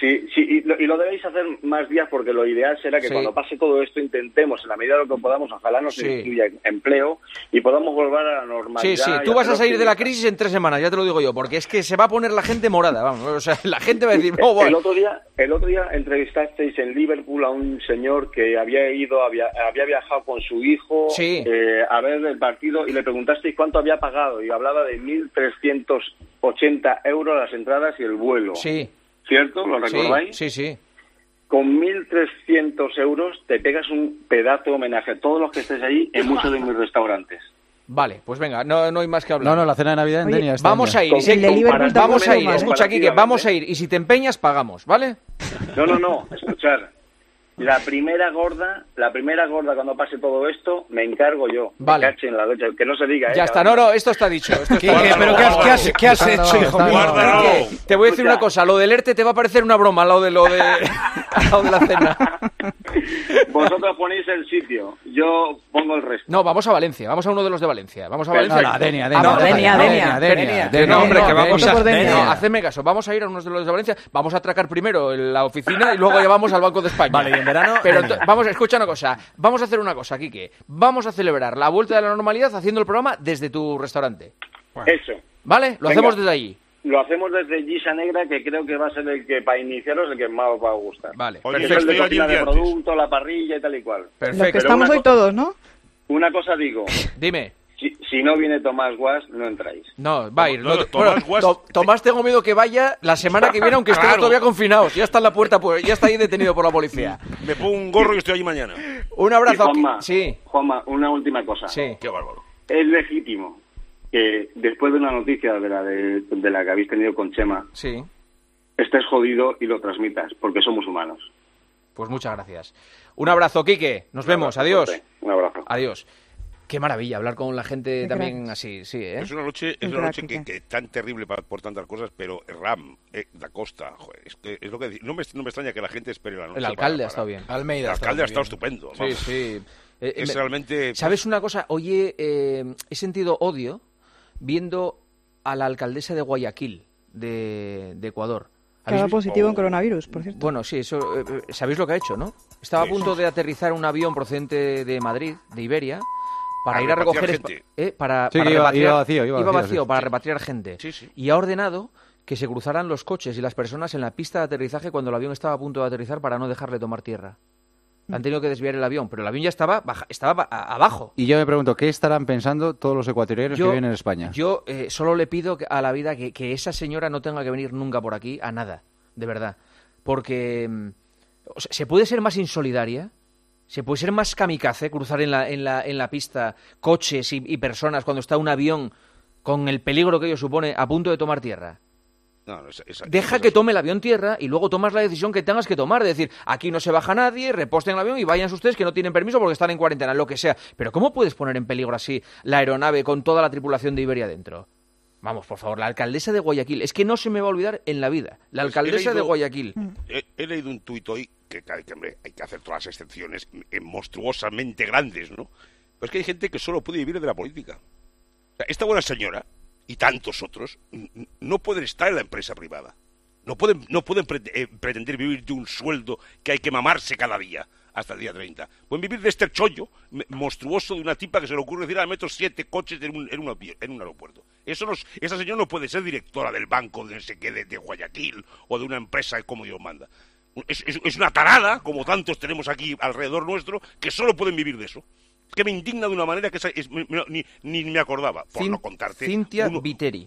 y lo debéis hacer más días porque lo ideal será que cuando pase todo esto intentemos, en la medida de lo que podamos, ojalá nos incluya empleo y podamos volver a la normalidad. Sí, tú vas a salir de la crisis en 3 semanas, ya te lo digo yo, porque es que se va a poner la gente morada, vamos, o sea, la gente va a decir... Oh, el otro día entrevistasteis en Liverpool a un señor que había viajado con su hijo a ver el partido y le preguntasteis cuánto había pagado y hablaba de 1.380 euros las entradas y el vuelo. Sí. ¿Cierto? ¿Lo recordáis? Sí. Con 1.300 euros te pegas un pedazo de homenaje a todos los que estés ahí en muchos de mis restaurantes. Vale, pues venga, no hay más que hablar. No, la cena de Navidad en Denia. Vamos a ir, escucha, Quique, vamos a ir, y si te empeñas, pagamos, ¿vale? No, escuchar. La primera gorda cuando pase todo esto, me encargo yo. Vale. Me cachen la leche, que no se diga. Ya está, no, esto está dicho. Pero ¿qué has hecho, hijo mío? Te voy a decir una cosa, lo del ERTE te va a parecer una broma, lo de la cena. Vosotros ponéis el sitio, yo pongo el resto. No, vamos a Valencia, vamos a uno de los de Valencia. Vamos a Valencia. No, Denia. No, hombre, que vamos a... No, hacedme caso, vamos a ir a uno de los de Valencia, vamos a atracar primero en la oficina y luego ya vamos al Banco de España. Vale, y en verano... Pero vamos, escucha una cosa, vamos a hacer una cosa, Quique. Vamos a celebrar la vuelta de la normalidad haciendo el programa desde tu restaurante. Eso. ¿Vale? Lo hacemos desde allí. Lo hacemos desde Gisa Negra, que creo que va a ser el que, para iniciaros, el que más os va a gustar. Vale. Oye, es el de cocina de producto, la parrilla y tal y cual. Perfecto. Lo que estamos hoy todos, ¿no? Una cosa digo. Dime. Si no viene Tomás Guas, no entráis. No, va a ir. Tomás Guas... Tomás tengo miedo que vaya la semana que viene, aunque estemos todavía confinados. Ya está en la puerta, pues ya está ahí detenido por la policía. Me pongo un gorro y estoy allí mañana. Un abrazo. Juanma, una última cosa. Sí. Qué bárbaro. Es legítimo que después de una noticia de la que habéis tenido con Chema, estés jodido y lo transmitas, porque somos humanos. Pues muchas gracias. Un abrazo, Quique. Nos vemos. Adiós. Un abrazo. Adiós. Qué maravilla hablar con la gente también así, sí, ¿eh? Es una noche que tan terrible por tantas cosas, pero Ram, Da Costa, joder, es lo que no me extraña que la gente espere la noche. El alcalde ha estado bien. El alcalde ha estado estupendo. Vamos. Sí. Es realmente... ¿Sabes una cosa? Oye, he sentido odio viendo a la alcaldesa de Guayaquil, de Ecuador. Que era positivo en coronavirus, por cierto. Bueno, sí, eso. ¿Sabéis lo que ha hecho, no? Estaba a punto de aterrizar un avión procedente de Madrid, de Iberia, para ir a recoger gente. Para iba vacío, para repatriar gente. Sí. Y ha ordenado que se cruzaran los coches y las personas en la pista de aterrizaje cuando el avión estaba a punto de aterrizar para no dejarle tomar tierra. Han tenido que desviar el avión, pero el avión ya estaba abajo. Y yo me pregunto, ¿qué estarán pensando todos los ecuatorianos que viven en España? Yo solo le pido a la vida que esa señora no tenga que venir nunca por aquí a nada, de verdad. Porque se puede ser más insolidaria, se puede ser más kamikaze, cruzar en la pista coches y personas cuando está un avión con el peligro que ello supone a punto de tomar tierra. Deja que tome el avión tierra y luego tomas la decisión que tengas que tomar, de decir, aquí no se baja nadie, reposten el avión y vayan ustedes que no tienen permiso porque están en cuarentena, lo que sea. Pero ¿cómo puedes poner en peligro así la aeronave con toda la tripulación de Iberia dentro? Vamos, por favor, la alcaldesa de Guayaquil, es que no se me va a olvidar en la vida, la alcaldesa de Guayaquil. He leído un tuit hoy que hombre, hay que hacer todas las excepciones monstruosamente grandes, ¿no? Pero es que hay gente que solo puede vivir de la política. O sea, esta buena señora y tantos otros no pueden estar en la empresa privada. No pueden pretender vivir de un sueldo que hay que mamarse cada día hasta el día 30. Pueden vivir de este chollo monstruoso de una tipa que se le ocurre decir, meto 7 coches en un aeropuerto. Esa señora no puede ser directora del banco de Guayaquil o de una empresa como Dios manda. Es una tarada, como tantos tenemos aquí alrededor nuestro, que solo pueden vivir de eso. Que me indigna de una manera que ni me acordaba, por no contarte. Cintia Viteri.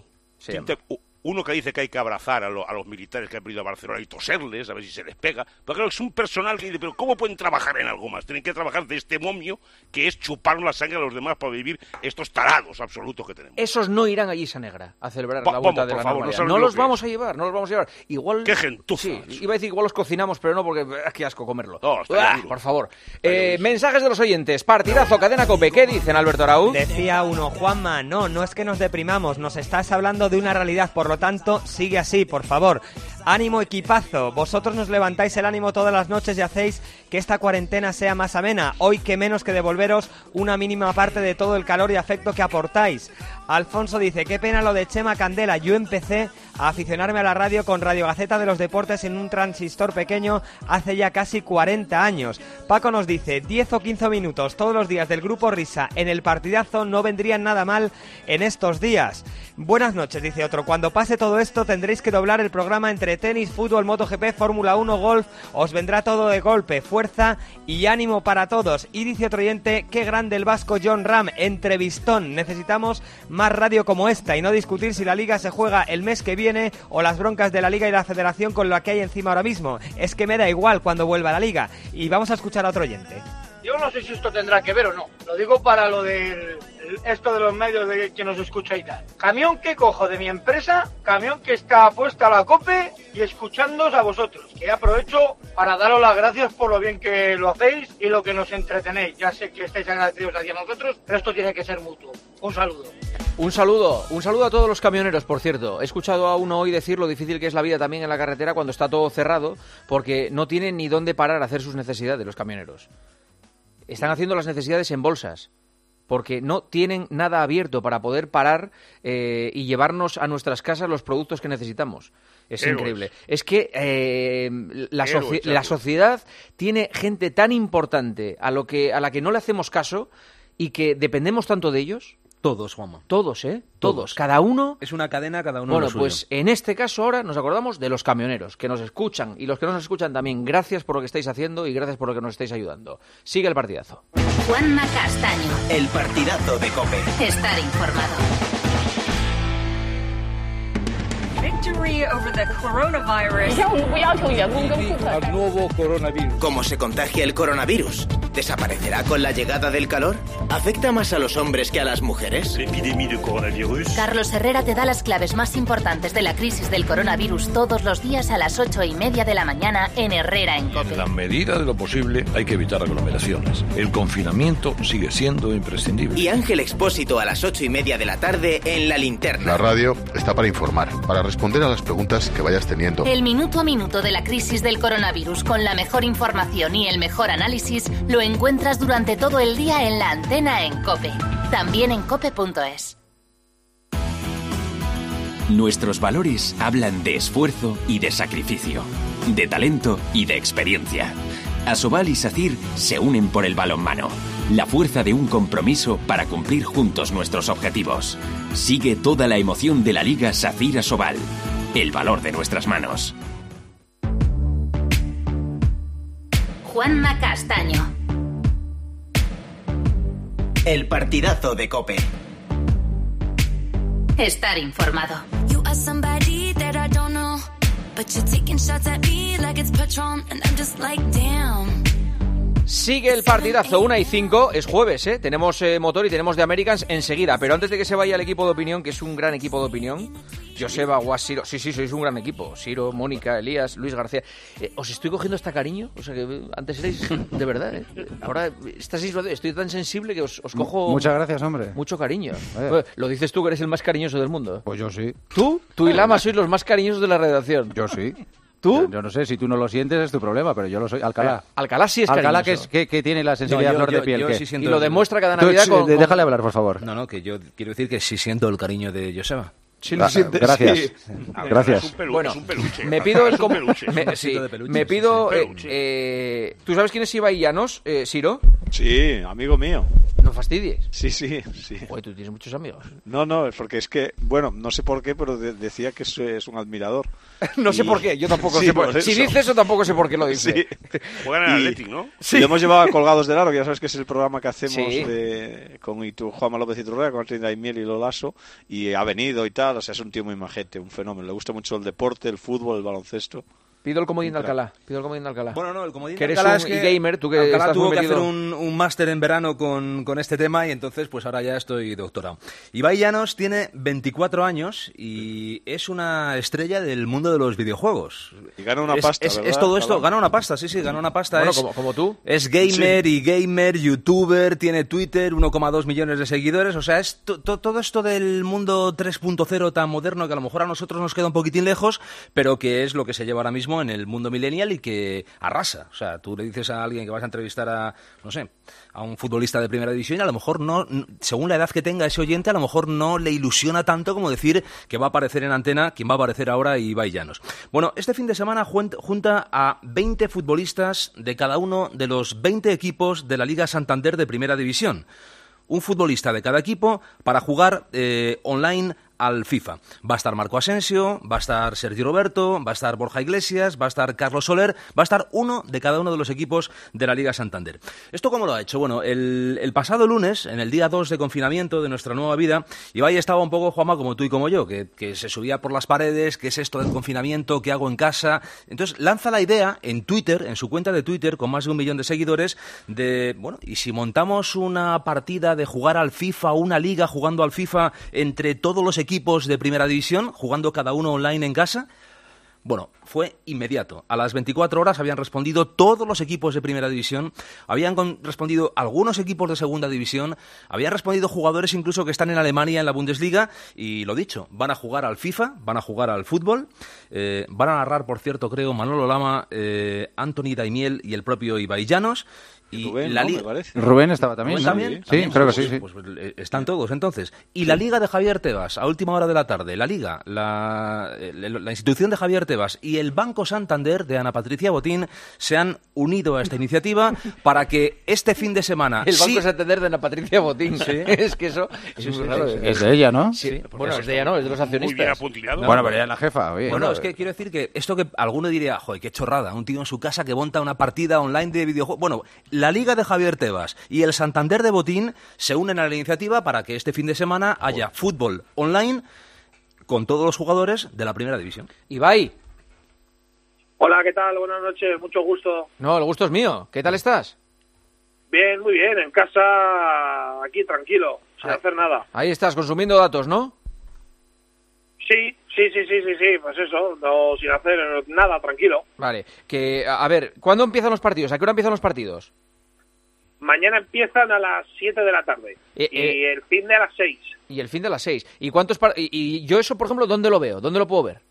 Uno que dice que hay que abrazar a los militares que han venido a Barcelona y toserles, a ver si se les pega. Pero claro, es un personal que dice, pero ¿cómo pueden trabajar en algo más? Tienen que trabajar de este momio que es chupar la sangre a los demás para vivir estos tarados absolutos que tenemos. Esos no irán a Gisa Negra a celebrar la vuelta de la normalidad. No los vamos a llevar. Igual... ¡Qué gentuza! Sí, iba a decir igual los cocinamos, pero no, porque qué asco comerlo. Por favor. Mensajes de los oyentes. Partidazo, Cadena COPE. ¿Qué dicen, Alberto Araúz? Decía uno, Juanma, no es que nos deprimamos, nos estás hablando de una realidad, por lo tanto, sigue así, por favor. Ánimo, equipazo. Vosotros nos levantáis el ánimo todas las noches y hacéis que esta cuarentena sea más amena. Hoy qué menos que devolveros una mínima parte de todo el calor y afecto que aportáis. Alfonso dice, qué pena lo de Chema Candela. Yo empecé a aficionarme a la radio con Radio Gaceta de los Deportes en un transistor pequeño hace ya casi 40 años. Paco nos dice, 10 o 15 minutos todos los días del Grupo Risa en el partidazo no vendrían nada mal en estos días. Buenas noches, dice otro. Cuando pase todo esto tendréis que doblar el programa entre tenis, fútbol, MotoGP, Fórmula 1, golf. Os vendrá todo de golpe, fuerza y ánimo para todos. Y dice otro oyente, qué grande el vasco John Ram, entrevistón. Necesitamos más radio como esta y no discutir si la Liga se juega el mes que viene o las broncas de la Liga y la Federación con lo que hay encima ahora mismo. Es que me da igual cuando vuelva la Liga. Y vamos a escuchar a otro oyente. Yo no sé si esto tendrá que ver o no. Lo digo para lo de esto de los medios de que nos escucha y tal. Camión que cojo de mi empresa, camión que está puesta a la COPE y escuchándoos a vosotros. Que aprovecho para daros las gracias por lo bien que lo hacéis y lo que nos entretenéis. Ya sé que estáis agradecidos hacia nosotros, pero esto tiene que ser mutuo. Un saludo. Un saludo a todos los camioneros, por cierto. He escuchado a uno hoy decir lo difícil que es la vida también en la carretera cuando está todo cerrado, porque no tienen ni dónde parar a hacer sus necesidades los camioneros. Están haciendo las necesidades en bolsas, porque no tienen nada abierto para poder parar y llevarnos a nuestras casas los productos que necesitamos. Es increíble. Es que la sociedad tiene gente tan importante a la que no le hacemos caso y que dependemos tanto de ellos. Todos, Juanma. Todos, ¿eh? Todos. Cada uno... Es una cadena, cada uno Bueno, lo suyo. pues en este caso ahora nos acordamos de los camioneros, que nos escuchan. Y los que no nos escuchan también, gracias por lo que estáis haciendo y gracias por lo que nos estáis ayudando. Sigue el partidazo. Juanma Castaño. El partidazo de COPE. Estar informado. Victory over the coronavirus. Al nuevo coronavirus. ¿Cómo se contagia el coronavirus? ¿Desaparecerá con la llegada del calor? ¿Afecta más a los hombres que a las mujeres? Carlos Herrera te da las claves más importantes de la crisis del coronavirus todos los días a las 8:30 de la mañana en Herrera en COPE. En la medida de lo posible hay que evitar aglomeraciones. El confinamiento sigue siendo imprescindible. Y Ángel Expósito a las 8:30 de la tarde en La Linterna. La radio está para informar, para responder a las preguntas que vayas teniendo. El minuto a minuto de la crisis del coronavirus con la mejor información y el mejor análisis lo encuentras durante todo el día en la antena en COPE. También en cope.es. Nuestros valores hablan de esfuerzo y de sacrificio, de talento y de experiencia. Asobal y SACIR se unen por el balonmano, la fuerza de un compromiso para cumplir juntos nuestros objetivos. Sigue toda la emoción de la Liga SACIR Asobal, el valor de nuestras manos. Juanma Castaño. El partidazo de COPE. Estar informado. Sigue el partidazo, 1:05, es jueves, ¿eh? Tenemos motor y tenemos de Americans enseguida, pero antes de que se vaya el equipo de opinión, que es un gran equipo de opinión, Joseba, Guas, Siro, sí, sois un gran equipo, Siro, Mónica, Elías, Luis García, os estoy cogiendo hasta cariño, o sea que antes erais, de verdad, ahora estoy tan sensible que os cojo... Muchas gracias, hombre. Mucho cariño. Lo dices tú que eres el más cariñoso del mundo. Pues yo sí. Tú y Lama sois los más cariñosos de la redacción. Yo sí. ¿Tú? Yo no sé, si tú no lo sientes es tu problema, pero yo lo soy. Alcalá. Alcalá sí es Alcalá cariñoso. que tiene la sensibilidad flor de piel. Sí y lo demuestra cada Navidad Déjale hablar, por favor. No, que yo quiero decir que sí siento el cariño de Joseba. Sí, lo sientes. Gracias. Sí. Gracias. Es un peluche. Me pido el... Me pido... ¿Tú sabes quién es Ibai Llanos, Siro? Sí, amigo mío. No fastidies. Sí. Oye, tú tienes muchos amigos. No, es porque es que, bueno, no sé por qué, pero decía que es un admirador. No sé por qué, yo tampoco sé por qué. Si dice eso, tampoco sé por qué lo dice. Sí. Juegan en Athletic, ¿no? Sí. Lo hemos llevado a Colgados del Aro, que ya sabes que es el programa que hacemos con Juanma López Iturrega, con Martín Daimiel y Lolaso, y ha venido y tal, o sea, es un tío muy majete, un fenómeno. Le gusta mucho el deporte, el fútbol, el baloncesto. Pido el comodín de Alcalá. Bueno, no, el comodín que de eres Alcalá un es que gamer, tú que Alcalá estás tuvo muy que metido. hacer un máster en verano con este tema y entonces pues ahora ya estoy doctorado. Ibai Llanos tiene 24 años y es una estrella del mundo de los videojuegos. Y gana una pasta, ¿verdad? Es todo esto, gana una pasta, sí, gana una pasta. Bueno, como tú. Es gamer y gamer, youtuber, tiene Twitter, 1,2 millones de seguidores, o sea, es todo esto del mundo 3.0 tan moderno que a lo mejor a nosotros nos queda un poquitín lejos, pero que es lo que se lleva ahora mismo en el mundo millennial y que arrasa. O sea, tú le dices a alguien que vas a entrevistar a, no sé, a un futbolista de primera división y a lo mejor no, según la edad que tenga ese oyente, a lo mejor no le ilusiona tanto como decir que va a aparecer en antena quien va a aparecer ahora, Ibai Llanos. Bueno, este fin de semana junta a 20 futbolistas de cada uno de los 20 equipos de la Liga Santander de primera división. Un futbolista de cada equipo para jugar online al FIFA. Va a estar Marco Asensio, va a estar Sergio Roberto, va a estar Borja Iglesias, va a estar Carlos Soler, va a estar uno de cada uno de los equipos de la Liga Santander. ¿Esto cómo lo ha hecho? Bueno, el pasado lunes, en el día 2 de confinamiento de nuestra nueva vida, Ibai estaba un poco, Juanma, como tú y como yo, que se subía por las paredes, ¿qué es esto del confinamiento? ¿Qué hago en casa? Entonces lanza la idea en Twitter, en su cuenta de Twitter, con más de 1 millón de seguidores, de, bueno, ¿y si montamos una partida de jugar al FIFA, una liga jugando al FIFA entre todos los equipos de primera división, jugando cada uno online en casa? Bueno, fue inmediato. A las 24 horas habían respondido todos los equipos de primera división, habían respondido algunos equipos de segunda división, habían respondido jugadores incluso que están en Alemania en la Bundesliga y lo dicho, van a jugar al FIFA, van a jugar al fútbol, van a narrar, por cierto, creo, Manolo Lama, Anthony Daimiel y el propio Ibai Llanos. Y Rubén, la ¿no? liga... Me parece. Rubén estaba también, ¿Rubén ¿no? también? Sí, creo que sí. Pues están todos, entonces. Y la liga de Javier Tebas, a última hora de la tarde, la liga, la institución de Javier Tebas y el Banco Santander de Ana Patricia Botín se han unido a esta iniciativa para que este fin de semana... El Banco Santander de Ana Patricia Botín. Sí. Es que eso es muy raro. Es de ella, ¿no? Sí. Bueno, es de ella, ¿no? Es de los accionistas. Muy bien apuntillado. No, bueno, pero ella es la jefa. Oye, Bueno, es que quiero decir que esto que alguno diría, joder, qué chorrada, un tío en su casa que monta una partida online de videojuegos. Bueno, la liga de Javier Tebas y el Santander de Botín se unen a la iniciativa para que este fin de semana haya fútbol online con todos los jugadores de la primera división. Ibai. Hola, ¿qué tal? Buenas noches, mucho gusto. No, el gusto es mío. ¿Qué tal estás? Bien, muy bien, en casa, aquí tranquilo, sin hacer nada. Ahí estás, consumiendo datos, ¿no? Sí, pues eso, no, sin hacer nada, tranquilo. Vale, que, a ver, ¿cuándo empiezan los partidos? ¿A qué hora empiezan los partidos? Mañana empiezan a las 7 de la tarde y el fin de a las 6. Y el fin de las 6. ¿Y cuántos y yo eso, por ejemplo, dónde lo veo? ¿Dónde lo puedo ver?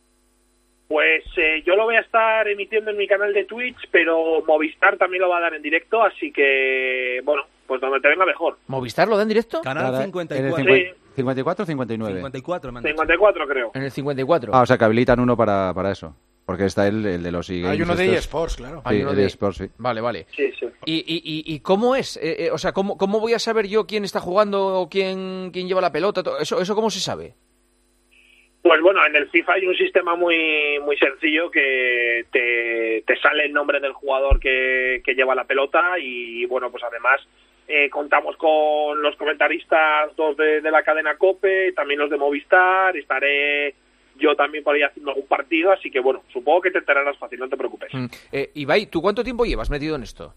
Pues yo lo voy a estar emitiendo en mi canal de Twitch, pero Movistar también lo va a dar en directo, así que, bueno, pues donde te venga mejor. ¿Movistar lo da en directo? Canal 54. ¿En el 54 o 59? 54, 54 creo. En el 54. Ah, o sea que habilitan uno para eso. Porque está el de los e-games. Hay uno de estos. eSports, claro. Sí, Hay uno el de eSports, sí. Vale. Sí. ¿Y cómo es? O sea, ¿cómo voy a saber yo quién está jugando o quién lleva la pelota? ¿Eso cómo se sabe? Pues bueno, en el FIFA hay un sistema muy sencillo que te sale el nombre del jugador que lleva la pelota y bueno, pues además contamos con los comentaristas dos de la cadena COPE, también los de Movistar, estaré yo también por ahí haciendo algún partido, así que bueno, supongo que te enterarás fácil, no te preocupes. Ibai, ¿tú cuánto tiempo llevas metido en esto?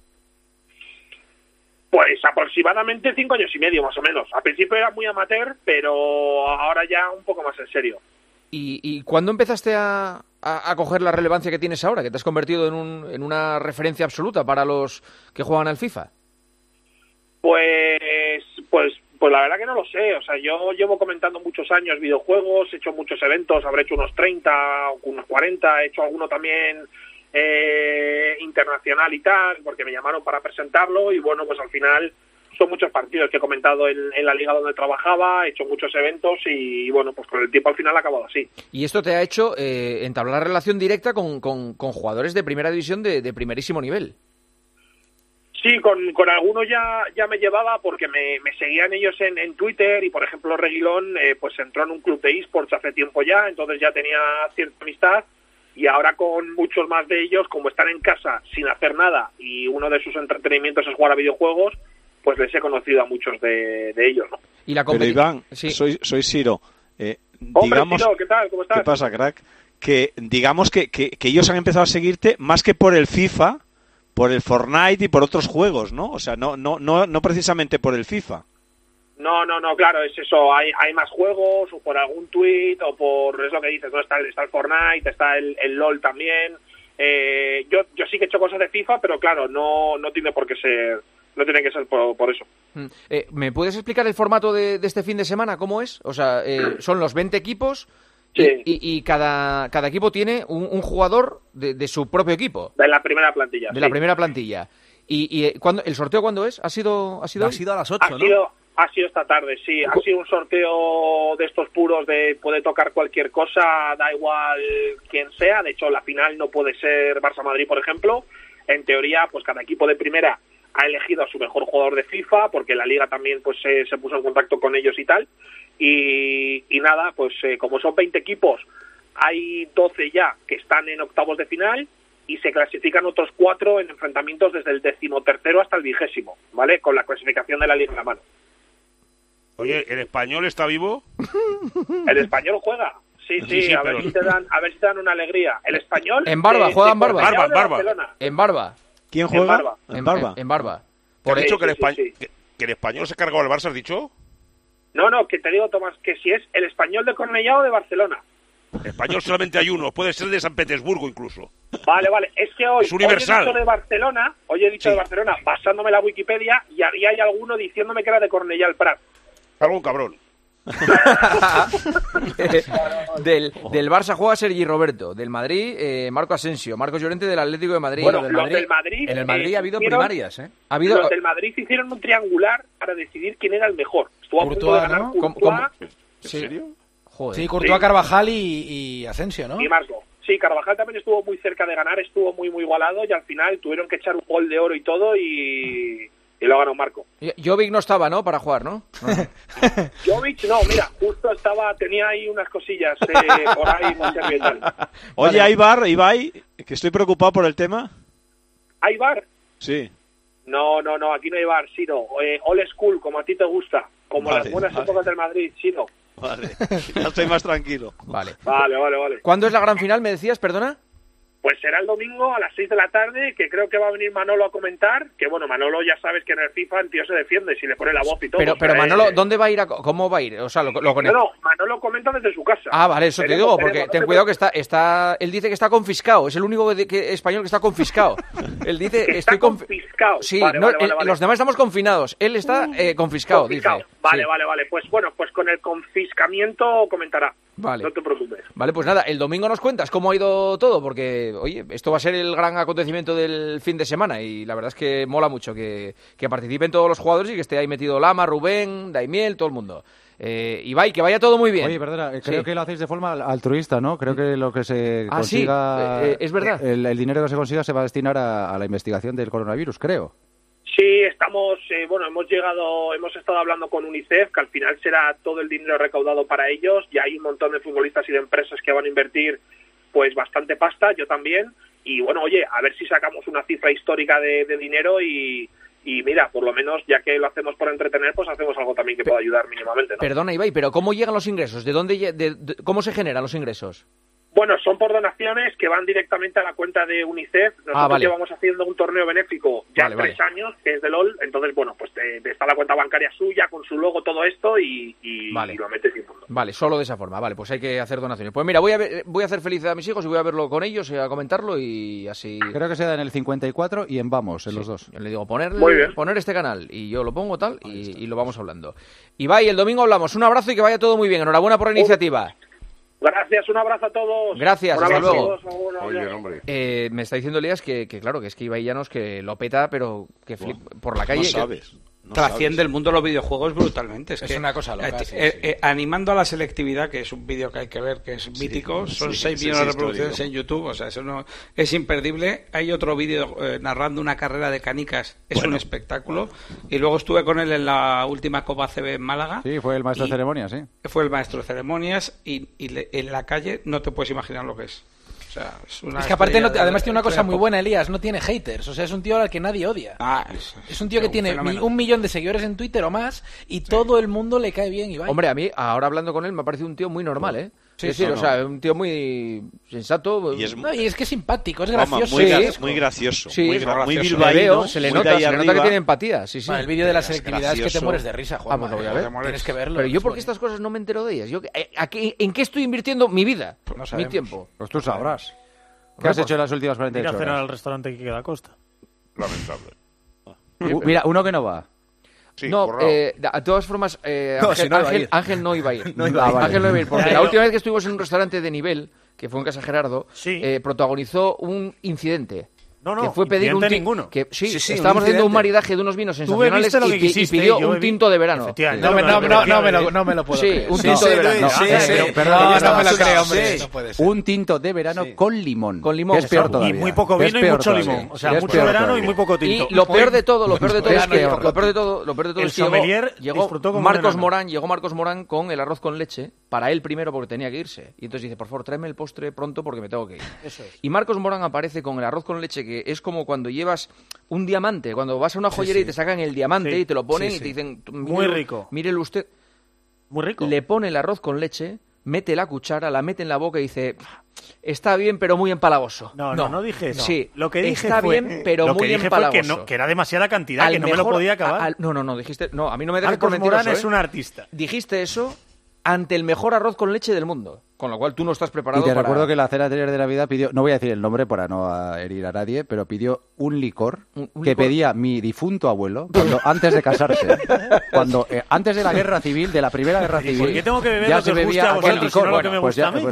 Pues aproximadamente 5 años y medio, más o menos. Al principio era muy amateur, pero ahora ya un poco más en serio. ¿Y cuándo empezaste a coger la relevancia que tienes ahora? Que te has convertido en una referencia absoluta para los que juegan al FIFA. Pues la verdad que no lo sé. O sea, yo llevo comentando muchos años videojuegos, he hecho muchos eventos, habré hecho unos 30, unos 40, he hecho alguno también internacional y tal, porque me llamaron para presentarlo y bueno, pues al final son muchos partidos que he comentado en la liga donde trabajaba, he hecho muchos eventos y bueno, pues con el tiempo al final ha acabado así. Y esto te ha hecho entablar relación directa con jugadores de primera división de primerísimo nivel. Sí, con algunos ya me llevaba porque me seguían ellos en Twitter y por ejemplo Reguilón pues entró en un club de eSports hace tiempo ya, entonces ya tenía cierta amistad y ahora con muchos más de ellos, como están en casa sin hacer nada y uno de sus entretenimientos es jugar a videojuegos, pues les he conocido a muchos de ellos, ¿no? Y Pero Iván, sí. soy Siro. Hombre, digamos, Siro, ¿qué tal? ¿Cómo estás? ¿Qué pasa, crack? que digamos que ellos han empezado a seguirte más que por el FIFA, por el Fortnite y por otros juegos, ¿no? O sea, no precisamente por el FIFA. No, claro, es eso, hay más juegos, o por algún tweet, o por, es lo que dices, ¿no? Está el Fortnite, está el LOL también. Yo sí que he hecho cosas de FIFA, pero claro, no tiene por qué ser, no tiene que ser por eso. ¿Me puedes explicar el formato de este fin de semana? ¿Cómo es? O sea, son los 20 equipos y cada equipo tiene un jugador de su propio equipo. De la primera plantilla. La primera plantilla. ¿Y el sorteo cuándo es? ¿Ha sido a las 8, ¿no? Ha sido esta tarde, sí. Ha sido un sorteo de estos puros de puede tocar cualquier cosa, da igual quién sea. De hecho, la final no puede ser Barça-Madrid, por ejemplo. En teoría, pues cada equipo de primera ha elegido a su mejor jugador de FIFA, porque la Liga también pues se puso en contacto con ellos y tal. Y nada, pues como son 20 equipos, hay 12 ya que están en octavos de final y se clasifican otros 4 en enfrentamientos desde el 13º hasta el 20º, ¿vale? Con la clasificación de la Liga en la mano. Oye, ¿el Español está vivo? El Español juega. Sí, a ver si te dan una alegría. El Español... En Barba, juega en Barba. En Barba. ¿Quién juega? En Barba. En Barba. ¿Por hecho que el Español se cargó al Barça, has dicho? No, que te digo, Tomás, que si es el Español de Cornellá o de Barcelona. Español solamente hay uno, puede ser de San Petersburgo incluso. Vale, es que hoy es universal. Hoy he dicho de Barcelona, basándome en la Wikipedia, y hay alguno diciéndome que era de Cornellá el Prat. Algún cabrón. del Barça juega Sergi Roberto, del Madrid Marco Asensio, Marcos Llorente del Atlético de Madrid. Bueno, del Madrid en el Madrid ha habido primarias, ¿eh? Los del Madrid hicieron un triangular para decidir quién era el mejor. Estuvo a punto de ganar Courtois. ¿En serio? Joder. Sí, Courtois, Carvajal y Asensio, ¿no? Y Marco. Sí, Carvajal también estuvo muy cerca de ganar, estuvo muy igualado y al final tuvieron que echar un gol de oro y todo y lo ganó Marco. Jovic no estaba, ¿no? Para jugar, ¿no? Jovic no, mira, justo tenía ahí unas cosillas por ahí muy servietal. Oye, ¿hay VAR, Ibai? Que estoy preocupado por el tema. ¿Hay VAR? Sí. No, aquí no hay VAR, Sino. Old school, como a ti te gusta. Como las buenas épocas del Madrid, Sino. Vale, ya estoy más tranquilo. Vale. ¿Cuándo es la gran final, me decías, perdona? Pues será el domingo a las 6 de la tarde, que creo que va a venir Manolo a comentar, que bueno, Manolo ya sabes que en el FIFA el tío se defiende, si le pone la voz y todo. Pero Manolo, ¿dónde va a ir? ¿Cómo va a ir? O sea, No, Manolo comenta desde su casa. Ah, vale, eso te digo, porque ten cuidado que está él dice que está confiscado, es el único español que está confiscado. Él dice, estoy confiscado. Sí, vale. Los demás estamos confinados, él está confiscado, dice. Vale. Pues con el confiscamiento comentará. Vale. No te preocupes. Vale, pues nada, el domingo nos cuentas cómo ha ido todo, porque, oye, esto va a ser el gran acontecimiento del fin de semana y la verdad es que mola mucho que participen todos los jugadores y que esté ahí metido Lama, Rubén, Daimiel, todo el mundo. Ibai, que vaya todo muy bien. Oye, perdona, creo que lo hacéis de forma altruista, ¿no? Creo que lo que se consiga... Sí, es verdad. El dinero que se consiga se va a destinar a la investigación del coronavirus, creo. Sí, estamos, hemos estado hablando con UNICEF, que al final será todo el dinero recaudado para ellos, y hay un montón de futbolistas y de empresas que van a invertir pues bastante pasta, yo también, y bueno, oye, a ver si sacamos una cifra histórica de dinero y mira, por lo menos, ya que lo hacemos por entretener, pues hacemos algo también que pueda ayudar mínimamente, ¿no? Perdona, Ibai, pero ¿cómo llegan los ingresos? ¿Cómo se generan los ingresos? Bueno, son por donaciones que van directamente a la cuenta de UNICEF. Nosotros llevamos haciendo un torneo benéfico ya 3 años, que es de LOL. Entonces, bueno, pues está la cuenta bancaria suya, con su logo, todo esto, y lo metes sin fondo. Vale, solo de esa forma. Vale, pues hay que hacer donaciones. Pues mira, voy a hacer feliz a mis hijos y voy a verlo con ellos, a comentarlo y así... Creo que se da en el 54 y en Vamos, en los dos. Yo le digo, poner este canal, y yo lo pongo tal, y lo vamos hablando. Ibai, el domingo hablamos. Un abrazo y que vaya todo muy bien. Enhorabuena por la iniciativa. Gracias, un abrazo a todos. Gracias, hasta luego. Oye, hombre. Me está diciendo Elías que claro, que es que Ibai Llanos que lo peta, pero que por la calle... No sabes. Trasciende el mundo de los videojuegos brutalmente. Es una cosa loca. Animando a la selectividad, que es un vídeo que hay que ver, que es mítico, son 6 millones de reproducciones en YouTube, o sea, eso no es imperdible. Hay otro vídeo narrando una carrera de canicas, es un espectáculo. Y luego estuve con él en la última Copa CB en Málaga. Sí, fue el maestro de ceremonias, sí. Fue el maestro de ceremonias y en la calle no te puedes imaginar lo que es. Es que aparte además tiene una cosa muy buena, Elías, no tiene haters, o sea, es un tío al que nadie odia. Es un tío que tiene 1 millón de seguidores en Twitter o más y todo el mundo le cae bien, Ibai. Hombre, a mí, ahora hablando con él, me ha parecido un tío muy normal, ¿eh? Sí, es decir, o sea, un tío muy sensato. Y es, y es que es simpático, es gracioso. Muy gracioso. Sí, muy bilbaíno. Se le nota que tiene empatía. Sí, sí. Bueno, el vídeo de la selectividad es que te mueres de risa, Juan. Pues lo voy a ver. Tienes que verlo. Pero yo, ¿por qué estas cosas no me entero de ellas? ¿En qué estoy invirtiendo mi vida? Mi tiempo. Pues tú sabrás. ¿Qué has hecho en las últimas 48 horas? Ir a cenar al restaurante que queda a costa. Lamentable. Mira, uno que no va. Sí, no, de todas formas, Ángel no iba a ir. Ángel no iba a ir, porque la última vez que estuvimos en un restaurante de nivel, que fue en Casa Gerardo, protagonizó un incidente. Que fue pedir un ninguno. Estábamos haciendo un maridaje de unos vinos sensacionales y pidió un tinto de verano. No me lo puedo creer. Un tinto de verano. No me lo creo, hombre. Un tinto de verano con limón. Con limón. Es peor todavía. Y muy poco vino y mucho limón. O sea, mucho verano y muy poco tinto. Y lo peor de todo es que llegó Marcos Morán con el arroz con leche para él primero porque tenía que irse. Y entonces dice, por favor, tráeme el postre pronto porque me tengo que ir. Y Marcos Morán aparece con el arroz con leche, que es como cuando llevas un diamante, cuando vas a una joyería y te sacan el diamante y te lo ponen y te dicen, muy rico. Mírelo usted. Muy rico. Le pone el arroz con leche, mete la cuchara, la mete en la boca y dice, está bien pero muy empalagoso. No dije eso. Sí, lo que dije está fue, bien pero muy empalagoso. Que era demasiada cantidad, que no me lo podía acabar. No, dijiste, no, a mí no me dejes Marcos por mentiroso. Morán es un artista. Dijiste eso ante el mejor arroz con leche del mundo, con lo cual tú no estás preparado. Y te recuerdo que la cena anterior de Navidad pidió, no voy a decir el nombre para no herir a nadie, pero pidió un licor que pedía mi difunto abuelo antes de casarse, antes de la guerra civil, de la primera guerra civil. ¿Por qué tengo que beber ya lo que os gusta a vosotros y no lo que me gusta a mí?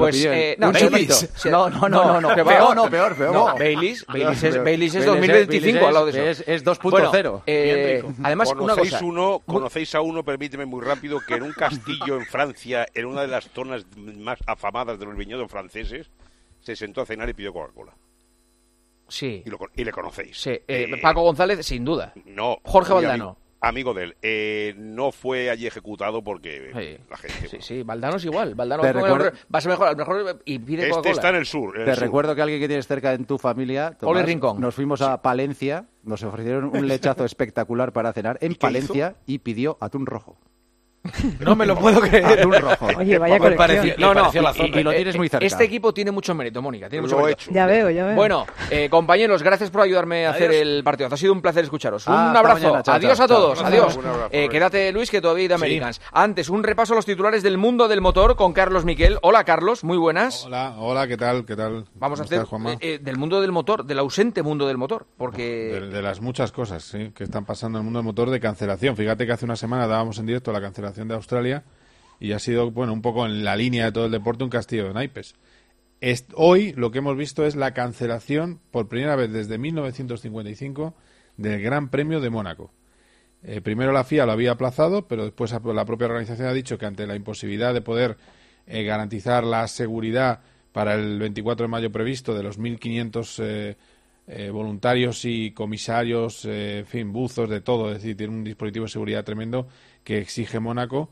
No, peor. No, Baileys es 2025 al lado de eso. Es 2.0. Además, una cosa. Conocéis a uno, permíteme muy rápido, que en un castillo en Francia, en una de las zonas más afamadas de los viñedos franceses, se sentó a cenar y pidió Coca-Cola. Sí. Y le conocéis. Sí. Paco González, sin duda. No. Jorge Valdano. Amigo de él. No fue allí ejecutado porque la gente... Sí, Valdano es igual. Valdano va a ser mejor y pide Coca-Cola. Está en el sur. Recuerdo que alguien que tienes cerca en tu familia, Tomás, Oli Rincón. Nos fuimos a Palencia, nos ofrecieron un lechazo espectacular para cenar en Palencia y pidió atún rojo. No me lo puedo creer. Atún rojo. Oye, vaya colección. Y lo tienes muy cerca. Este equipo tiene mucho mérito, Mónica. Tiene mucho mérito. Ya veo. Bueno, compañeros, gracias por ayudarme a hacer el partido. Ha sido un placer escucharos. Un hasta abrazo. mañana, chao, Adiós chao, a todos. chao. Adiós. Un abrazo, Quédate, Luis, que todavía hay de Americans. Antes, un repaso a los titulares del mundo del motor con Carlos Miquel. Hola, Carlos. Muy buenas. Hola, ¿qué tal? Vamos a hacer del mundo del motor, del ausente mundo del motor. Porque... De las muchas cosas, sí, que están pasando en el mundo del motor de cancelación. Fíjate que hace una semana dábamos en directo la cancelación de Australia y ha sido, un poco en la línea de todo el deporte, un castillo de naipes. Hoy lo que hemos visto es la cancelación, por primera vez desde 1955, del Gran Premio de Mónaco. Primero la FIA lo había aplazado, pero después la propia organización ha dicho que ante la imposibilidad de poder garantizar la seguridad para el 24 de mayo previsto de los 1.500 voluntarios y comisarios, buzos, de todo, es decir, tiene un dispositivo de seguridad tremendo que exige Mónaco.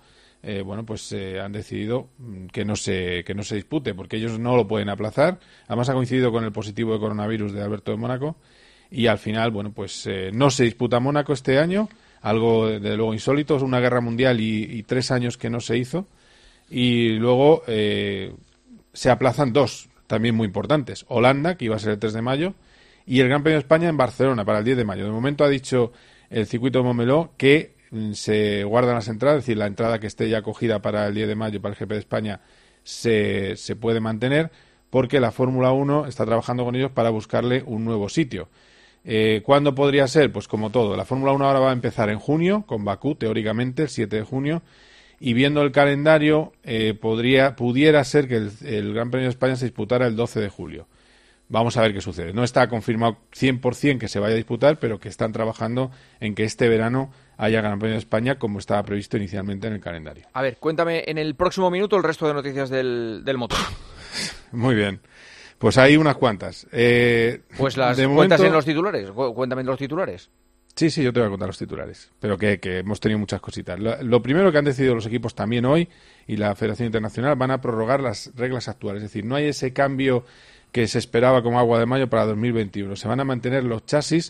Han decidido que no se dispute, porque ellos no lo pueden aplazar. Además ha coincidido con el positivo de coronavirus de Alberto de Mónaco y al final, no se disputa Mónaco este año, algo de luego insólito, una guerra mundial y 3 años que no se hizo. Y luego se aplazan 2 también muy importantes: Holanda, que iba a ser el 3 de mayo, y el Gran Premio de España en Barcelona para el 10 de mayo. De momento ha dicho el circuito de Montmeló que se guardan las entradas, es decir, la entrada que esté ya cogida para el 10 de mayo para el GP de España se puede mantener, porque la Fórmula 1 está trabajando con ellos para buscarle un nuevo sitio. ¿Cuándo podría ser? Pues como todo, la Fórmula 1 ahora va a empezar en junio, con Bakú, teóricamente, el 7 de junio, y viendo el calendario, pudiera ser que el Gran Premio de España se disputara el 12 de julio. Vamos a ver qué sucede. No está confirmado 100% que se vaya a disputar, pero que están trabajando en que este verano haya Gran Premio de España como estaba previsto inicialmente en el calendario. A ver, cuéntame en el próximo minuto el resto de noticias del motor. Muy bien. Pues hay unas cuantas. Pues las cuentas en los titulares. Cuéntame los titulares. Sí, yo te voy a contar los titulares, pero que hemos tenido muchas cositas. Lo primero que han decidido los equipos también hoy y la Federación Internacional, van a prorrogar las reglas actuales. Es decir, no hay ese cambio que se esperaba como agua de mayo para 2021. Se van a mantener los chasis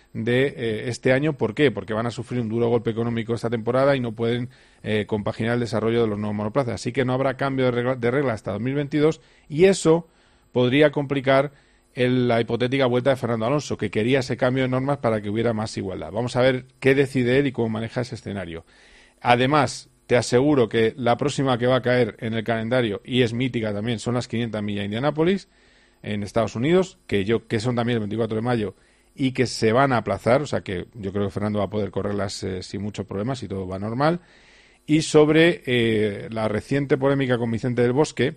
de este año. ¿Por qué? Porque van a sufrir un duro golpe económico esta temporada y no pueden compaginar el desarrollo de los nuevos monoplazas. Así que no habrá cambio de regla hasta 2022 y eso podría complicar la hipotética vuelta de Fernando Alonso, que quería ese cambio de normas para que hubiera más igualdad. Vamos a ver qué decide él y cómo maneja ese escenario. Además, te aseguro que la próxima que va a caer en el calendario, y es mítica también, son las 500 millas de Indianápolis, en Estados Unidos, que son también el 24 de mayo, y que se van a aplazar, o sea que yo creo que Fernando va a poder correrlas sin muchos problemas y todo va normal. Y sobre la reciente polémica con Vicente del Bosque,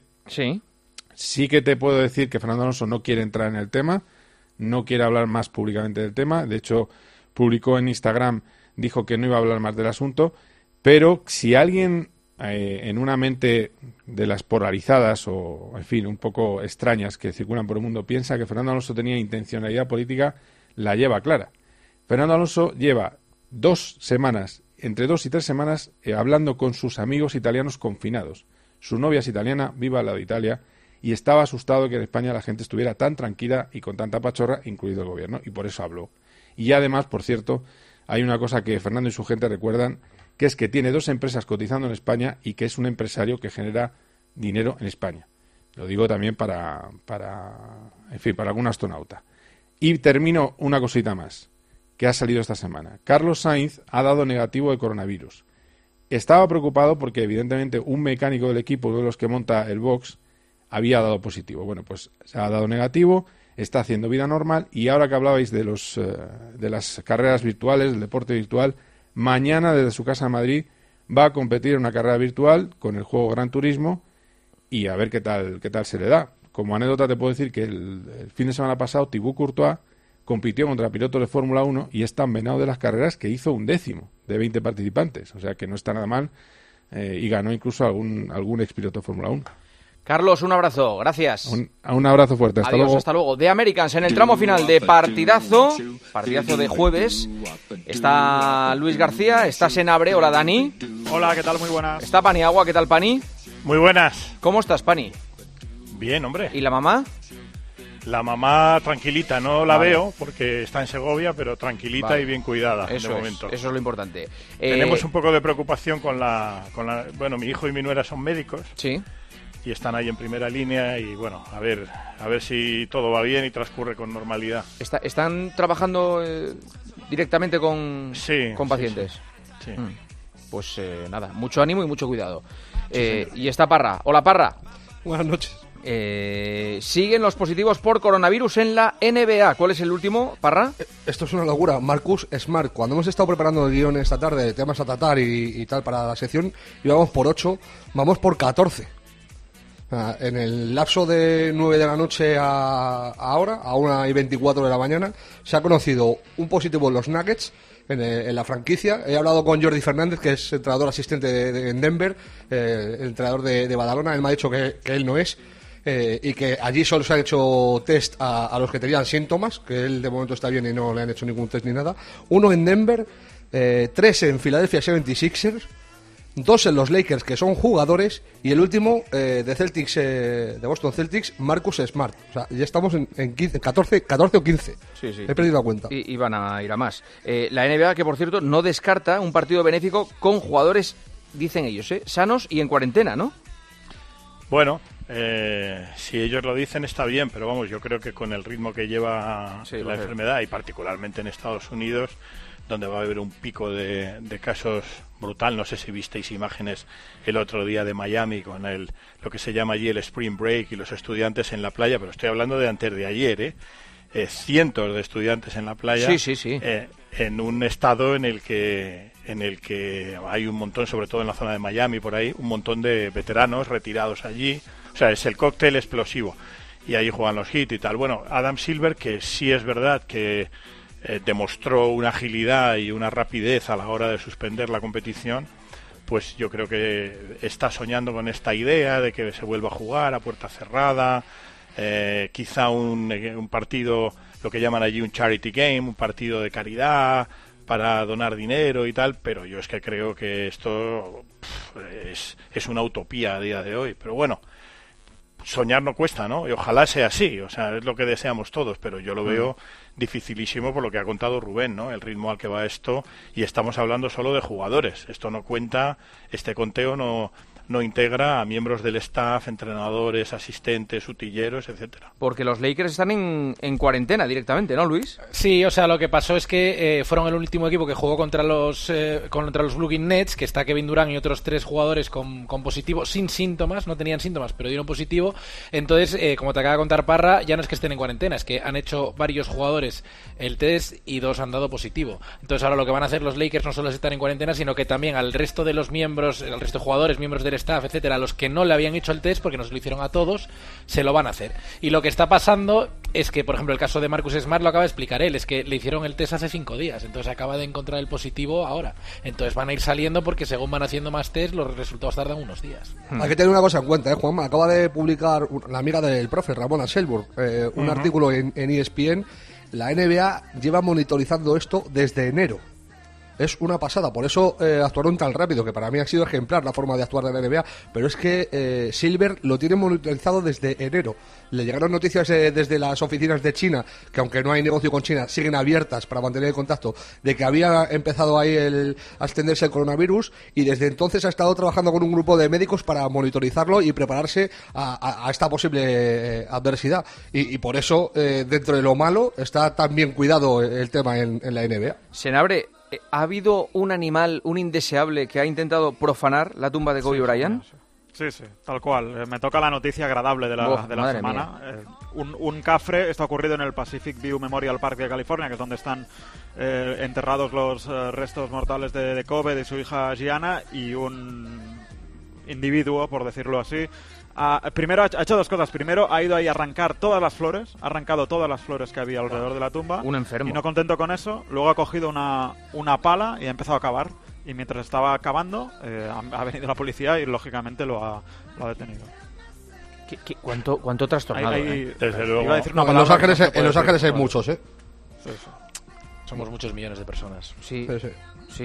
sí que te puedo decir que Fernando Alonso no quiere entrar en el tema, no quiere hablar más públicamente del tema, de hecho publicó en Instagram, dijo que no iba a hablar más del asunto, pero si alguien en una mente de las polarizadas o, en fin, un poco extrañas que circulan por el mundo, piensa que Fernando Alonso tenía intencionalidad política, la lleva clara. Fernando Alonso lleva 2 semanas, entre 2 y 3 semanas, hablando con sus amigos italianos confinados. Su novia es italiana, vive al lado de Italia, y estaba asustado que en España la gente estuviera tan tranquila y con tanta pachorra, incluido el gobierno, y por eso habló. Y además, por cierto, hay una cosa que Fernando y su gente recuerdan, que es que tiene 2 empresas cotizando en España y que es un empresario que genera dinero en España. Lo digo también para algún astronauta. Y termino una cosita más, que ha salido esta semana. Carlos Sainz ha dado negativo de coronavirus. Estaba preocupado porque, evidentemente, un mecánico del equipo, uno de los que monta el box, había dado positivo. Bueno, pues se ha dado negativo, está haciendo vida normal, y ahora que hablabais de las carreras virtuales, del deporte virtual, mañana desde su casa en Madrid va a competir en una carrera virtual con el juego Gran Turismo y a ver qué tal se le da. Como anécdota te puedo decir que el fin de semana pasado Thibaut Courtois compitió contra pilotos de Fórmula 1 y es tan venado de las carreras que hizo 1/10 de 20 participantes. O sea que no está nada mal y ganó incluso algún expiloto de Fórmula 1. Carlos, un abrazo, gracias. Un abrazo fuerte, hasta luego. Hasta luego. The Americans en el tramo final de partidazo de jueves. Está Luis García, está Senabre, hola Dani. Hola, ¿qué tal? Muy buenas. Está Paniagua, ¿qué tal Pani? Muy buenas. ¿Cómo estás, Pani? Bien, hombre. ¿Y la mamá? La mamá tranquilita, no la veo porque está en Segovia, pero tranquilita y bien cuidada de momento. Eso es lo importante. Tenemos un poco de preocupación con la... Bueno, mi hijo y mi nuera son médicos. Sí. Y están ahí en primera línea y bueno, a ver si todo va bien y transcurre con normalidad. ¿Están trabajando directamente con pacientes? Sí. Pues nada, mucho ánimo y mucho cuidado. Y está Parra. Hola Parra. Buenas noches. Siguen los positivos por coronavirus en la NBA. ¿Cuál es el último, Parra? Esto es una locura. Marcus Smart. Cuando hemos estado preparando el guión esta tarde, temas a tratar y tal para la sección, íbamos por 8, vamos por 14. En el lapso de 9 de la noche a ahora, a 1:24 de la mañana, se ha conocido un positivo en los Nuggets, en la franquicia. He hablado con Jordi Fernández, que es entrenador asistente en Denver, el entrenador de Badalona. Él me ha dicho que él no es, y que allí solo se han hecho test a los que tenían síntomas, que él de momento está bien y no le han hecho ningún test ni nada. 1 en Denver, 3 en Philadelphia 76ers, 2 en los Lakers, que son jugadores, y el último de Celtics, de Boston Celtics, Marcus Smart. O sea, ya estamos en 14 o 15. Sí. He perdido la cuenta. Y van a ir a más. La NBA, que por cierto, no descarta un partido benéfico con jugadores, dicen ellos, sanos y en cuarentena, ¿no? Bueno, si ellos lo dicen está bien, pero vamos, yo creo que con el ritmo que lleva la enfermedad, y particularmente en Estados Unidos, donde va a haber un pico de casos brutal. No sé si visteis imágenes el otro día de Miami con lo que se llama allí el Spring Break y los estudiantes en la playa, pero estoy hablando de antes de ayer, cientos de estudiantes en la playa, en un estado en el que hay un montón, sobre todo en la zona de Miami, por ahí, un montón de veteranos retirados allí. O sea, es el cóctel explosivo. Y ahí juegan los Heat y tal. Bueno, Adam Silver, que sí es verdad que demostró una agilidad y una rapidez a la hora de suspender la competición, pues yo creo que está soñando con esta idea de que se vuelva a jugar a puerta cerrada, quizá un partido, lo que llaman allí un charity game, un partido de caridad para donar dinero y tal, pero yo es que creo que esto es una utopía a día de hoy. Pero bueno, soñar no cuesta, ¿no? Y ojalá sea así, o sea, es lo que deseamos todos, pero yo lo veo dificilísimo por lo que ha contado Rubén, ¿no? El ritmo al que va esto, y estamos hablando solo de jugadores. Esto no cuenta, este conteo no integra a miembros del staff, entrenadores, asistentes, utilleros, etcétera. Porque los Lakers están en cuarentena directamente, ¿no, Luis? Sí, o sea, lo que pasó es que fueron el último equipo que jugó contra los Brooklyn Nets, que está Kevin Durant y otros 3 jugadores con positivo, sin síntomas, no tenían síntomas, pero dieron positivo. Entonces, como te acaba de contar Parra, ya no es que estén en cuarentena, es que han hecho varios jugadores el test y 2 han dado positivo. Entonces, ahora lo que van a hacer los Lakers no solo es estar en cuarentena, sino que también al resto de los miembros, al resto de jugadores, miembros del staff, etcétera, los que no le habían hecho el test, porque nos lo hicieron a todos, se lo van a hacer. Y lo que está pasando es que, por ejemplo, el caso de Marcus Smart lo acaba de explicar él, es que le hicieron el test hace 5 días, entonces acaba de encontrar el positivo ahora. Entonces van a ir saliendo porque según van haciendo más test, los resultados tardan unos días. Hay que tener una cosa en cuenta, Juanma. Acaba de publicar la amiga del profe, Ramona Selburg, un artículo en ESPN. La NBA lleva monitorizando esto desde enero. Es una pasada, por eso actuaron tan rápido, que para mí ha sido ejemplar la forma de actuar de la NBA, pero es que Silver lo tiene monitorizado desde enero. Le llegaron noticias desde las oficinas de China, que aunque no hay negocio con China, siguen abiertas para mantener el contacto, de que había empezado ahí a extenderse el coronavirus, y desde entonces ha estado trabajando con un grupo de médicos para monitorizarlo y prepararse a esta posible adversidad. Y por eso, dentro de lo malo, está tan bien cuidado el tema en la NBA. Senabre, ¿ha habido un animal, un indeseable, que ha intentado profanar la tumba de Kobe Bryant? Sí, tal cual. Me toca la noticia agradable de la semana. Un cafre, esto ha ocurrido en el Pacific View Memorial Park de California, que es donde están enterrados los restos mortales de Kobe, de su hija Gianna, y un individuo, por decirlo así, primero ha hecho 2 cosas. Primero, ha ido ahí a arrancar todas las flores, ha arrancado todas las flores que había alrededor de la tumba. Un enfermo. Y no contento con eso, luego ha cogido una pala y ha empezado a cavar. Y mientras estaba cavando, ha venido la policía y lógicamente lo ha detenido. ¿Cuánto trastornado? Desde luego. En Los Ángeles hay muchos, ¿eh? Sí. Somos muchos millones de personas. Sí. Sí,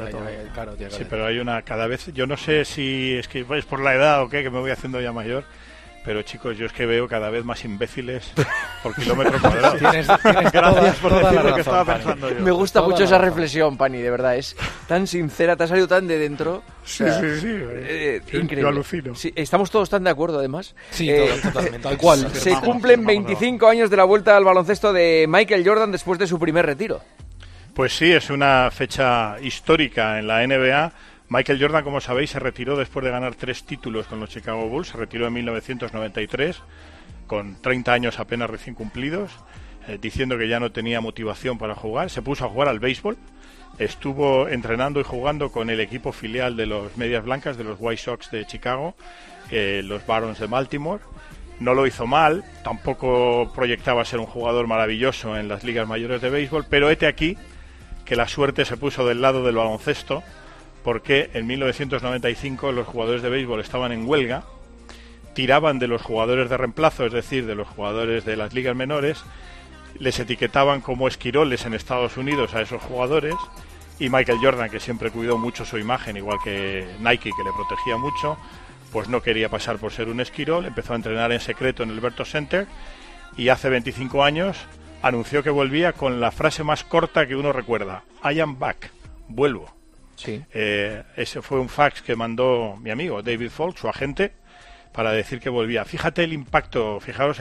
Pero hay una cada vez, yo no sé si es que es por la edad o qué, que me voy haciendo ya mayor, pero chicos, yo es que veo cada vez más imbéciles por kilómetro cuadrado. Tienes gracias por decir lo que estaba pensando yo. Me gusta mucho esa reflexión, Pani, de verdad, es tan sincera, te ha salido tan de dentro. Sí. Increíble. Yo alucino. Sí, estamos todos tan de acuerdo, además. Sí, totalmente. Tal cual. Se cumplen 25 años de la vuelta al baloncesto de Michael Jordan después de su primer retiro. Pues sí, es una fecha histórica en la NBA. Michael Jordan, como sabéis, se retiró después de ganar 3 títulos con los Chicago Bulls. Se retiró en 1993, con 30 años apenas recién cumplidos, diciendo que ya no tenía motivación para jugar. Se puso a jugar al béisbol. Estuvo entrenando y jugando con el equipo filial de los Medias Blancas, de los White Sox de Chicago, los Barons de Baltimore. No lo hizo mal, tampoco proyectaba ser un jugador maravilloso en las ligas mayores de béisbol, pero hete aquí que la suerte se puso del lado del baloncesto, porque en 1995 los jugadores de béisbol estaban en huelga, tiraban de los jugadores de reemplazo, es decir, de los jugadores de las ligas menores, les etiquetaban como esquiroles en Estados Unidos a esos jugadores, y Michael Jordan, que siempre cuidó mucho su imagen, igual que Nike, que le protegía mucho, pues no quería pasar por ser un esquirol, empezó a entrenar en secreto en el Berto Center, y hace 25 años anunció que volvía con la frase más corta que uno recuerda: I am back, vuelvo. Sí. Ese fue un fax que mandó mi amigo David Falk, su agente, para decir que volvía. Fijaros el impacto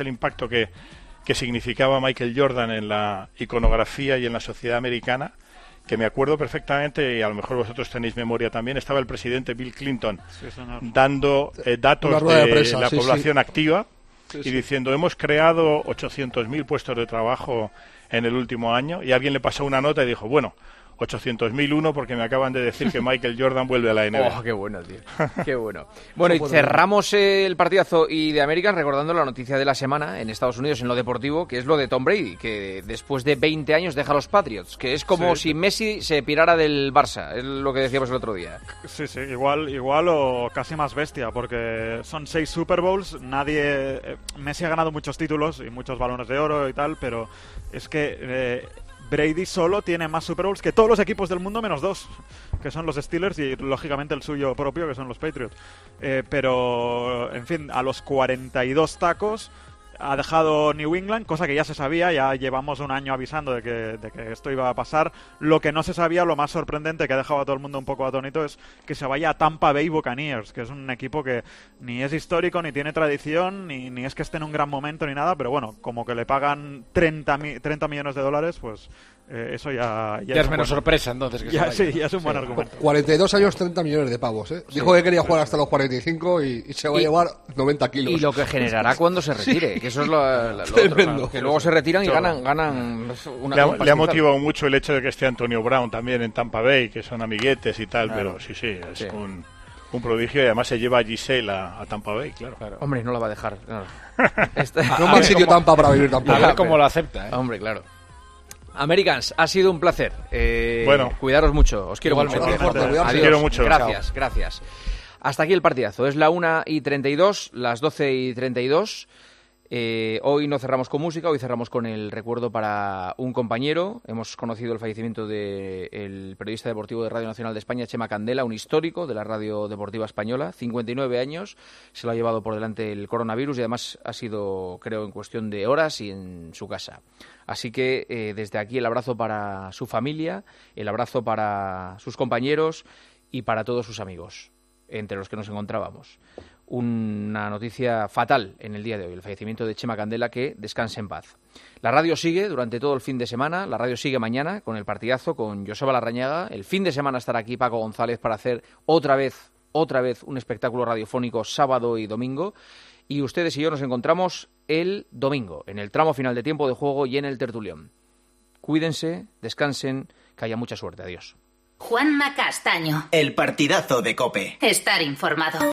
que significaba Michael Jordan en la iconografía y en la sociedad americana, que me acuerdo perfectamente, y a lo mejor vosotros tenéis memoria también, estaba el presidente Bill Clinton dando datos de la población activa, y diciendo: hemos creado 800.000 puestos de trabajo en el último año, y alguien le pasó una nota y dijo: bueno, 800.001 porque me acaban de decir que Michael Jordan vuelve a la NBA. ¡Oh, qué bueno, tío! ¡Qué bueno! Bueno, y cerramos el partidazo y de América recordando la noticia de la semana en Estados Unidos en lo deportivo, que es lo de Tom Brady, que después de 20 años deja a los Patriots, que es como si Messi se pirara del Barça, es lo que decíamos el otro día. Sí, igual o casi más bestia, porque son 6 Super Bowls, Messi ha ganado muchos títulos y muchos balones de oro y tal, pero es que Brady solo tiene más Super Bowls que todos los equipos del mundo menos 2, que son los Steelers y lógicamente el suyo propio, que son los Patriots. Pero, en fin, a los 42 tacos ha dejado New England, cosa que ya se sabía, ya llevamos un año avisando de que esto iba a pasar. Lo que no se sabía, lo más sorprendente, que ha dejado a todo el mundo un poco atónito, es que se vaya a Tampa Bay Buccaneers, que es un equipo que ni es histórico, ni tiene tradición, ni es que esté en un gran momento ni nada, pero bueno, como que le pagan 30 millones de dólares, pues eso ya es menos sorpresa, entonces. Que ya es un buen argumento. 42 años, 30 millones de pavos, ¿eh? Dijo que quería jugar hasta los 45 y se va a llevar 90 kilos. Y lo que generará cuando se retire, que eso es lo otro, que luego se retiran y ganan le ha motivado mucho el hecho de que esté Antonio Brown también en Tampa Bay, que son amiguetes y tal, pero sí, es un prodigio, y además se lleva a Giselle a Tampa Bay, claro. Hombre, no la va a dejar. No es mal sitio Tampa para vivir tampoco. A ver cómo lo acepta, ¿eh? Hombre, claro. Americans, ha sido un placer. Bueno, cuidaros mucho. Os quiero mucho. Adiós. Quiero mucho. Gracias. Hasta aquí el partidazo. Es la 1:32, las 12:32. Hoy no cerramos con música, hoy cerramos con el recuerdo para un compañero. Hemos conocido el fallecimiento del periodista deportivo de Radio Nacional de España, Chema Candela, un histórico de la radio deportiva española, 59 años, se lo ha llevado por delante el coronavirus y además ha sido, creo, en cuestión de horas y en su casa. Así que desde aquí el abrazo para su familia, el abrazo para sus compañeros y para todos sus amigos, entre los que nos encontrábamos. Una noticia fatal en el día de hoy, el fallecimiento de Chema Candela, que descanse en paz. La radio sigue durante todo el fin de semana, la radio sigue mañana con el partidazo, con Joseba Larrañaga. El fin de semana estará aquí Paco González para hacer otra vez un espectáculo radiofónico sábado y domingo. Y ustedes y yo nos encontramos el domingo, en el tramo final de tiempo de juego y en el tertulión. Cuídense, descansen, que haya mucha suerte. Adiós. Juanma Castaño. El partidazo de COPE. Estar informado.